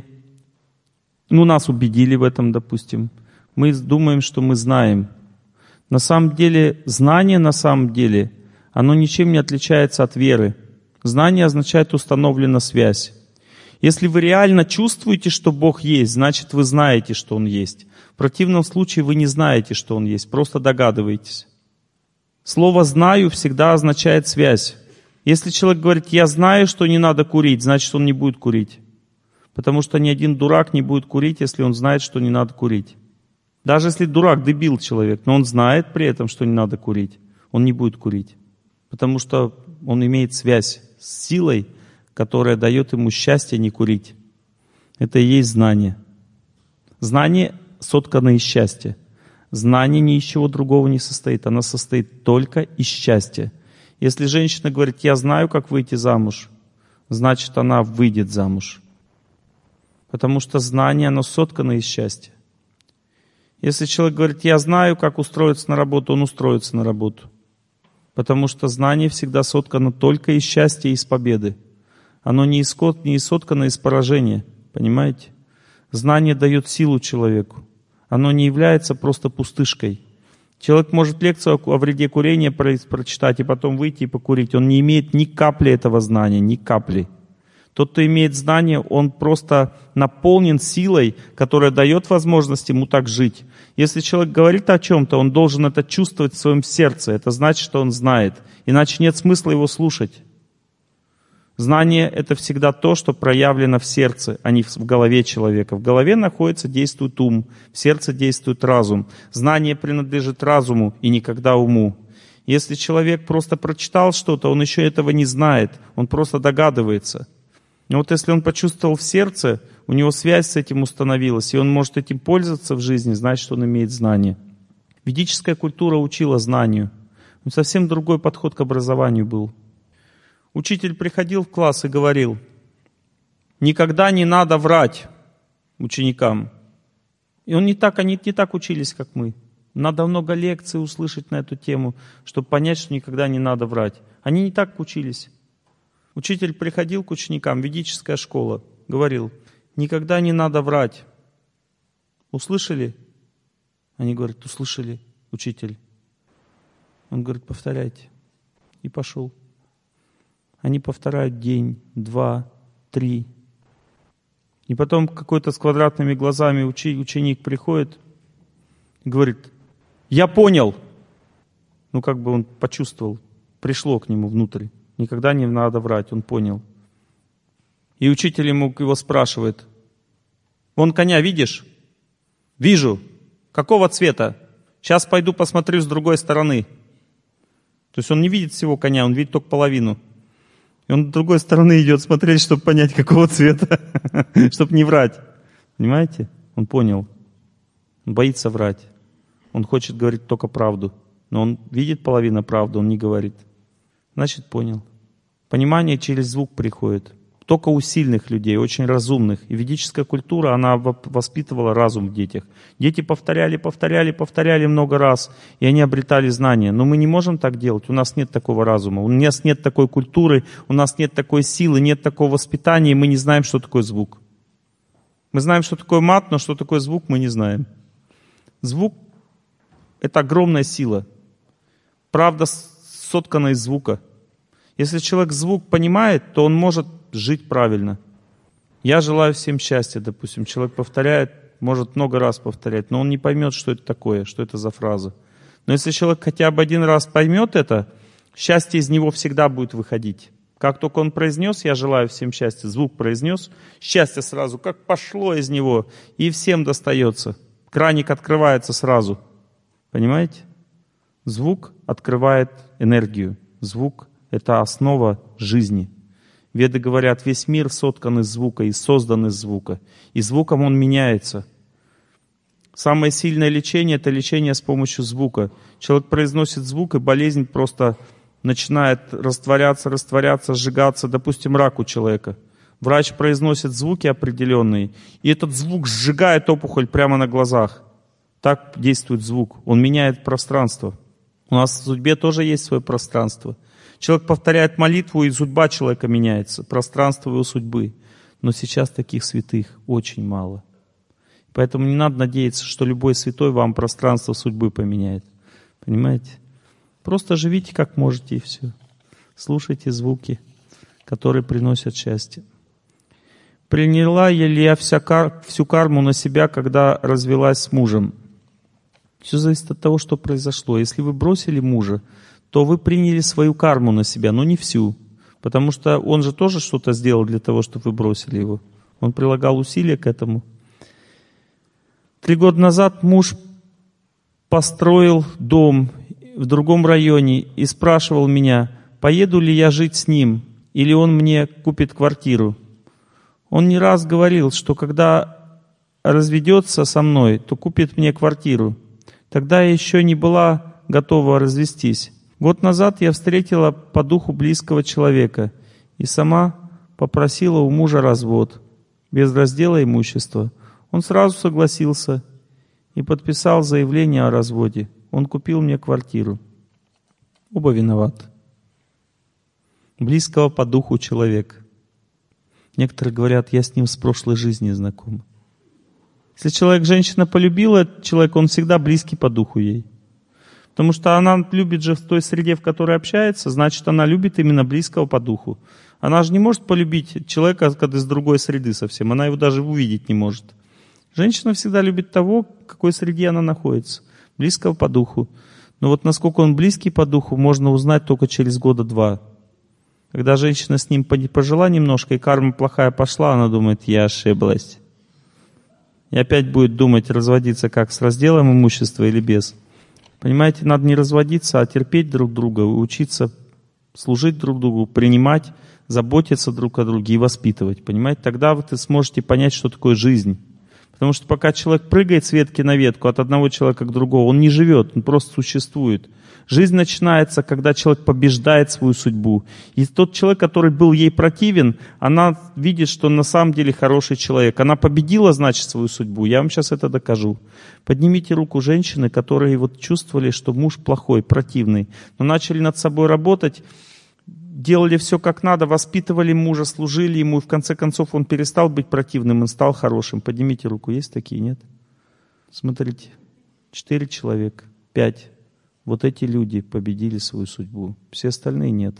ну, нас убедили в этом, допустим. Мы думаем, что мы знаем. На самом деле, знание на самом деле, оно ничем не отличается от веры. Знание означает установлена связь. Если вы реально чувствуете, что Бог есть, значит, вы знаете, что Он есть. В противном случае вы не знаете, что Он есть, просто догадываетесь. Слово «знаю» всегда означает связь. Если человек говорит «я знаю, что не надо курить», значит, он не будет курить. Потому что ни один дурак не будет курить, если он знает, что не надо курить. Даже если дурак, дебил человек, но он знает при этом, что не надо курить, он не будет курить. Потому что он имеет связь с силой, которая дает ему счастье не курить. Это и есть знание. Знание соткано из счастья. Знание ни из чего другого не состоит. Оно состоит только из счастья. Если женщина говорит, я знаю, как выйти замуж, значит, она выйдет замуж. Потому что знание, оно соткано из счастья. Если человек говорит, я знаю, как устроиться на работу, он устроится на работу. Потому что знание всегда соткано только из счастья и из победы. Оно не, исход, не соткано из поражения. Понимаете? Знание дает силу человеку. Оно не является просто пустышкой. Человек может лекцию о вреде курения прочитать и потом выйти и покурить. Он не имеет ни капли этого знания, ни капли. Тот, кто имеет знание, он просто наполнен силой, которая дает возможность ему так жить. Если человек говорит о чем-то, он должен это чувствовать в своем сердце. Это значит, что он знает. Иначе нет смысла его слушать. Знание — это всегда то, что проявлено в сердце, а не в голове человека. В голове находится, действует ум, в сердце действует разум. Знание принадлежит разуму и никогда уму. Если человек просто прочитал что-то, он еще этого не знает, он просто догадывается. Но вот если он почувствовал в сердце, у него связь с этим установилась, и он может этим пользоваться в жизни, значит, что он имеет знание. Ведическая культура учила знанию. Совсем другой подход к образованию был. Учитель приходил в класс и говорил, никогда не надо врать ученикам. И он не так, они не так учились, как мы. Надо много лекций услышать на эту тему, чтобы понять, что никогда не надо врать. Они не так учились. Учитель приходил к ученикам, ведическая школа, говорил, никогда не надо врать. Услышали? Они говорят, услышали, учитель. Он говорит, повторяйте. И пошел. Они повторяют день, два, три. И потом какой-то с квадратными глазами учи, ученик приходит и говорит, я понял. Ну, как бы он почувствовал, пришло к нему внутрь. Никогда не надо врать, он понял. И учитель ему его спрашивает, вон коня видишь? Вижу. Какого цвета? Сейчас пойду посмотрю с другой стороны. То есть он не видит всего коня, он видит только половину. И он с другой стороны идет смотреть, чтобы понять, какого цвета, чтобы не врать. Понимаете? Он понял. Он боится врать. Он хочет говорить только правду. Но он видит половину правды, он не говорит. Значит, понял. Понимание через звук приходит. Только у сильных людей, очень разумных. И ведическая культура, она воспитывала разум в детях. Дети повторяли, повторяли, повторяли много раз, и они обретали знания. Но мы не можем так делать, у нас нет такого разума, у нас нет такой культуры, у нас нет такой силы, нет такого воспитания, и мы не знаем, что такое звук. Мы знаем, что такое мат, но что такое звук, мы не знаем. Звук — это огромная сила. Правда, соткана из звука. Если человек звук понимает, то он может жить правильно. Я желаю всем счастья, допустим. Человек повторяет, может много раз повторять, но он не поймет, что это такое, что это за фраза. Но если человек хотя бы один раз поймет это, счастье из него всегда будет выходить. Как только он произнес «я желаю всем счастья», звук произнес, счастье сразу как пошло из него, и всем достается. Краник открывается сразу. Понимаете? Звук открывает энергию. Звук — это основа жизни. Веды говорят, весь мир соткан из звука и создан из звука. И звуком он меняется. Самое сильное лечение — это лечение с помощью звука. Человек произносит звук, и болезнь просто начинает растворяться, растворяться, сжигаться. Допустим, рак у человека. Врач произносит звуки определенные, и этот звук сжигает опухоль прямо на глазах. Так действует звук. Он меняет пространство. У нас в судьбе тоже есть свое пространство. Человек повторяет молитву, и судьба человека меняется. Пространство его судьбы. Но сейчас таких святых очень мало. Поэтому не надо надеяться, что любой святой вам пространство судьбы поменяет. Понимаете? Просто живите как можете, и все. Слушайте звуки, которые приносят счастье. Приняла ли я вся кар... всю карму на себя, когда развелась с мужем? Все зависит от того, что произошло. Если вы бросили мужа, то вы приняли свою карму на себя, но не всю. Потому что он же тоже что-то сделал для того, чтобы вы бросили его. Он прилагал усилия к этому. Три года назад муж построил дом в другом районе и спрашивал меня, поеду ли я жить с ним, или он мне купит квартиру. Он не раз говорил, что когда разведется со мной, то купит мне квартиру. Тогда я еще не была готова развестись. Год назад я встретила по духу близкого человека и сама попросила у мужа развод, без раздела имущества. Он сразу согласился и подписал заявление о разводе. Он купил мне квартиру. Оба виноваты. Близкого по духу человека. Некоторые говорят, я с ним с прошлой жизни знакома. Если человек, женщина полюбила человека, он всегда близкий по духу ей. Потому что она любит же в той среде, в которой общается, значит, она любит именно близкого по духу. Она же не может полюбить человека, когда из другой среды совсем. Она его даже увидеть не может. Женщина всегда любит того, в какой среде она находится. Близкого по духу. Но вот насколько он близкий по духу, можно узнать только через года два. Когда женщина с ним пожила немножко, и карма плохая пошла, она думает, я ошиблась. И опять будет думать, разводиться как, с разделом имущества или без. Понимаете, надо не разводиться, а терпеть друг друга, учиться служить друг другу, принимать, заботиться друг о друге и воспитывать. Понимаете, тогда вы сможете понять, что такое жизнь. Потому что пока человек прыгает с ветки на ветку от одного человека к другому, он не живет, он просто существует. Жизнь начинается, когда человек побеждает свою судьбу. И тот человек, который был ей противен, она видит, что он на самом деле хороший человек. Она победила, значит, свою судьбу. Я вам сейчас это докажу. Поднимите руку женщины, которые вот чувствовали, что муж плохой, противный, но начали над собой работать, делали все как надо, воспитывали мужа, служили ему, и в конце концов он перестал быть противным, он стал хорошим. Поднимите руку. Есть такие, нет? Смотрите. Четыре человека, пять. Вот эти люди победили свою судьбу. Все остальные нет.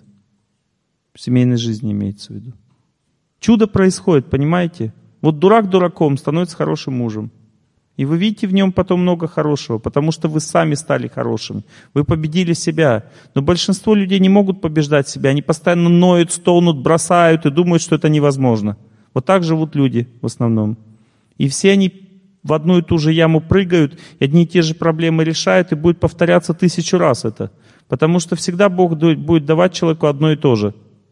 В семейной жизни имеется в виду. Чудо происходит, понимаете? Вот дурак дураком становится хорошим мужем. И вы видите в нем потом много хорошего, потому что вы сами стали хорошими. Вы победили себя. Но большинство людей не могут побеждать себя. Они постоянно ноют, стонут, бросают и думают, что это невозможно. Вот так живут люди в основном. И все они в одну и ту же яму прыгают, и одни и те же проблемы решают, и будет повторяться тысячу раз это. Потому что всегда Бог будет давать человеку одно и то же.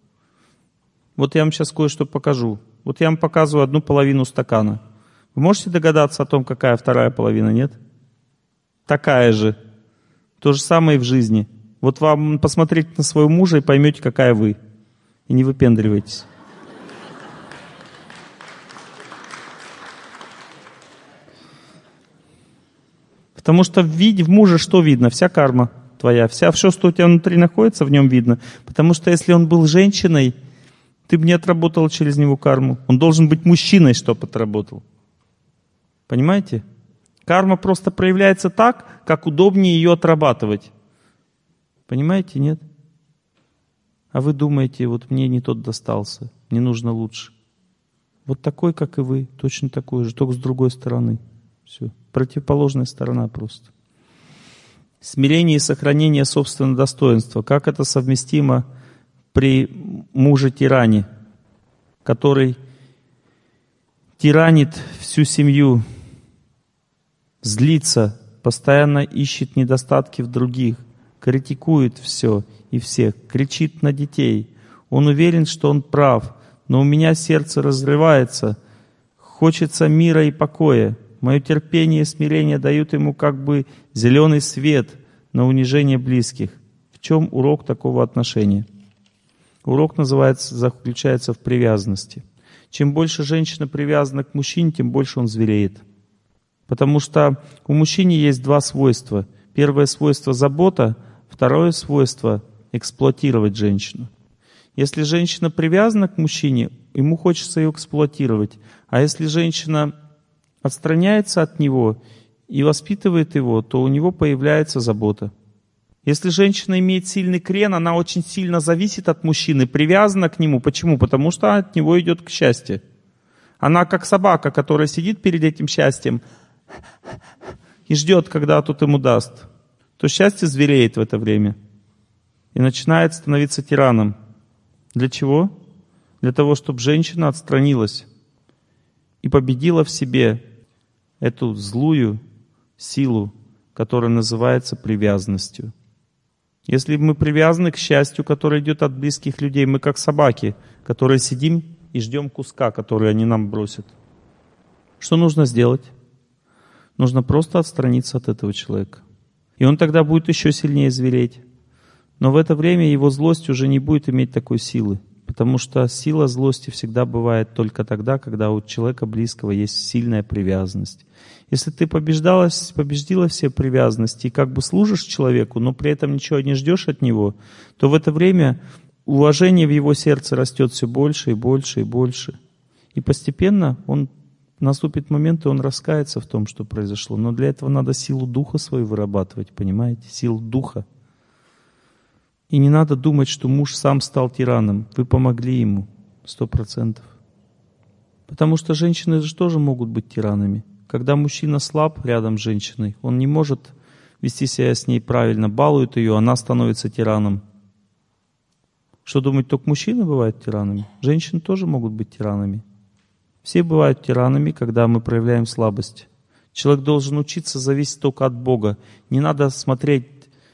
Вот я вам сейчас кое-что покажу. Вот я вам показываю одну половину стакана. Вы можете догадаться о том, какая вторая половина, нет? Такая же. То же самое и в жизни. Вот вам посмотрите на своего мужа и поймете, какая вы. И не выпендривайтесь. Потому что в виде, в муже что видно? Вся карма твоя, вся, все, что у тебя внутри находится, в нем видно. Потому что если он был женщиной, ты бы не отработал через него карму. Он должен быть мужчиной, чтобы отработал. Понимаете? Карма просто проявляется так, как удобнее ее отрабатывать. Понимаете, нет? А вы думаете, вот мне не тот достался, мне нужно лучше. Вот такой, как и вы, точно такой же, только с другой стороны. Все. Противоположная сторона просто. Смирение и сохранение собственного достоинства. Как это совместимо при муже-тиране, который тиранит всю семью, злится, постоянно ищет недостатки в других, критикует все и всех, кричит на детей. Он уверен, что он прав, но у меня сердце разрывается, хочется мира и покоя. Мое терпение и смирение дают ему как бы зеленый свет на унижение близких. В чем урок такого отношения? Урок называется, заключается в привязанности. Чем больше женщина привязана к мужчине, тем больше он звереет. Потому что у мужчины есть два свойства. Первое свойство — забота, второе свойство — эксплуатировать женщину. Если женщина привязана к мужчине, ему хочется ее эксплуатировать. А если женщина отстраняется от него и воспитывает его, то у него появляется забота. Если женщина имеет сильный крен, она очень сильно зависит от мужчины, привязана к нему. Почему? Потому что от него идет к счастью. Она как собака, которая сидит перед этим счастьем и ждет, когда тот ему даст. То счастье звереет в это время и начинает становиться тираном. Для чего? Для того, чтобы женщина отстранилась и победила в себе эту злую силу, которая называется привязанностью. Если мы привязаны к счастью, которое идет от близких людей, мы как собаки, которые сидим и ждем куска, который они нам бросят. Что нужно сделать? Нужно просто отстраниться от этого человека. И он тогда будет еще сильнее звереть. Но в это время его злость уже не будет иметь такой силы. Потому что сила злости всегда бывает только тогда, когда у человека близкого есть сильная привязанность. Если ты побеждалась, побеждила все привязанности и как бы служишь человеку, но при этом ничего не ждешь от него, то в это время уважение в его сердце растет все больше и больше и больше. И постепенно он, наступит момент, и он раскается в том, что произошло. Но для этого надо силу духа свою вырабатывать, понимаете? Силу духа. И не надо думать, что муж сам стал тираном. Вы помогли ему, сто процентов. Потому что женщины же тоже могут быть тиранами. Когда мужчина слаб рядом с женщиной, он не может вести себя с ней правильно, балует ее, она становится тираном. Что думать, только мужчины бывают тиранами? Женщины тоже могут быть тиранами. Все бывают тиранами, когда мы проявляем слабость. Человек должен учиться зависеть только от Бога. Не надо смотреть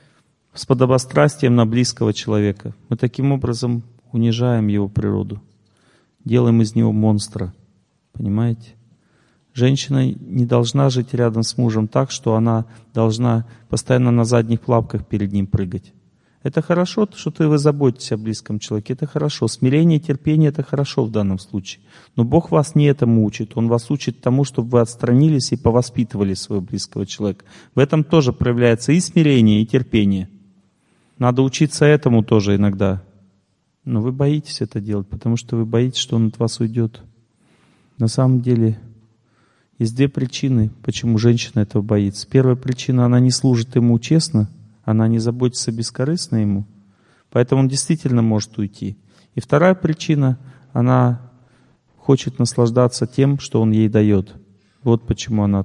с подобострастием на близкого человека. Мы таким образом унижаем его природу. Делаем из него монстра. Понимаете? Женщина не должна жить рядом с мужем так, что она должна постоянно на задних лапках перед ним прыгать. Это хорошо, что ты вы заботитесь о близком человеке. Это хорошо. Смирение, терпение — это хорошо в данном случае. Но Бог вас не этому учит. Он вас учит тому, чтобы вы отстранились и повоспитывали своего близкого человека. В этом тоже проявляется и смирение, и терпение. Надо учиться этому тоже иногда. Но вы боитесь это делать, потому что вы боитесь, что он от вас уйдет. На самом деле есть две причины, почему женщина этого боится. Первая причина — она не служит ему честно, она не заботится бескорыстно ему, поэтому он действительно может уйти. И вторая причина — она хочет наслаждаться тем, что он ей дает. Вот почему она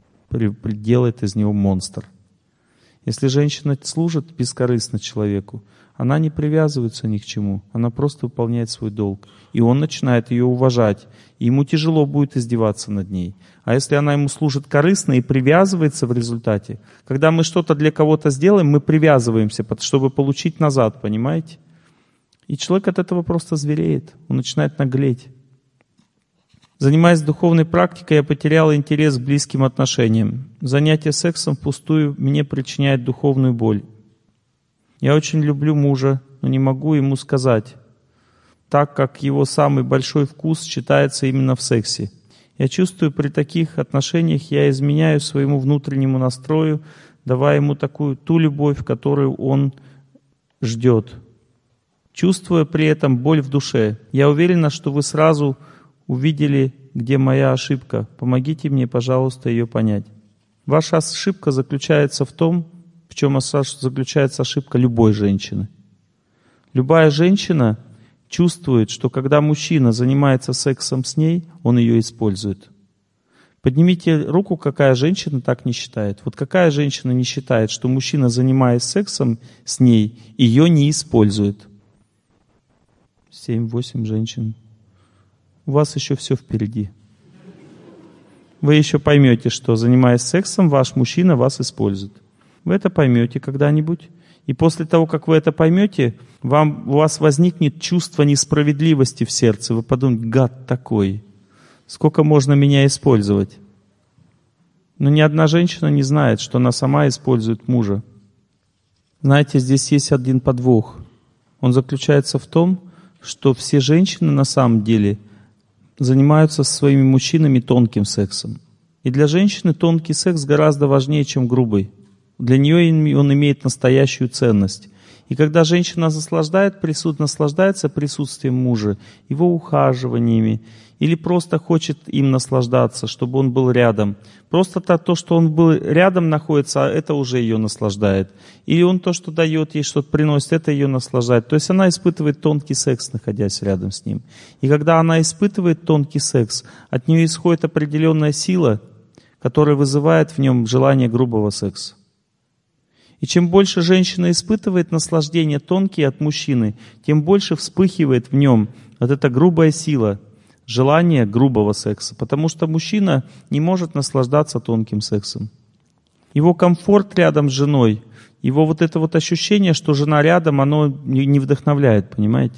делает из него монстр. Если женщина служит бескорыстно человеку, она не привязывается ни к чему, она просто выполняет свой долг. И он начинает ее уважать, и ему тяжело будет издеваться над ней. А если она ему служит корыстно и привязывается в результате, когда мы что-то для кого-то сделаем, мы привязываемся, чтобы получить назад, понимаете? И человек от этого просто звереет, он начинает наглеть. Занимаясь духовной практикой, я потерял интерес к близким отношениям. Занятие сексом впустую мне причиняет духовную боль. Я очень люблю мужа, но не могу ему сказать, так как его самый большой вкус считается именно в сексе. Я чувствую, при таких отношениях я изменяю своему внутреннему настрою, давая ему такую ту любовь, которую он ждет. Чувствуя при этом боль в душе, я уверена, что вы сразу увидели, где моя ошибка. Помогите мне, пожалуйста, ее понять. Ваша ошибка заключается в том, в чем заключается ошибка любой женщины. Любая женщина чувствует, что когда мужчина занимается сексом с ней, он ее использует. Поднимите руку, какая женщина так не считает. Вот какая женщина не считает, что мужчина, занимаясь сексом с ней, ее не использует? Семь-восемь женщин. У вас еще все впереди. Вы еще поймете, что, занимаясь сексом, ваш мужчина вас использует. Вы это поймете когда-нибудь. И после того, как вы это поймете, вам, у вас возникнет чувство несправедливости в сердце. Вы подумаете: гад такой, сколько можно меня использовать? Но ни одна женщина не знает, что она сама использует мужа. Знаете, здесь есть один подвох. Он заключается в том, что все женщины на самом деле занимаются со своими мужчинами тонким сексом. И для женщины тонкий секс гораздо важнее, чем грубый. Для нее он имеет настоящую ценность. И когда женщина наслаждает, присут, наслаждается присутствием мужа, его ухаживаниями, или просто хочет им наслаждаться, чтобы он был рядом. Просто то, то, что он был рядом находится, это уже ее наслаждает. Или он то, что дает ей, что-то приносит, это ее наслаждает. То есть она испытывает тонкий секс, находясь рядом с ним. И когда она испытывает тонкий секс, от нее исходит определенная сила, которая вызывает в нем желание грубого секса. И чем больше женщина испытывает наслаждение тонкие от мужчины, тем больше вспыхивает в нем вот эта грубая сила, желание грубого секса. Потому что мужчина не может наслаждаться тонким сексом. Его комфорт рядом с женой, его вот это вот ощущение, что жена рядом, оно не вдохновляет, понимаете?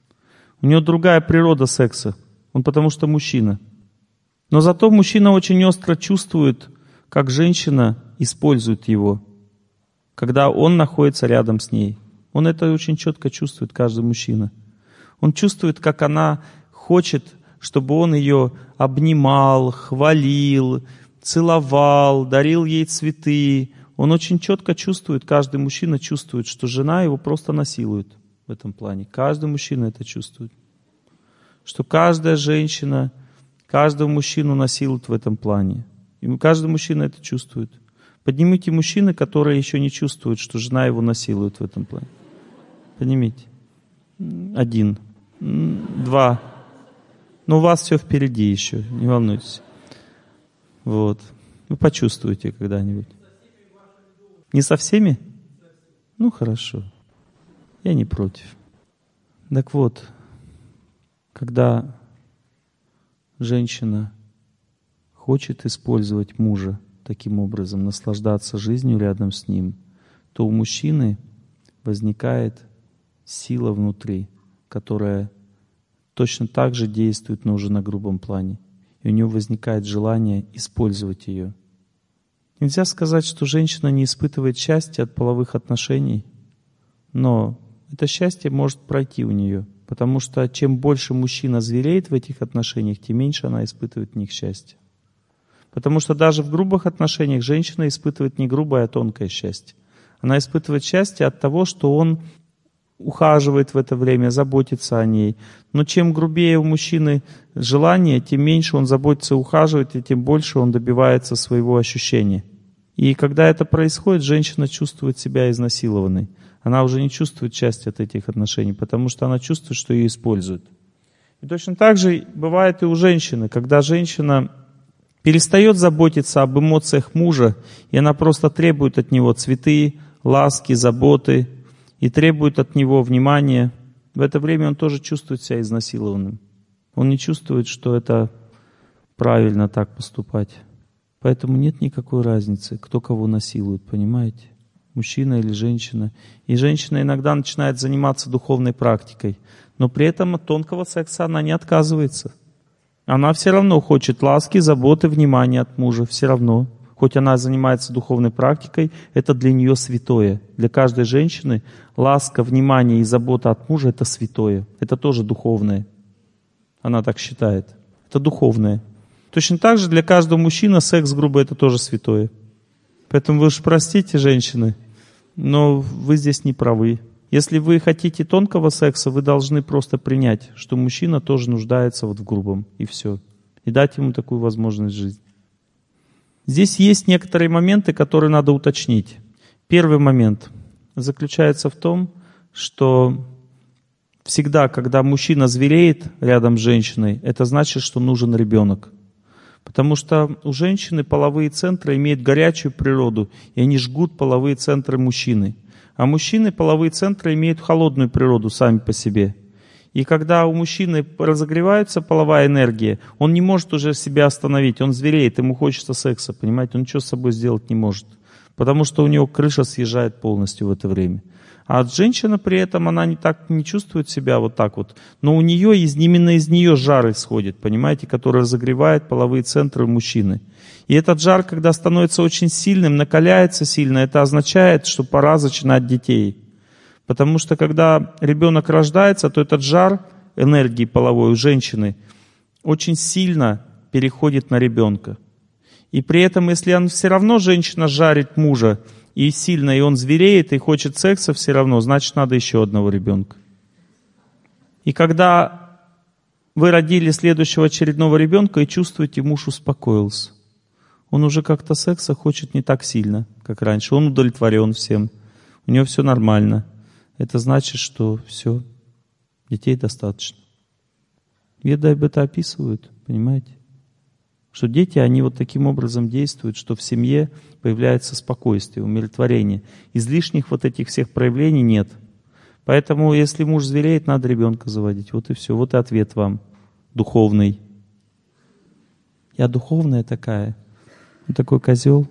У него другая природа секса. Он потому что мужчина. Но зато мужчина очень остро чувствует, как женщина использует его, когда он находится рядом с ней. Он это очень четко чувствует, каждый мужчина. Он чувствует, как она хочет, чтобы он ее обнимал, хвалил, целовал, дарил ей цветы. Он очень четко чувствует, каждый мужчина чувствует, что жена его просто насилует в этом плане. Каждый мужчина это чувствует. Что каждая женщина, каждого мужчину насилует в этом плане. И каждый мужчина это чувствует. Поднимите мужчины, которые еще не чувствуют, что жена его насилует в этом плане. Поднимите. Один. Два. Но у вас все впереди еще, не волнуйтесь. Вот. Вы почувствуете когда-нибудь. Не со всеми? Ну, хорошо. Я не против. Так вот, когда женщина хочет использовать мужа таким образом, наслаждаться жизнью рядом с ним, то у мужчины возникает сила внутри, которая точно так же действует, но уже на грубом плане. И у него возникает желание использовать ее. Нельзя сказать, что женщина не испытывает счастья от половых отношений, но это счастье может пройти у нее, потому что чем больше мужчина звереет в этих отношениях, тем меньше она испытывает в них счастье. Потому что даже в грубых отношениях женщина испытывает не грубое, а тонкое счастье. Она испытывает счастье от того, что он ухаживает в это время, заботится о ней. Но чем грубее у мужчины желание, тем меньше он заботится и ухаживает, и тем больше он добивается своего ощущения. И когда это происходит, женщина чувствует себя изнасилованной. Она уже не чувствует счастья от этих отношений, потому что она чувствует, что ее используют. И точно так же бывает и у женщины, когда женщина перестает заботиться об эмоциях мужа, и она просто требует от него цветы, ласки, заботы, и требует от него внимания. В это время он тоже чувствует себя изнасилованным. Он не чувствует, что это правильно так поступать. Поэтому нет никакой разницы, кто кого насилует, понимаете? Мужчина или женщина. И женщина иногда начинает заниматься духовной практикой, но при этом от тонкого секса она не отказывается. Она все равно хочет ласки, заботы, внимания от мужа. Все равно. Хоть она занимается духовной практикой, это для нее святое. Для каждой женщины ласка, внимание и забота от мужа — это святое. Это тоже духовное. Она так считает. Это духовное. Точно так же для каждого мужчины секс грубый — это тоже святое. Поэтому вы уж простите, женщины, но вы здесь не правы. Если вы хотите тонкого секса, вы должны просто принять, что мужчина тоже нуждается вот в грубом, и все. И дать ему такую возможность жизни. Здесь есть некоторые моменты, которые надо уточнить. Первый момент заключается в том, что всегда, когда мужчина звереет рядом с женщиной, это значит, что нужен ребенок. Потому что у женщины половые центры имеют горячую природу, и они жгут половые центры мужчины. А мужчины половые центры имеют холодную природу сами по себе. И когда у мужчины разогревается половая энергия, он не может уже себя остановить, он звереет, ему хочется секса, понимаете, он ничего с собой сделать не может. Потому что у него крыша съезжает полностью в это время. А женщина при этом, она не так не чувствует себя вот так вот. Но у нее, из, именно из нее жар исходит, понимаете, который разогревает половые центры мужчины. И этот жар, когда становится очень сильным, накаляется сильно, это означает, что пора зачинать детей. Потому что когда ребенок рождается, то этот жар энергии половой у женщины очень сильно переходит на ребенка. И при этом, если он все равно, женщина жарит мужа, и сильно, и он звереет, и хочет секса все равно, значит, надо еще одного ребенка. И когда вы родили следующего очередного ребенка и чувствуете, муж успокоился, он уже как-то секса хочет не так сильно, как раньше, он удовлетворен всем, у него все нормально. Это значит, что все, детей достаточно. Веды об этом описывают, понимаете? Что дети, они вот таким образом действуют, что в семье появляется спокойствие, умиротворение. Излишних вот этих всех проявлений нет. Поэтому, если муж звереет, надо ребенка заводить. Вот и все. Вот и ответ вам. Духовный. Я духовная такая. Вот такой козел.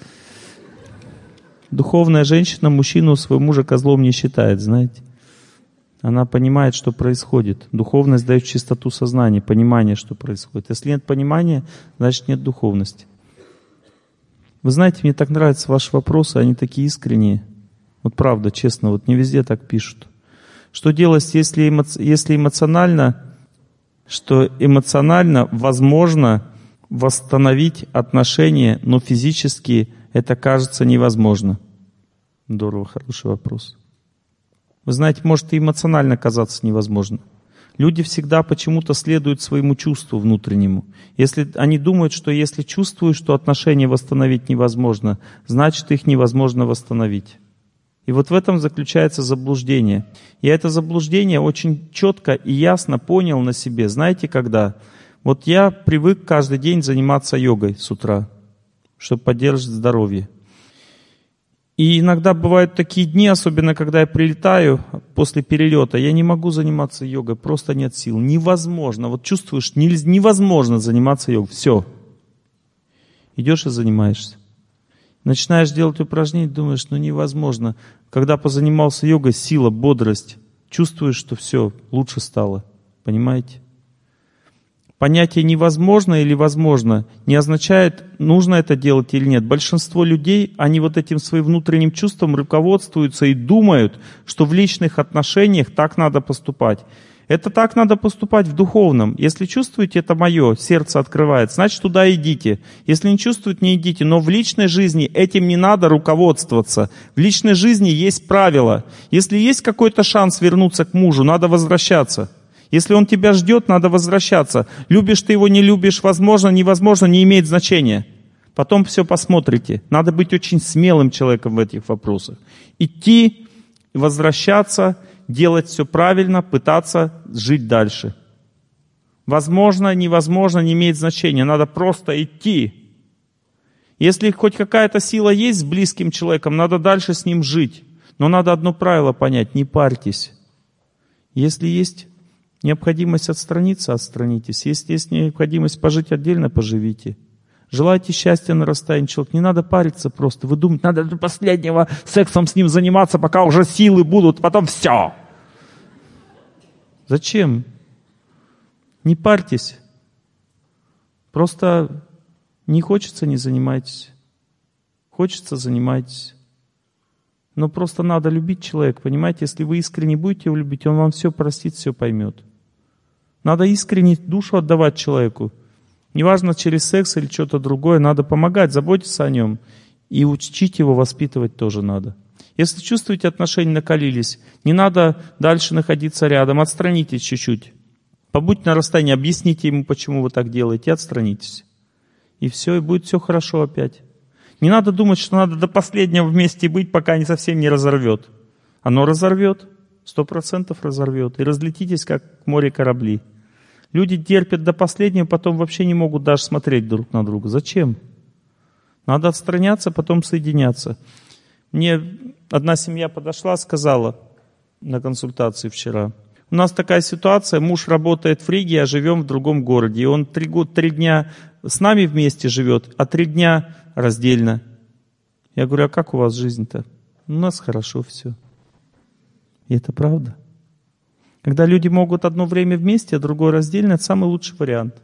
Духовная женщина мужчину своего мужа козлом не считает, знаете. Она понимает, что происходит. Духовность дает чистоту сознания, понимание, что происходит. Если нет понимания, значит нет духовности. Вы знаете, мне так нравятся ваши вопросы, они такие искренние. Вот правда, честно, вот не везде так пишут. Что делать, если, эмо... если эмоционально, что эмоционально возможно восстановить отношения, но физически это кажется невозможно? Здорово, хороший вопрос. Вы знаете, может и эмоционально казаться невозможно. Люди всегда почему-то следуют своему чувству внутреннему. Если они думают, что если чувствуют, что отношения восстановить невозможно, значит их невозможно восстановить. И вот в этом заключается заблуждение. Я это заблуждение очень четко и ясно понял на себе. Знаете, когда? Вот я привык каждый день заниматься йогой с утра, чтобы поддерживать здоровье. И иногда бывают такие дни, особенно когда я прилетаю после перелета, я не могу заниматься йогой, просто нет сил. Невозможно. Вот чувствуешь, невозможно заниматься йогой. Все. Идешь и занимаешься. Начинаешь делать упражнения, думаешь, ну невозможно. Когда позанимался йогой, сила, бодрость. Чувствуешь, что все, лучше стало. Понимаете? Понятие «невозможно» или «возможно» не означает, нужно это делать или нет. Большинство людей, они вот этим своим внутренним чувством руководствуются и думают, что в личных отношениях так надо поступать. Это так надо поступать в духовном. Если чувствуете, это мое, сердце открывает, значит, туда идите. Если не чувствуете, не идите. Но в личной жизни этим не надо руководствоваться. В личной жизни есть правила. Если есть какой-то шанс вернуться к мужу, надо возвращаться. Если он тебя ждет, надо возвращаться. Любишь ты его, не любишь, возможно, невозможно, не имеет значения. Потом все посмотрите. Надо быть очень смелым человеком в этих вопросах. Идти, возвращаться, делать все правильно, пытаться жить дальше. Возможно, невозможно, не имеет значения. Надо просто идти. Если хоть какая-то сила есть с близким человеком, надо дальше с ним жить. Но надо одно правило понять: не парьтесь. Если есть необходимость отстраниться, отстранитесь. Если есть необходимость пожить отдельно, поживите. Желаете счастья на расстоянии человека, не надо париться просто. Вы думаете, надо до последнего сексом с ним заниматься, пока уже силы будут, потом все. Зачем? Не парьтесь. Просто не хочется, не занимайтесь. Хочется, занимайтесь. Но просто надо любить человека, понимаете? Если вы искренне будете его любить, он вам все простит, все поймет. Надо искренне душу отдавать человеку. Неважно, через секс или что-то другое, надо помогать, заботиться о нем. И учить его, воспитывать тоже надо. Если чувствуете, отношения накалились, не надо дальше находиться рядом, отстранитесь чуть-чуть. Побудьте на расстоянии, объясните ему, почему вы так делаете, отстранитесь. И все, и будет все хорошо опять. Не надо думать, что надо до последнего вместе быть, пока не совсем не разорвет. Оно разорвет. Сто процентов разорвет. И разлетитесь, как в море корабли. Люди терпят до последнего, потом вообще не могут даже смотреть друг на друга. Зачем? Надо отстраняться, потом соединяться. Мне одна семья подошла, сказала на консультации вчера: у нас такая ситуация, муж работает в Риге, а живем в другом городе. И он три, года, три дня с нами вместе живет, а три дня раздельно. Я говорю, а как у вас жизнь-то? У нас хорошо все. И это правда. Когда люди могут одно время вместе, а другое раздельно, это самый лучший вариант.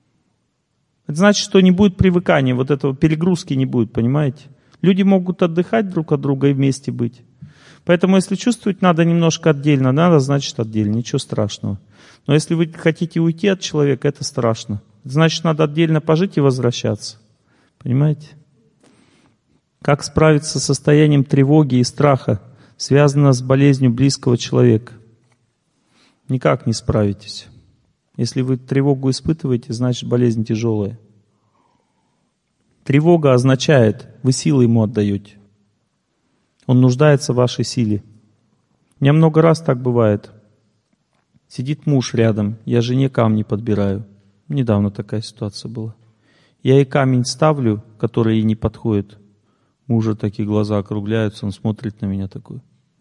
Это значит, что не будет привыкания, вот этого перегрузки не будет, понимаете? Люди могут отдыхать друг от друга и вместе быть. Поэтому, если чувствовать надо немножко отдельно, надо, значит отдельно, ничего страшного. Но если вы хотите уйти от человека, это страшно. Значит, надо отдельно пожить и возвращаться. Понимаете? Как справиться с состоянием тревоги и страха, связанного с болезнью близкого человека? Никак не справитесь. Если вы тревогу испытываете, значит болезнь тяжелая. Тревога означает, вы силы ему отдаете. Он нуждается в вашей силе. У меня много раз так бывает. Сидит муж рядом, я жене камни подбираю. Недавно такая ситуация была. Я ей камень ставлю, который ей не подходит. Мужа такие глаза округляются, он смотрит на меня такой.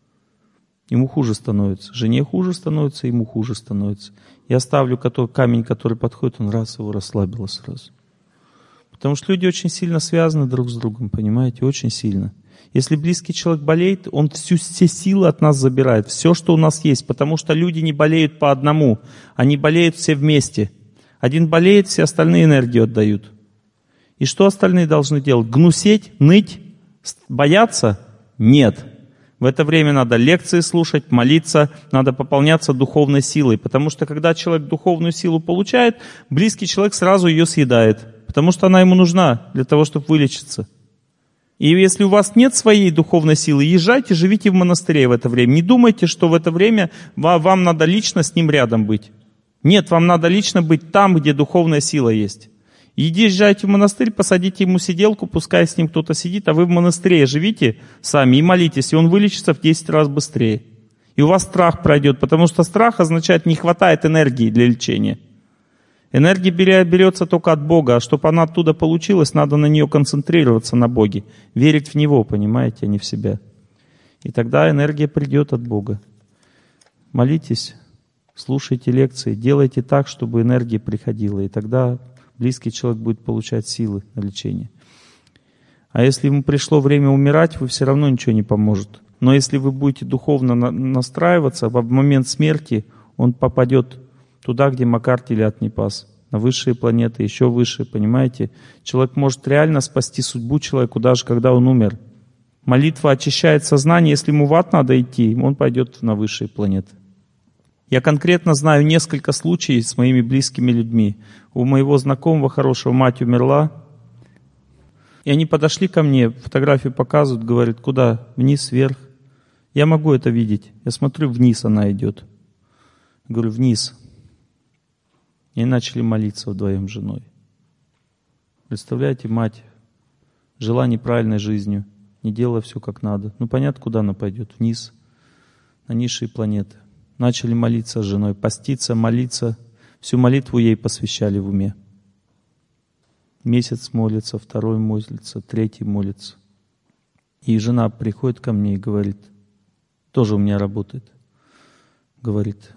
Ему хуже становится. Жене хуже становится, ему хуже становится. Я ставлю который, камень, который подходит, он раз его расслабило сразу. Потому что люди очень сильно связаны друг с другом, понимаете, очень сильно. Если близкий человек болеет, он всю, все силы от нас забирает, все, что у нас есть. Потому что люди не болеют по одному, они болеют все вместе. Один болеет, все остальные энергию отдают. И что остальные должны делать? Гнусеть, ныть, бояться? Нет. В это время надо лекции слушать, молиться, надо пополняться духовной силой. Потому что когда человек духовную силу получает, близкий человек сразу ее съедает. Потому что она ему нужна для того, чтобы вылечиться. И если у вас нет своей духовной силы, езжайте, живите в монастыре в это время. Не думайте, что в это время вам надо лично с ним рядом быть. Нет, вам надо лично быть там, где духовная сила есть. Езжайте в монастырь, посадите ему сиделку, пускай с ним кто-то сидит, а вы в монастыре живите сами и молитесь, и он вылечится в десять раз быстрее. И у вас страх пройдет, потому что страх означает, не хватает энергии для лечения. Энергия берется только от Бога, а чтобы она оттуда получилась, надо на нее концентрироваться, на Боге. Верить в Него, понимаете, а не в себя. И тогда энергия придет от Бога. Молитесь, слушайте лекции, делайте так, чтобы энергия приходила, и тогда близкий человек будет получать силы на лечение. А если ему пришло время умирать, вы все равно ничего не поможет. Но если вы будете духовно настраиваться, в момент смерти он попадет туда, где Макар телят не пас, на высшие планеты, еще выше, понимаете? Человек может реально спасти судьбу человеку, даже когда он умер. Молитва очищает сознание, если ему в ад надо идти, он пойдет на высшие планеты. Я конкретно знаю несколько случаев с моими близкими людьми. У моего знакомого хорошего мать умерла, и они подошли ко мне, фотографию показывают, говорят, куда? Вниз, вверх. Я могу это видеть. Я смотрю, вниз она идет. Я говорю, вниз. И начали молиться вдвоем с женой. Представляете, мать жила неправильной жизнью, не делала все как надо. Ну, понятно, куда она пойдет? Вниз, на низшие планеты. Начали молиться с женой, поститься, молиться. Всю молитву ей посвящали в уме. Месяц молится, второй молится, третий молится. И жена приходит ко мне и говорит, тоже у меня работает, говорит,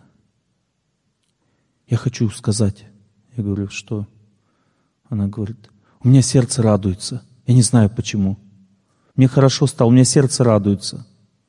я хочу сказать. Я говорю, что? Она говорит, у меня сердце радуется. Я не знаю почему. Мне хорошо стало, у меня сердце радуется.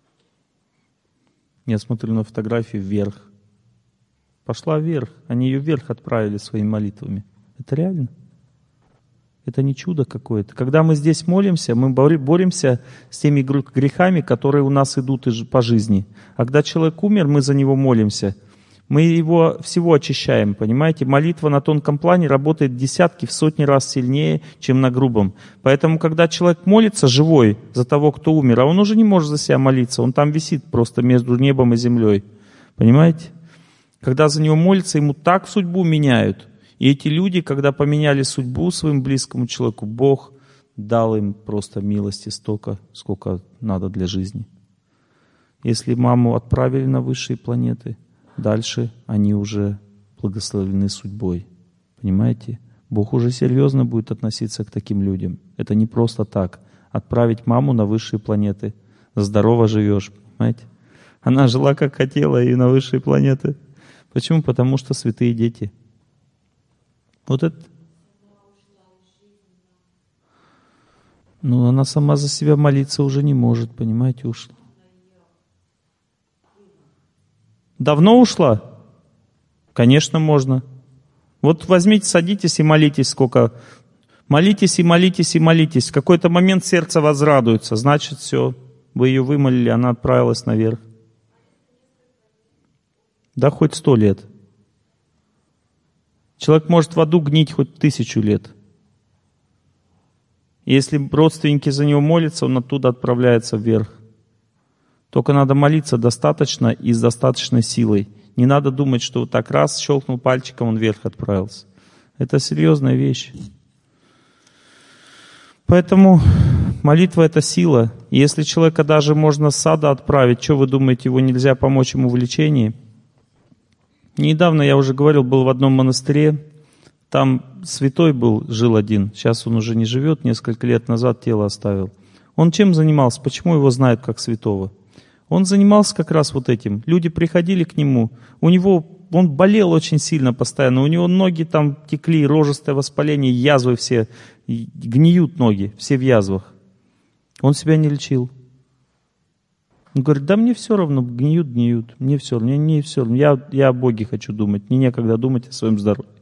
Я смотрю на фотографию вверх. Пошла вверх. Они ее вверх отправили своими молитвами. Это реально. Это не чудо какое-то. Когда мы здесь молимся, мы боремся с теми грехами, которые у нас идут по жизни. А когда человек умер, мы за него молимся. Мы его всего очищаем, понимаете? Молитва на тонком плане работает в десятки, в сотни раз сильнее, чем на грубом. Поэтому, когда человек молится живой за того, кто умер, а он уже не может за себя молиться, он там висит просто между небом и землей. Понимаете? Когда за него молятся, ему так судьбу меняют. И эти люди, когда поменяли судьбу своему близкому человеку, Бог дал им просто милости столько, сколько надо для жизни. Если маму отправили на высшие планеты, дальше они уже благословлены судьбой. Понимаете? Бог уже серьезно будет относиться к таким людям. Это не просто так. Отправить маму на высшие планеты. Здорово живешь, понимаете? Она жила как хотела и на высшие планеты. Почему? Потому что святые дети. Вот это... Ну, она сама за себя молиться уже не может, понимаете, ушла. Давно ушла? Конечно, можно. Вот возьмите, садитесь и молитесь сколько. Молитесь и молитесь и молитесь. В какой-то момент сердце возрадуется. Значит, все, вы ее вымолили, она отправилась наверх. Да хоть сто лет. Человек может в аду гнить хоть тысячу лет. Если родственники за него молятся, он оттуда отправляется вверх. Только надо молиться достаточно и с достаточной силой. Не надо думать, что вот так раз щелкнул пальчиком, он вверх отправился. Это серьезная вещь. Поэтому молитва — это сила. И если человека даже можно с сада отправить, что вы думаете, его нельзя помочь ему в лечении? Недавно, я уже говорил, был в одном монастыре. Там святой был, жил один. Сейчас он уже не живет, несколько лет назад тело оставил. Он чем занимался? Почему его знают как святого? Он занимался как раз вот этим. Люди приходили к нему, у него, он болел очень сильно постоянно, у него ноги там текли, рожистое воспаление, язвы все, гниют ноги, все в язвах. Он себя не лечил. Он говорит, да мне все равно, гниют, гниют, мне все равно, мне не все равно, я, я о Боге хочу думать, мне некогда думать о своем здоровье.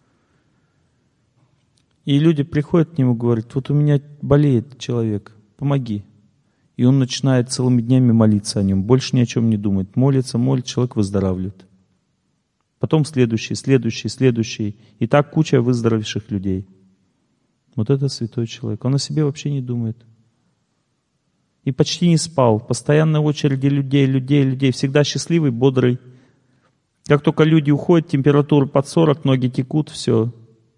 И люди приходят к нему и говорят, вот у меня болеет человек, помоги. И он начинает целыми днями молиться о нем, больше ни о чем не думает. Молится, молится, человек выздоравливает. Потом следующий, следующий, следующий. И так куча выздоровевших людей. Вот это святой человек. Он о себе вообще не думает. И почти не спал. Постоянно очереди людей, людей, людей. Всегда счастливый, бодрый. Как только люди уходят, температура под сорок, ноги текут, все.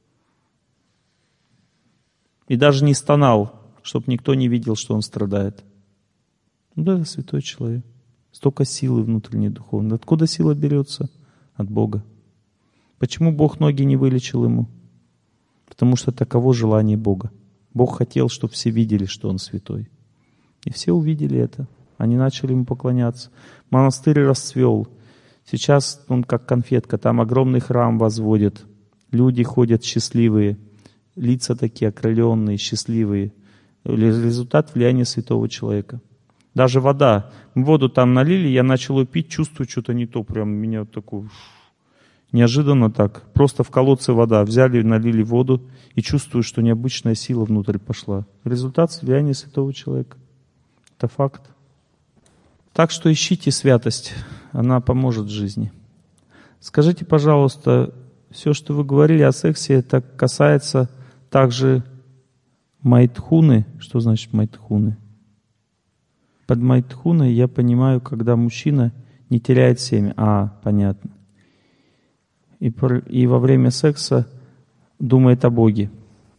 И даже не стонал, чтобы никто не видел, что он страдает. Ну да, святой человек. Столько силы внутренней духовной. Откуда сила берется? От Бога. Почему Бог ноги не вылечил ему? Потому что таково желание Бога. Бог хотел, чтобы все видели, что он святой. И все увидели это. Они начали ему поклоняться. Монастырь расцвел. Сейчас он как конфетка. Там огромный храм возводят. Люди ходят счастливые. Лица такие окрыленные, счастливые. Результат влияния святого человека. Даже вода. Воду там налили, я начал ее пить, чувствую что-то не то. Прям меня такую... Неожиданно так. Просто в колодце вода. Взяли, налили воду и чувствую, что необычная сила внутрь пошла. Результат влияния святого человека. Это факт. Так что ищите святость. Она поможет в жизни. Скажите, пожалуйста, все, что вы говорили о сексе, это касается также майтхуны. Что значит майтхуны? Под майтхуной я понимаю, когда мужчина не теряет семя. А, понятно. И, и во время секса думает о Боге.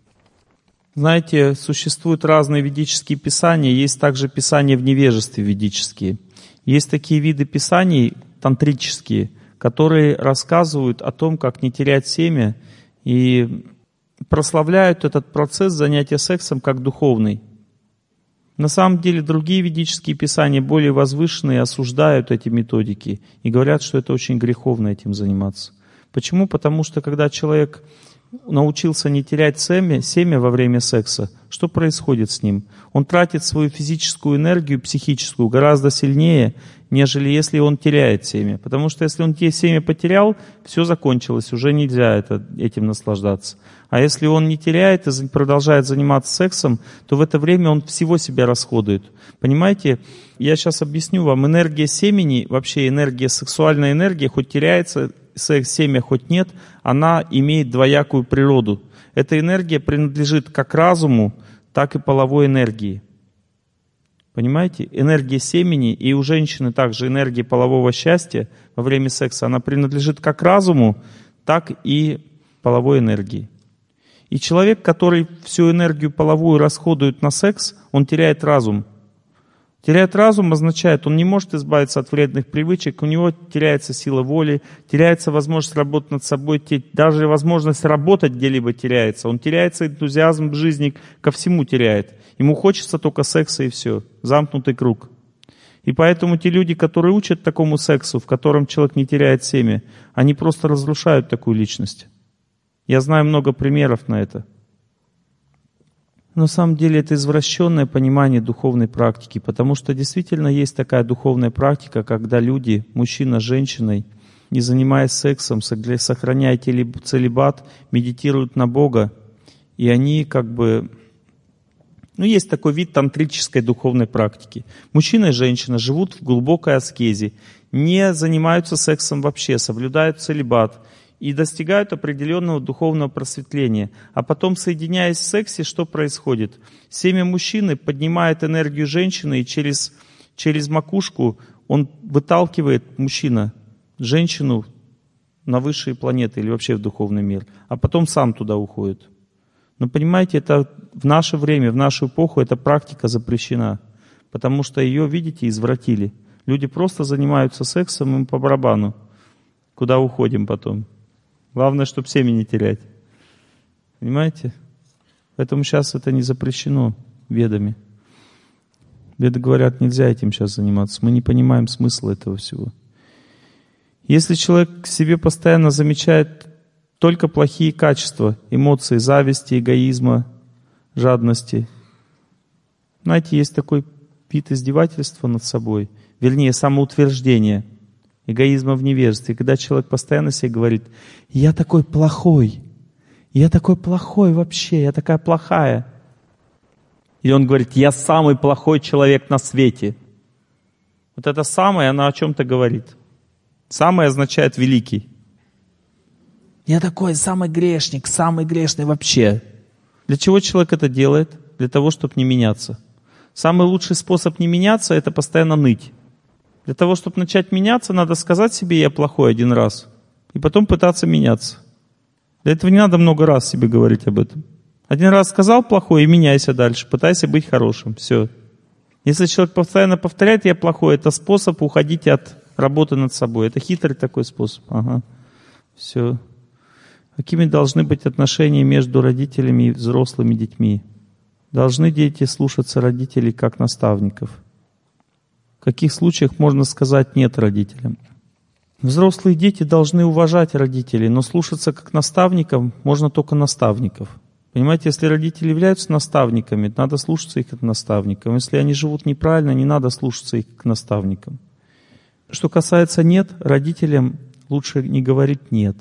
Знаете, существуют разные ведические писания, есть также писания в невежестве ведические. Есть такие виды писаний, тантрические, которые рассказывают о том, как не терять семя, и прославляют этот процесс занятия сексом как духовный. На самом деле другие ведические писания, более возвышенные, осуждают эти методики и говорят, что это очень греховно этим заниматься. Почему? Потому что когда человек научился не терять семя, семя во время секса, что происходит с ним? Он тратит свою физическую энергию, психическую, гораздо сильнее, нежели если он теряет семя. Потому что если он семя потерял, все закончилось, уже нельзя это, этим наслаждаться. А если он не теряет и продолжает заниматься сексом, то в это время он всего себя расходует. Понимаете? Я сейчас объясню вам. Энергия семени, вообще энергия, сексуальная энергия, хоть теряется, секс, семя хоть нет, она имеет двоякую природу. Эта энергия принадлежит как разуму, так и половой энергии. Понимаете? Энергия семени и у женщины также энергия полового счастья во время секса, она принадлежит как разуму, так и половой энергии. И человек, который всю энергию половую расходует на секс, он теряет разум. Теряет разум означает, он не может избавиться от вредных привычек, у него теряется сила воли, теряется возможность работать над собой, даже возможность работать где-либо теряется. Он теряется энтузиазм в жизни, ко всему теряет. Ему хочется только секса и все. Замкнутый круг. И поэтому те люди, которые учат такому сексу, в котором человек не теряет семя, они просто разрушают такую личность. Я знаю много примеров на это. На самом деле это извращенное понимание духовной практики, потому что действительно есть такая духовная практика, когда люди, мужчина с женщиной, не занимаясь сексом, сохраняя целибат, медитируют на Бога, и они как бы... Ну, есть такой вид тантрической духовной практики. Мужчина и женщина живут в глубокой аскезе, не занимаются сексом вообще, соблюдают целибат, и достигают определенного духовного просветления. А потом, соединяясь в сексе, что происходит? Семя мужчины поднимает энергию женщины, и через, через макушку он выталкивает, мужчина, женщину на высшие планеты или вообще в духовный мир. А потом сам туда уходит. Но понимаете, это в наше время, в нашу эпоху эта практика запрещена. Потому что ее, видите, извратили. Люди просто занимаются сексом, им по барабану. Куда уходим потом? Главное, чтобы семя не терять. Понимаете? Поэтому сейчас это не запрещено ведами. Веды говорят, нельзя этим сейчас заниматься. Мы не понимаем смысла этого всего. Если человек к себе постоянно замечает только плохие качества, эмоции зависти, эгоизма, жадности. Знаете, есть такой вид издевательства над собой, вернее, самоутверждение. Эгоизма в невежестве. Когда человек постоянно себе говорит, я такой плохой, я такой плохой вообще, я такая плохая. И он говорит, я самый плохой человек на свете. Вот это самое, оно о чем-то говорит. Самое означает великий. Я такой самый грешник, самый грешный вообще. Для чего человек это делает? Для того, чтобы не меняться. Самый лучший способ не меняться — это постоянно ныть. Для того, чтобы начать меняться, надо сказать себе «я плохой» один раз, и потом пытаться меняться. Для этого не надо много раз себе говорить об этом. Один раз сказал плохой, и меняйся дальше, пытайся быть хорошим. Все. Если человек постоянно повторяет «я плохой», это способ уходить от работы над собой. Это хитрый такой способ. Ага. Все. Какими должны быть отношения между родителями и взрослыми детьми? Должны дети слушаться родителей как наставников? В каких случаях можно сказать «нет» родителям? Взрослые дети должны уважать родителей, но слушаться как наставникам можно только наставников. Понимаете, если родители являются наставниками, надо слушаться их как наставникам. Если они живут неправильно, не надо слушаться их как наставникам. Что касается «нет», родителям лучше не говорить «нет».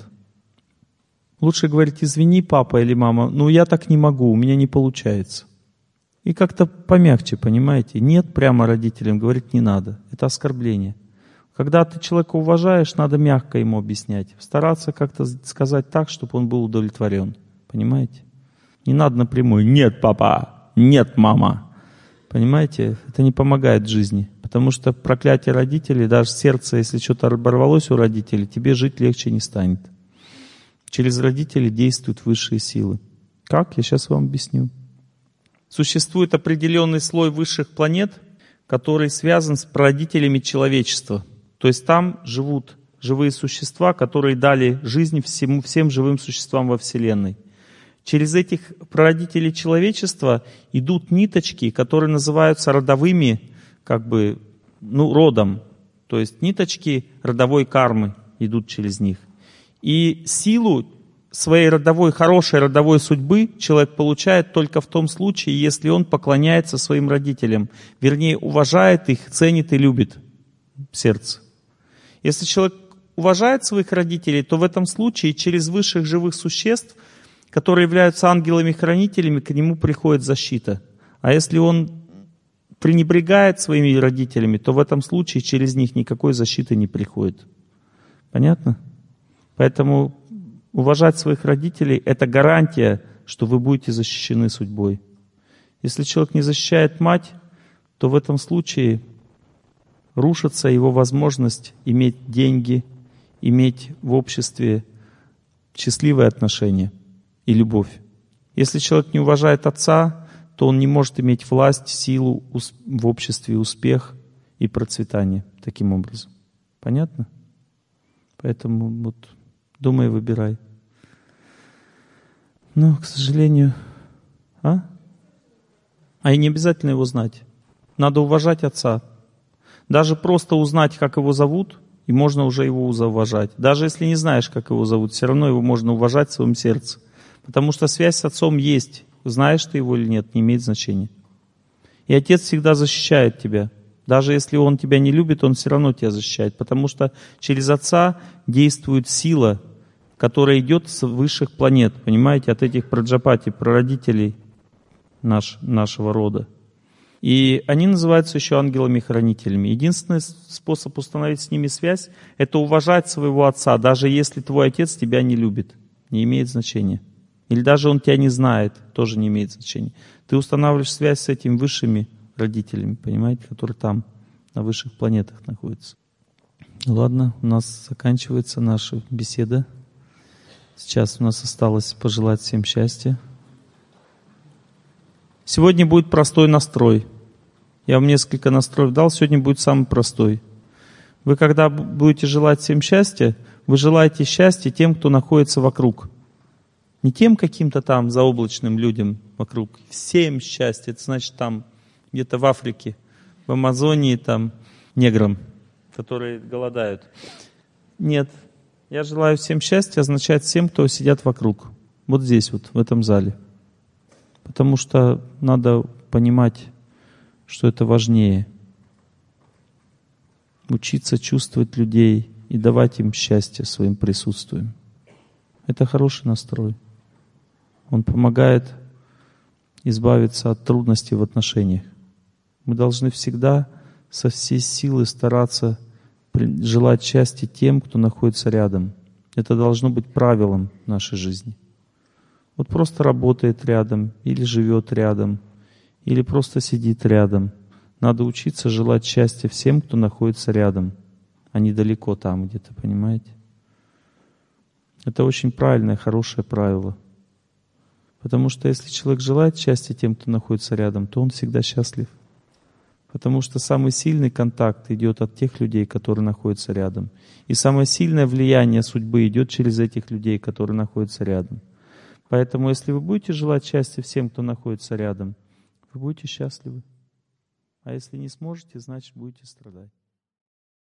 Лучше говорить «извини, папа или мама, ну я так не могу, у меня не получается». И как-то помягче, понимаете? «Нет» прямо родителям говорить не надо. Это оскорбление. Когда ты человека уважаешь, надо мягко ему объяснять. Стараться как-то сказать так, чтобы он был удовлетворен. Понимаете? Не надо напрямую «нет, папа», «нет, мама». Понимаете? Это не помогает в жизни. Потому что проклятие родителей, даже сердце, если что-то оборвалось у родителей, тебе жить легче не станет. Через родителей действуют высшие силы. Как? Я сейчас вам объясню. Существует определенный слой высших планет, который связан с прародителями человечества. То есть там живут живые существа, которые дали жизнь всему, всем живым существам во Вселенной. Через этих прародителей человечества идут ниточки, которые называются родовыми, как бы, ну, родом. То есть ниточки родовой кармы идут через них. И силу своей родовой, хорошей родовой судьбы человек получает только в том случае, если он поклоняется своим родителям. Вернее, уважает их, ценит и любит в сердце. Если человек уважает своих родителей, то в этом случае через высших живых существ, которые являются ангелами-хранителями, к нему приходит защита. А если он пренебрегает своими родителями, то в этом случае через них никакой защиты не приходит. Понятно? Поэтому уважать своих родителей — это гарантия, что вы будете защищены судьбой. Если человек не защищает мать, то в этом случае рушится его возможность иметь деньги, иметь в обществе счастливые отношения и любовь. Если человек не уважает отца, то он не может иметь власть, силу в обществе, успех и процветание таким образом. Понятно? Поэтому вот думай, выбирай. Но, к сожалению... А? А и не обязательно его знать. Надо уважать отца. Даже просто узнать, как его зовут, и можно уже его уважать. Даже если не знаешь, как его зовут, все равно его можно уважать в своем сердце. Потому что связь с отцом есть. Знаешь ты его или нет, не имеет значения. И отец всегда защищает тебя. Даже если он тебя не любит, он все равно тебя защищает. Потому что через отца действует сила, которая идет с высших планет. Понимаете, от этих праджапати, прародителей наш, нашего рода. И они называются еще ангелами-хранителями. Единственный способ установить с ними связь — это уважать своего отца, даже если твой отец тебя не любит. Не имеет значения. Или даже он тебя не знает, тоже не имеет значения. Ты устанавливаешь связь с этими высшими родителями, понимаете, которые там, на высших планетах находятся. Ладно, у нас заканчивается наша беседа. Сейчас у нас осталось пожелать всем счастья. Сегодня будет простой настрой. Я вам несколько настроев дал, сегодня будет самый простой. Вы когда будете желать всем счастья, вы желаете счастья тем, кто находится вокруг. Не тем каким-то там заоблачным людям вокруг. Всем счастья. Это значит там где-то в Африке, в Амазонии там неграм, которые голодают. Нет. Я желаю всем счастья означает всем, кто сидят вокруг. Вот здесь вот, в этом зале. Потому что надо понимать, что это важнее. Учиться чувствовать людей и давать им счастье своим присутствием. Это хороший настрой. Он помогает избавиться от трудностей в отношениях. Мы должны всегда со всей силы стараться желать счастья тем, кто находится рядом. Это должно быть правилом нашей жизни. Вот просто работает рядом, или живет рядом, или просто сидит рядом. Надо учиться желать счастья всем, кто находится рядом, а не далеко там где-то, понимаете? Это очень правильное, хорошее правило. Потому что если человек желает счастья тем, кто находится рядом, то он всегда счастлив. Потому что самый сильный контакт идет от тех людей, которые находятся рядом. И самое сильное влияние судьбы идет через этих людей, которые находятся рядом. Поэтому, если вы будете желать счастья всем, кто находится рядом, вы будете счастливы. А если не сможете, значит, будете страдать.